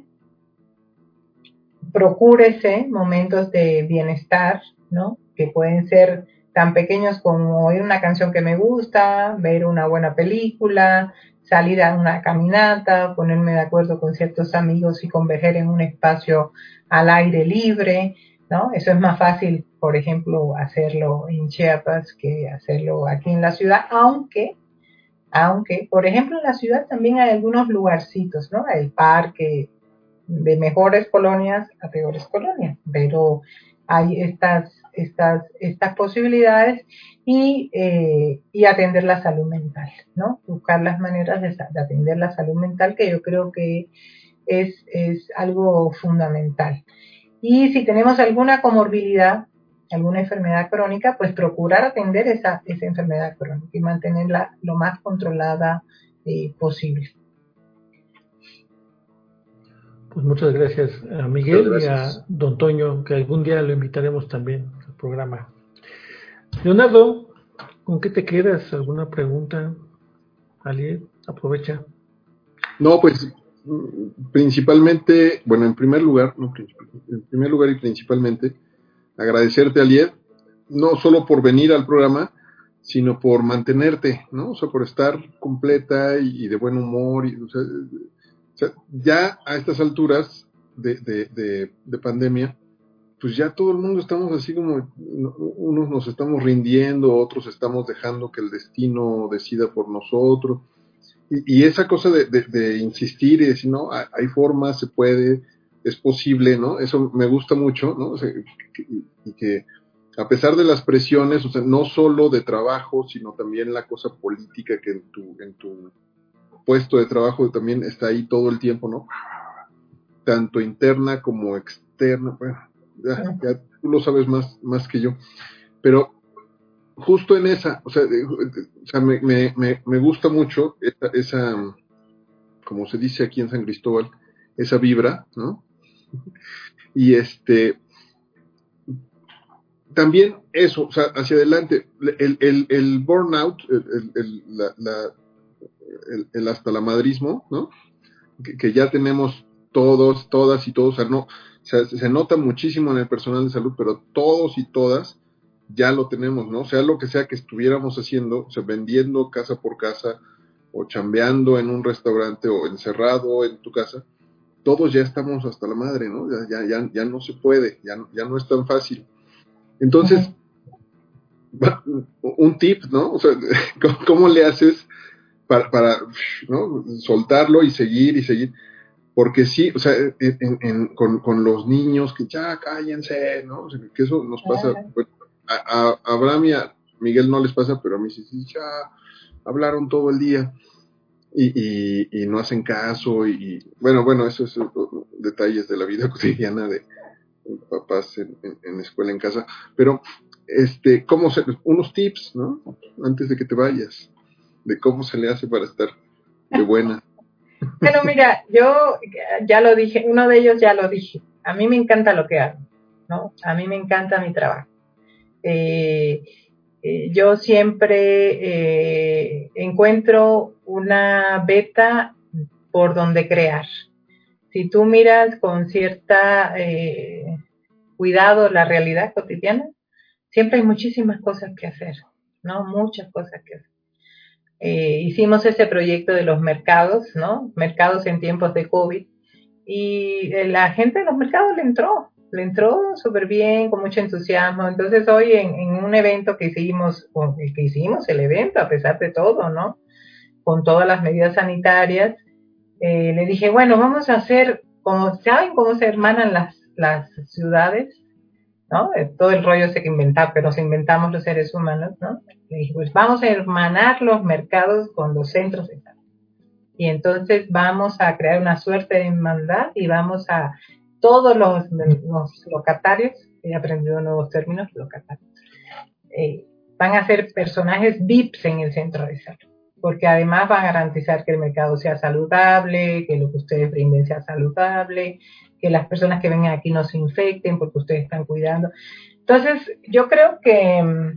procúrese momentos de bienestar, ¿no? Que pueden ser tan pequeños como oír una canción que me gusta, ver una buena película, salir a una caminata, ponerme de acuerdo con ciertos amigos y converger en un espacio al aire libre, ¿no? Eso es más fácil, por ejemplo, hacerlo en Chiapas que hacerlo aquí en la ciudad, aunque, por ejemplo, en la ciudad también hay algunos lugarcitos, ¿no? El parque, de mejores colonias a peores colonias, pero hay estas posibilidades y atender la salud mental, ¿no? Buscar las maneras de atender la salud mental, que yo creo que es algo fundamental. Y si tenemos alguna comorbilidad, alguna enfermedad crónica, pues procurar atender esa enfermedad crónica y mantenerla lo más controlada posible. Pues muchas gracias a Miguel y a don Toño, que algún día lo invitaremos también al programa. Leonardo, ¿con qué te quedas? ¿Alguna pregunta? ¿Alguien? Aprovecha. No, pues principalmente, bueno, en primer lugar y principalmente, agradecerte, Aliet, no solo por venir al programa, sino por mantenerte, ¿no? O sea, por estar completa y de buen humor, o sea, ya a estas alturas de pandemia, pues ya todo el mundo estamos así como, unos nos estamos rindiendo, otros estamos dejando que el destino decida por nosotros. Y esa cosa de insistir y decir, no, hay formas, se puede, es posible, ¿no? Eso me gusta mucho, ¿no? O sea, y que a pesar de las presiones, o sea, no solo de trabajo, sino también la cosa política que en tu puesto de trabajo también está ahí todo el tiempo, ¿no? Tanto interna como externa, bueno, ya tú lo sabes más que yo, pero justo en esa, o sea, me gusta mucho esa, como se dice aquí en San Cristóbal, esa vibra, ¿no? Y también eso, o sea, hacia adelante, el burnout, el hasta la madrismo, ¿no? Que ya tenemos todos, todas y todos, o sea, no, o sea, se nota muchísimo en el personal de salud, pero todos y todas ya lo tenemos, ¿no? Sea lo que sea que estuviéramos haciendo, o sea, vendiendo casa por casa, o chambeando en un restaurante, o encerrado en tu casa, todos ya estamos hasta la madre, ¿no? Ya no se puede, ya no es tan fácil. Entonces, un tip, ¿no? O sea, ¿cómo le haces para ¿no? Soltarlo y seguir? Porque sí, o sea, con los niños que ya cállense, ¿no? O sea, que eso nos pasa, bueno, a Abraham y a Miguel no les pasa, pero a mí sí, ya hablaron todo el día y no hacen caso y bueno, eso es detalles de la vida cotidiana de papás en escuela, en casa, pero cómo unos tips, ¿no? Antes de que te vayas, de cómo se le hace para estar de buena. Bueno, mira, yo ya lo dije, uno de ellos ya lo dije, a mí me encanta lo que hago, ¿no? A mí me encanta mi trabajo. Yo siempre encuentro una beta por donde crear. Si tú miras con cierta cuidado la realidad cotidiana, siempre hay muchísimas cosas que hacer, ¿no? Muchas cosas que hacer. Hicimos ese proyecto de los mercados, ¿no? Mercados en tiempos de COVID, y la gente de los mercados le entró, le entró súper bien, con mucho entusiasmo. Entonces hoy en un evento que hicimos el evento a pesar de todo, ¿no? Con todas las medidas sanitarias, le dije, bueno, vamos a hacer, como saben cómo se hermanan las ciudades, ¿no? Todo el rollo ese que inventamos, que nos inventamos los seres humanos, ¿no? Le dije, pues vamos a hermanar los mercados con los centros de salud. Y entonces vamos a crear una suerte de hermandad y vamos a todos los locatarios, he aprendido nuevos términos, locatarios, van a ser personajes VIPs en el centro de salud, porque además van a garantizar que el mercado sea saludable, que lo que ustedes brinden sea saludable, que las personas que vengan aquí no se infecten porque ustedes están cuidando. Entonces, yo creo que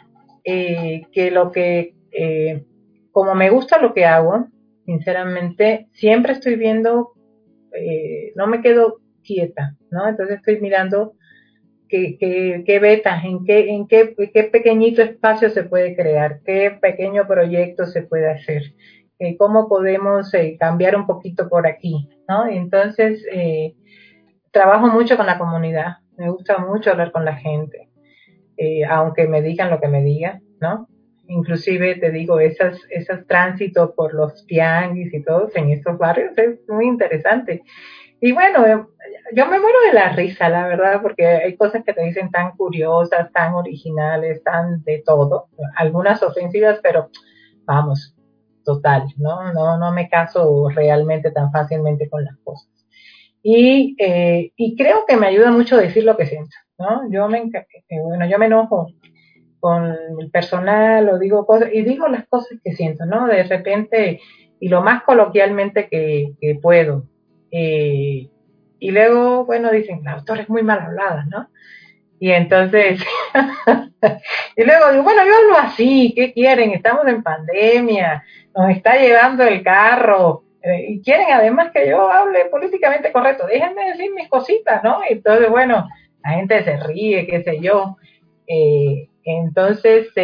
como me gusta lo que hago, sinceramente, siempre estoy viendo, no me quedo quieta, ¿no? Entonces estoy mirando qué vetas, en qué pequeñito espacio se puede crear, qué pequeño proyecto se puede hacer, cómo podemos cambiar un poquito por aquí, ¿no? Entonces, trabajo mucho con la comunidad, me gusta mucho hablar con la gente, aunque me digan lo que me digan, ¿no? Inclusive te digo, esos tránsitos por los tianguis y todos en estos barrios es muy interesante. Y bueno, yo me muero de la risa, la verdad, porque hay cosas que te dicen tan curiosas, tan originales, tan de todo, algunas ofensivas, pero vamos, total, no me caso realmente tan fácilmente con las cosas. Y creo que me ayuda mucho decir lo que siento, ¿no? Yo me enojo con el personal o digo cosas, y digo las cosas que siento, ¿no? De repente, y lo más coloquialmente que puedo. Y luego, bueno, dicen, la autora es muy mal hablada, ¿no? Y entonces, y luego digo, bueno, yo hablo así, ¿qué quieren? Estamos en pandemia, nos está llevando el carro, y quieren además que yo hable políticamente correcto, déjenme decir mis cositas, ¿no? Entonces, bueno, la gente se ríe, qué sé yo. Entonces,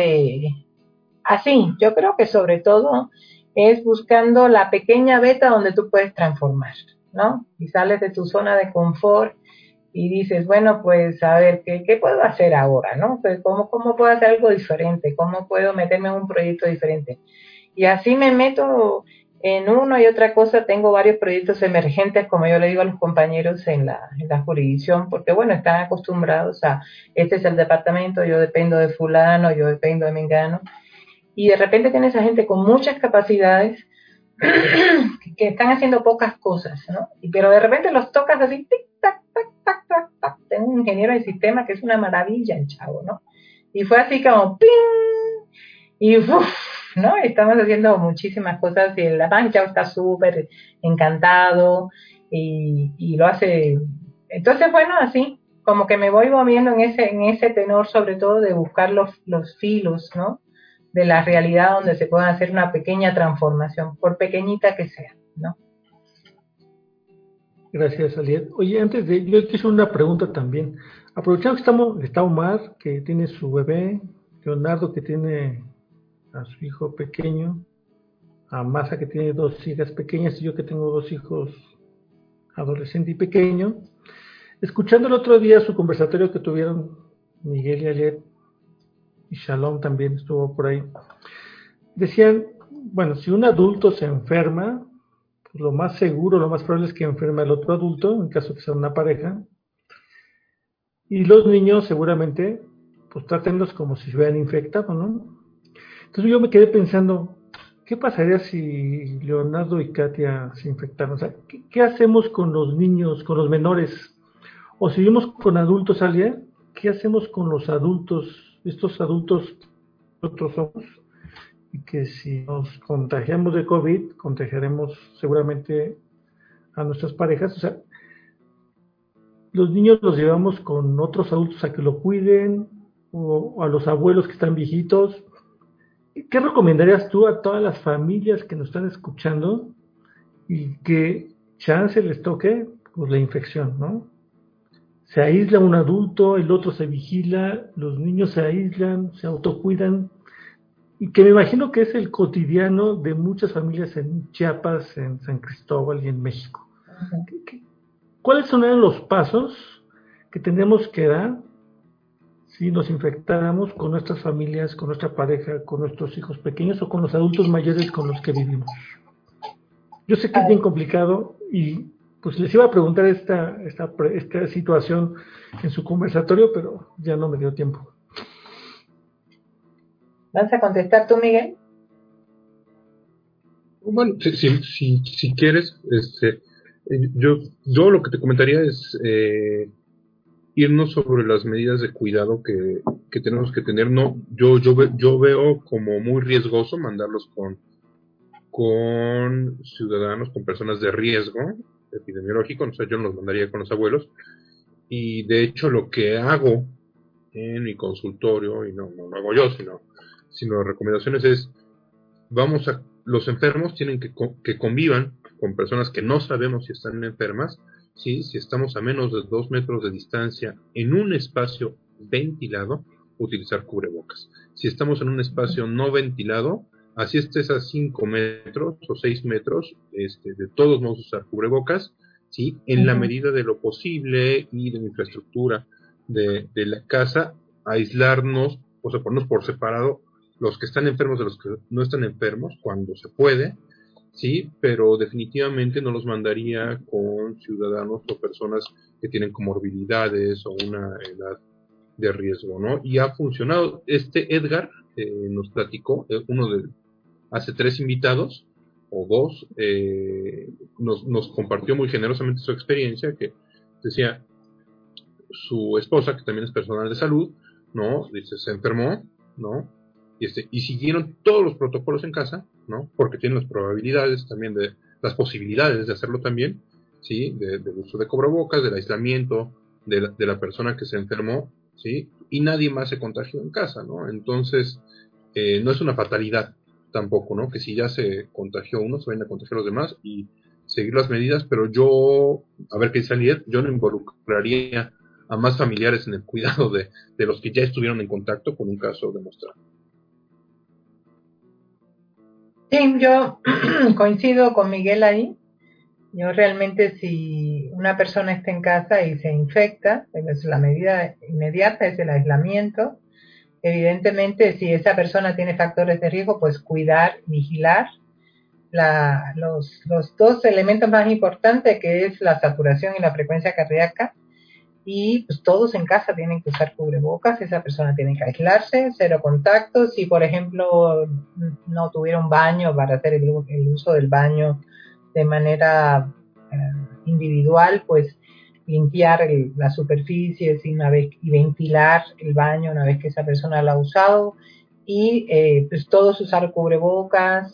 así, yo creo que sobre todo es buscando la pequeña veta donde tú puedes transformar, ¿no? Y sales de tu zona de confort y dices, bueno, pues a ver, ¿qué puedo hacer ahora, no? Pues, ¿cómo puedo hacer algo diferente? ¿Cómo puedo meterme en un proyecto diferente? Y así me meto en uno y otra cosa. Tengo varios proyectos emergentes, como yo le digo a los compañeros en la jurisdicción, porque bueno, están acostumbrados a, este es el departamento, yo dependo de fulano, yo dependo de mengano, y de repente tienes a gente con muchas capacidades que están haciendo pocas cosas, ¿no? Pero de repente los tocas así, tic, tac, tac, tac, tac, tac. Tengo un ingeniero de sistema que es una maravilla el chavo, ¿no? Y fue así como ¡ping! Y ¡uf! ¿No? Estamos haciendo muchísimas cosas y el chavo está súper encantado y lo hace. Entonces, bueno, así, como que me voy moviendo en ese tenor, sobre todo de buscar los filos, ¿no? De la realidad donde se pueda hacer una pequeña transformación, por pequeñita que sea, ¿no? Gracias, Aliet. Oye, antes de, yo te hice una pregunta también. Aprovechando que está Omar, que tiene su bebé, Leonardo, que tiene a su hijo pequeño, a Masa, que tiene 2 hijas pequeñas, y yo que tengo 2 hijos adolescente y pequeño. Escuchando el otro día su conversatorio que tuvieron Miguel y Aliet, y Shalom también estuvo por ahí, decían, bueno, si un adulto se enferma, pues lo más seguro, lo más probable es que enferme al otro adulto, en caso que sea una pareja, y los niños seguramente, pues trátenlos como si se hubieran infectado, ¿no? Entonces yo me quedé pensando, ¿qué pasaría si Leonardo y Katia se infectaran? O sea, ¿qué hacemos con los niños, con los menores? O seguimos con adultos, Alia, ¿qué hacemos con los adultos, estos adultos nosotros somos? Y que si nos contagiamos de COVID, contagiaremos seguramente a nuestras parejas. O sea, los niños los llevamos con otros adultos a que lo cuiden, o a los abuelos que están viejitos. ¿Qué recomendarías tú a todas las familias que nos están escuchando y que chance les toque pues, la infección, ¿no? Se aísla un adulto, el otro se vigila, los niños se aíslan, se autocuidan, y que me imagino que es el cotidiano de muchas familias en Chiapas, en San Cristóbal y en México. ¿Cuáles son los pasos que tenemos que dar si nos infectáramos con nuestras familias, con nuestra pareja, con nuestros hijos pequeños o con los adultos mayores con los que vivimos. Yo sé que es bien complicado y pues les iba a preguntar esta situación en su conversatorio, pero ya no me dio tiempo. ¿Vas a contestar tú, Miguel? Bueno, si quieres, yo lo que te comentaría es irnos sobre las medidas de cuidado que tenemos que tener. No, yo veo como muy riesgoso mandarlos con ciudadanos, con personas de riesgo epidemiológico. O sea, yo no los mandaría con los abuelos. Y de hecho lo que hago en mi consultorio, y no lo hago yo, sino recomendaciones es, los enfermos tienen que convivan con personas que no sabemos si están enfermas, ¿sí? Si estamos a menos de 2 metros de distancia en un espacio ventilado, utilizar cubrebocas. Si estamos en un espacio no ventilado, así estés a 5 metros o 6 metros, de todos modos usar cubrebocas, ¿sí? En la medida de lo posible y de la infraestructura de la casa, aislarnos, o sea, ponernos por separado los que están enfermos de los que no están enfermos, cuando se puede, sí, pero definitivamente no los mandaría con ciudadanos o personas que tienen comorbilidades o una edad de riesgo, ¿no? Y ha funcionado. Edgar nos platicó, hace 3 invitados, o 2, nos compartió muy generosamente su experiencia, que decía, su esposa, que también es personal de salud, ¿no? Dice, se enfermó, ¿no? Y siguieron todos los protocolos en casa, ¿no? Porque tienen las probabilidades también las posibilidades de hacerlo también, ¿sí? Del uso de cubrebocas, del aislamiento de la persona que se enfermó, ¿sí? Y nadie más se contagió en casa, ¿no? Entonces, no es una fatalidad tampoco, ¿no? Que si ya se contagió uno, se vayan a contagiar los demás y seguir las medidas, pero yo, a ver qué dice Aliet, yo no involucraría a más familiares en el cuidado de los que ya estuvieron en contacto con un caso demostrado. Sí, yo coincido con Miguel ahí. Yo realmente, si una persona está en casa y se infecta, pues la medida inmediata es el aislamiento. Evidentemente, si esa persona tiene factores de riesgo, pues cuidar, vigilar. Los 2 elementos más importantes, que es la saturación y la frecuencia cardíaca, y pues todos en casa tienen que usar cubrebocas, esa persona tiene que aislarse, 0 contactos. Si por ejemplo no tuviera un baño, para hacer el uso del baño de manera individual, pues limpiar las superficies y ventilar el baño una vez que esa persona lo ha usado, y pues todos usar cubrebocas,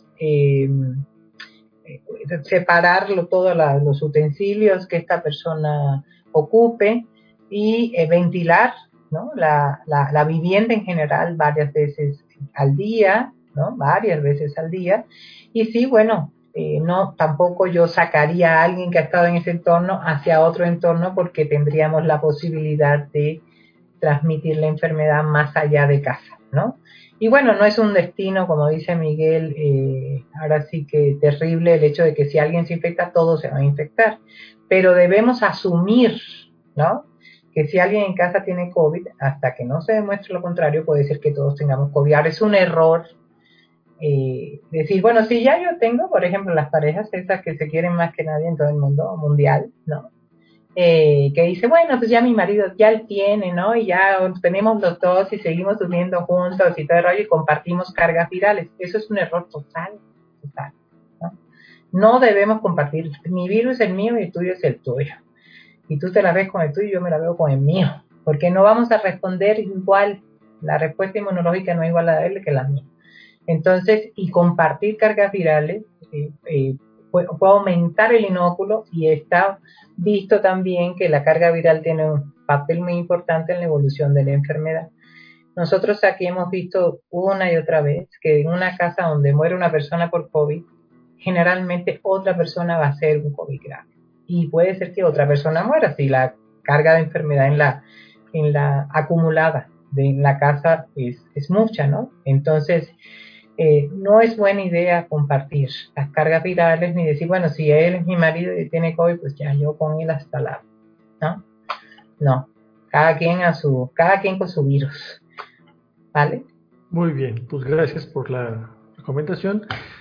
separar todos los utensilios que esta persona ocupe, y ventilar, ¿no? la vivienda en general varias veces al día, ¿no? Varias veces al día. Y sí, bueno, no, tampoco yo sacaría a alguien que ha estado en ese entorno hacia otro entorno, porque tendríamos la posibilidad de transmitir la enfermedad más allá de casa, ¿no? Y bueno, no es un destino, como dice Miguel, ahora sí que terrible el hecho de que si alguien se infecta, todos se van a infectar. Pero debemos asumir, ¿no? Que si alguien en casa tiene COVID, hasta que no se demuestre lo contrario, puede ser que todos tengamos COVID. Ahora es un error decir, bueno, si ya yo tengo, por ejemplo, las parejas esas que se quieren más que nadie en todo el mundo mundial, ¿no? Que dice, bueno, pues ya mi marido ya él tiene, ¿no? Y ya tenemos los 2 y seguimos durmiendo juntos y todo el rollo y compartimos cargas virales. Eso es un error total, ¿no? No debemos compartir. Mi virus es el mío y el tuyo es el tuyo. Y tú te la ves con el tuyo y yo me la veo con el mío. Porque no vamos a responder igual. La respuesta inmunológica no es igual a la de él que la mía. Entonces, y compartir cargas virales puede aumentar el inóculo, y está visto también que la carga viral tiene un papel muy importante en la evolución de la enfermedad. Nosotros aquí hemos visto una y otra vez que en una casa donde muere una persona por COVID, generalmente otra persona va a ser un COVID grave. Y puede ser que otra persona muera si la carga de enfermedad en la acumulada en la casa es mucha, ¿no? Entonces, no es buena idea compartir las cargas virales, ni decir, bueno, si él es mi marido y tiene COVID, pues ya yo con él hasta la... No. cada quien con su virus, ¿vale? Muy bien, pues gracias por la recomendación.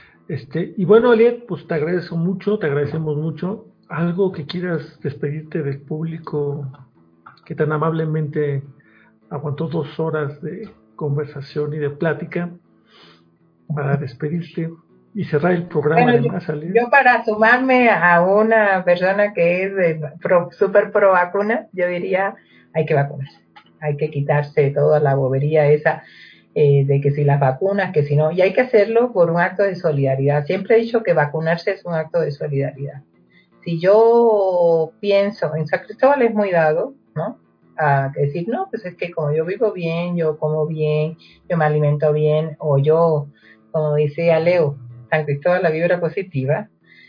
Y bueno, Aliet, pues te agradecemos mucho. ¿Algo que quieras despedirte del público que tan amablemente aguantó 2 horas de conversación y de plática para despedirte y cerrar el programa? Bueno, además, Aliet? yo para sumarme a una persona que es súper pro vacuna, yo diría, hay que vacunarse, hay que quitarse toda la bobería esa de que si las vacunas, que si no, y hay que hacerlo por un acto de solidaridad. Siempre he dicho que vacunarse es un acto de solidaridad. Si yo pienso, en San Cristóbal es muy dado, ¿no?, a decir, no, pues es que como yo vivo bien, yo como bien, yo me alimento bien, o yo, como decía Leo, San Cristóbal la vibra positiva,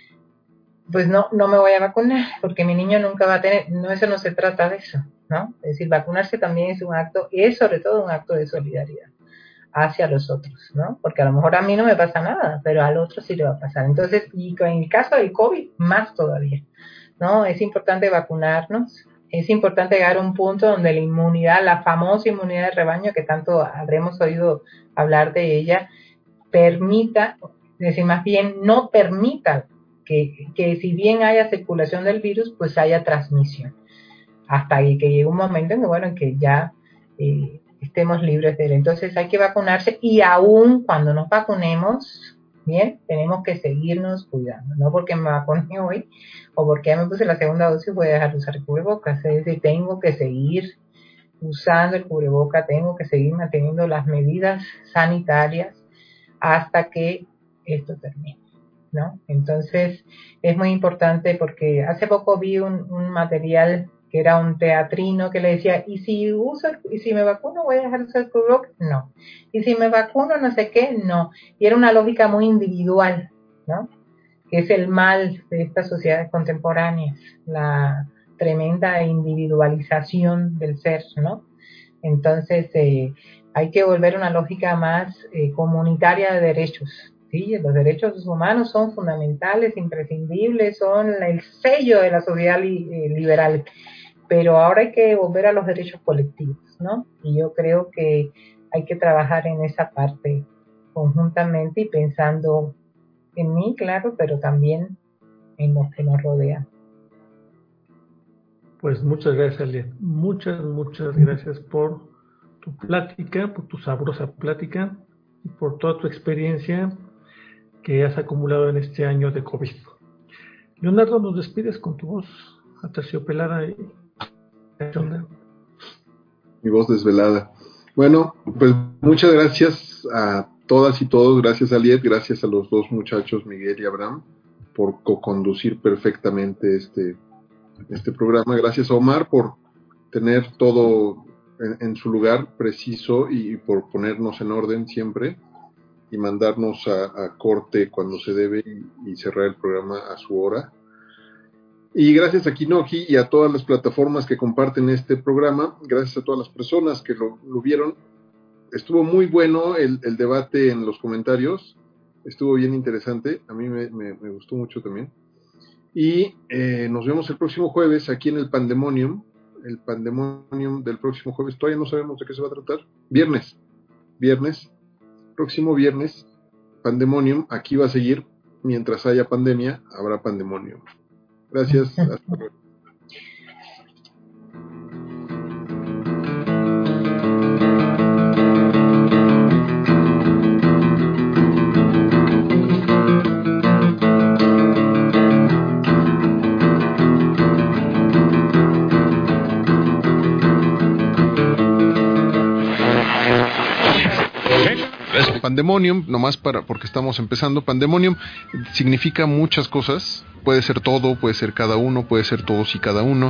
pues no me voy a vacunar, porque mi niño nunca va a tener, no, eso no se trata de eso, ¿no? Es decir, vacunarse también es un acto, es sobre todo un acto de solidaridad hacia los otros, ¿no? Porque a lo mejor a mí no me pasa nada, pero al otro sí le va a pasar. Entonces, y en el caso del COVID, más todavía, ¿no? Es importante vacunarnos, es importante llegar a un punto donde la inmunidad, la famosa inmunidad de rebaño, que tanto habremos oído hablar de ella, permita, es decir, más bien no permita que si bien haya circulación del virus, pues haya transmisión. Hasta ahí que llegue un momento en que, bueno, en que ya estemos libres de él. Entonces hay que vacunarse, y aún cuando nos vacunemos, bien, tenemos que seguirnos cuidando. No porque me vacuné hoy o porque ya me puse la segunda dosis voy a dejar de usar el cubrebocas. Es decir, tengo que seguir usando el cubreboca, tengo que seguir manteniendo las medidas sanitarias hasta que esto termine, ¿no? Entonces es muy importante, porque hace poco vi un material que era un teatrino que le decía, y si me vacuno voy a dejar de usar el cubrebocas, no, y si me vacuno no sé qué, no, y era una lógica muy individual, ¿no?, que es el mal de estas sociedades contemporáneas, la tremenda individualización del ser, ¿no? Entonces hay que volver a una lógica más comunitaria de derechos, ¿sí? Los derechos humanos son fundamentales, imprescindibles, son el sello de la sociedad liberal, pero ahora hay que volver a los derechos colectivos, ¿no? Y yo creo que hay que trabajar en esa parte conjuntamente y pensando en mí, claro, pero también en los que nos rodean. Pues muchas gracias, Aliet. Muchas gracias por tu plática, por tu sabrosa plática y por toda tu experiencia que has acumulado en este año de COVID. Leonardo, nos despides con tu voz aterciopelada y cachonda. Mi voz desvelada. Bueno, pues muchas gracias a todas y todos, gracias a Aliet, gracias a los 2 muchachos, Miguel y Abraham, por co-conducir perfectamente este programa. Gracias a Omar por tener todo en su lugar preciso y por ponernos en orden siempre y mandarnos a corte cuando se debe y cerrar el programa a su hora. Y gracias a Kinoji y a todas las plataformas que comparten este programa, gracias a todas las personas que lo vieron. Estuvo muy bueno el debate en los comentarios, estuvo bien interesante, a mí me gustó mucho también. Y nos vemos el próximo jueves aquí en el Pandemonium del próximo jueves, todavía no sabemos de qué se va a tratar. Próximo viernes, Pandemonium, aquí va a seguir, mientras haya pandemia, habrá Pandemonium. Gracias, hasta luego. Pandemonium, nomás porque estamos empezando, Pandemonium significa muchas cosas, puede ser todo, puede ser cada uno, puede ser todos y cada uno.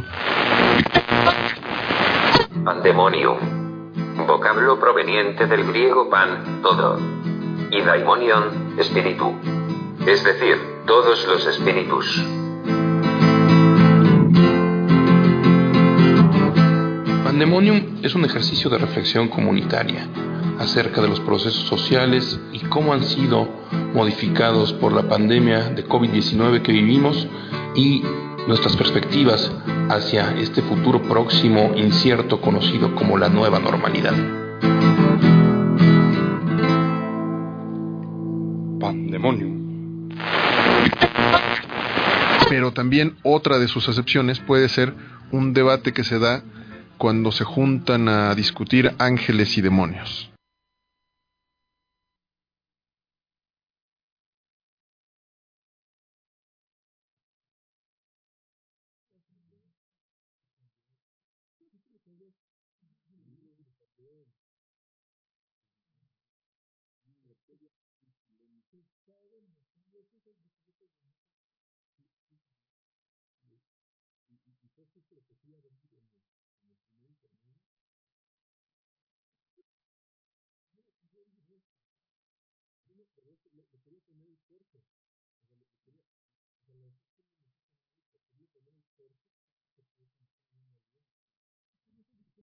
Pandemonium, vocablo proveniente del griego pan, todo, y daimonion, espíritu, es decir, todos los espíritus. Pandemonium es un ejercicio de reflexión comunitaria acerca de los procesos sociales y cómo han sido modificados por la pandemia de COVID-19 que vivimos y nuestras perspectivas hacia este futuro próximo incierto conocido como la nueva normalidad. Pandemonium. Pero también otra de sus acepciones puede ser un debate que se da cuando se juntan a discutir ángeles y demonios.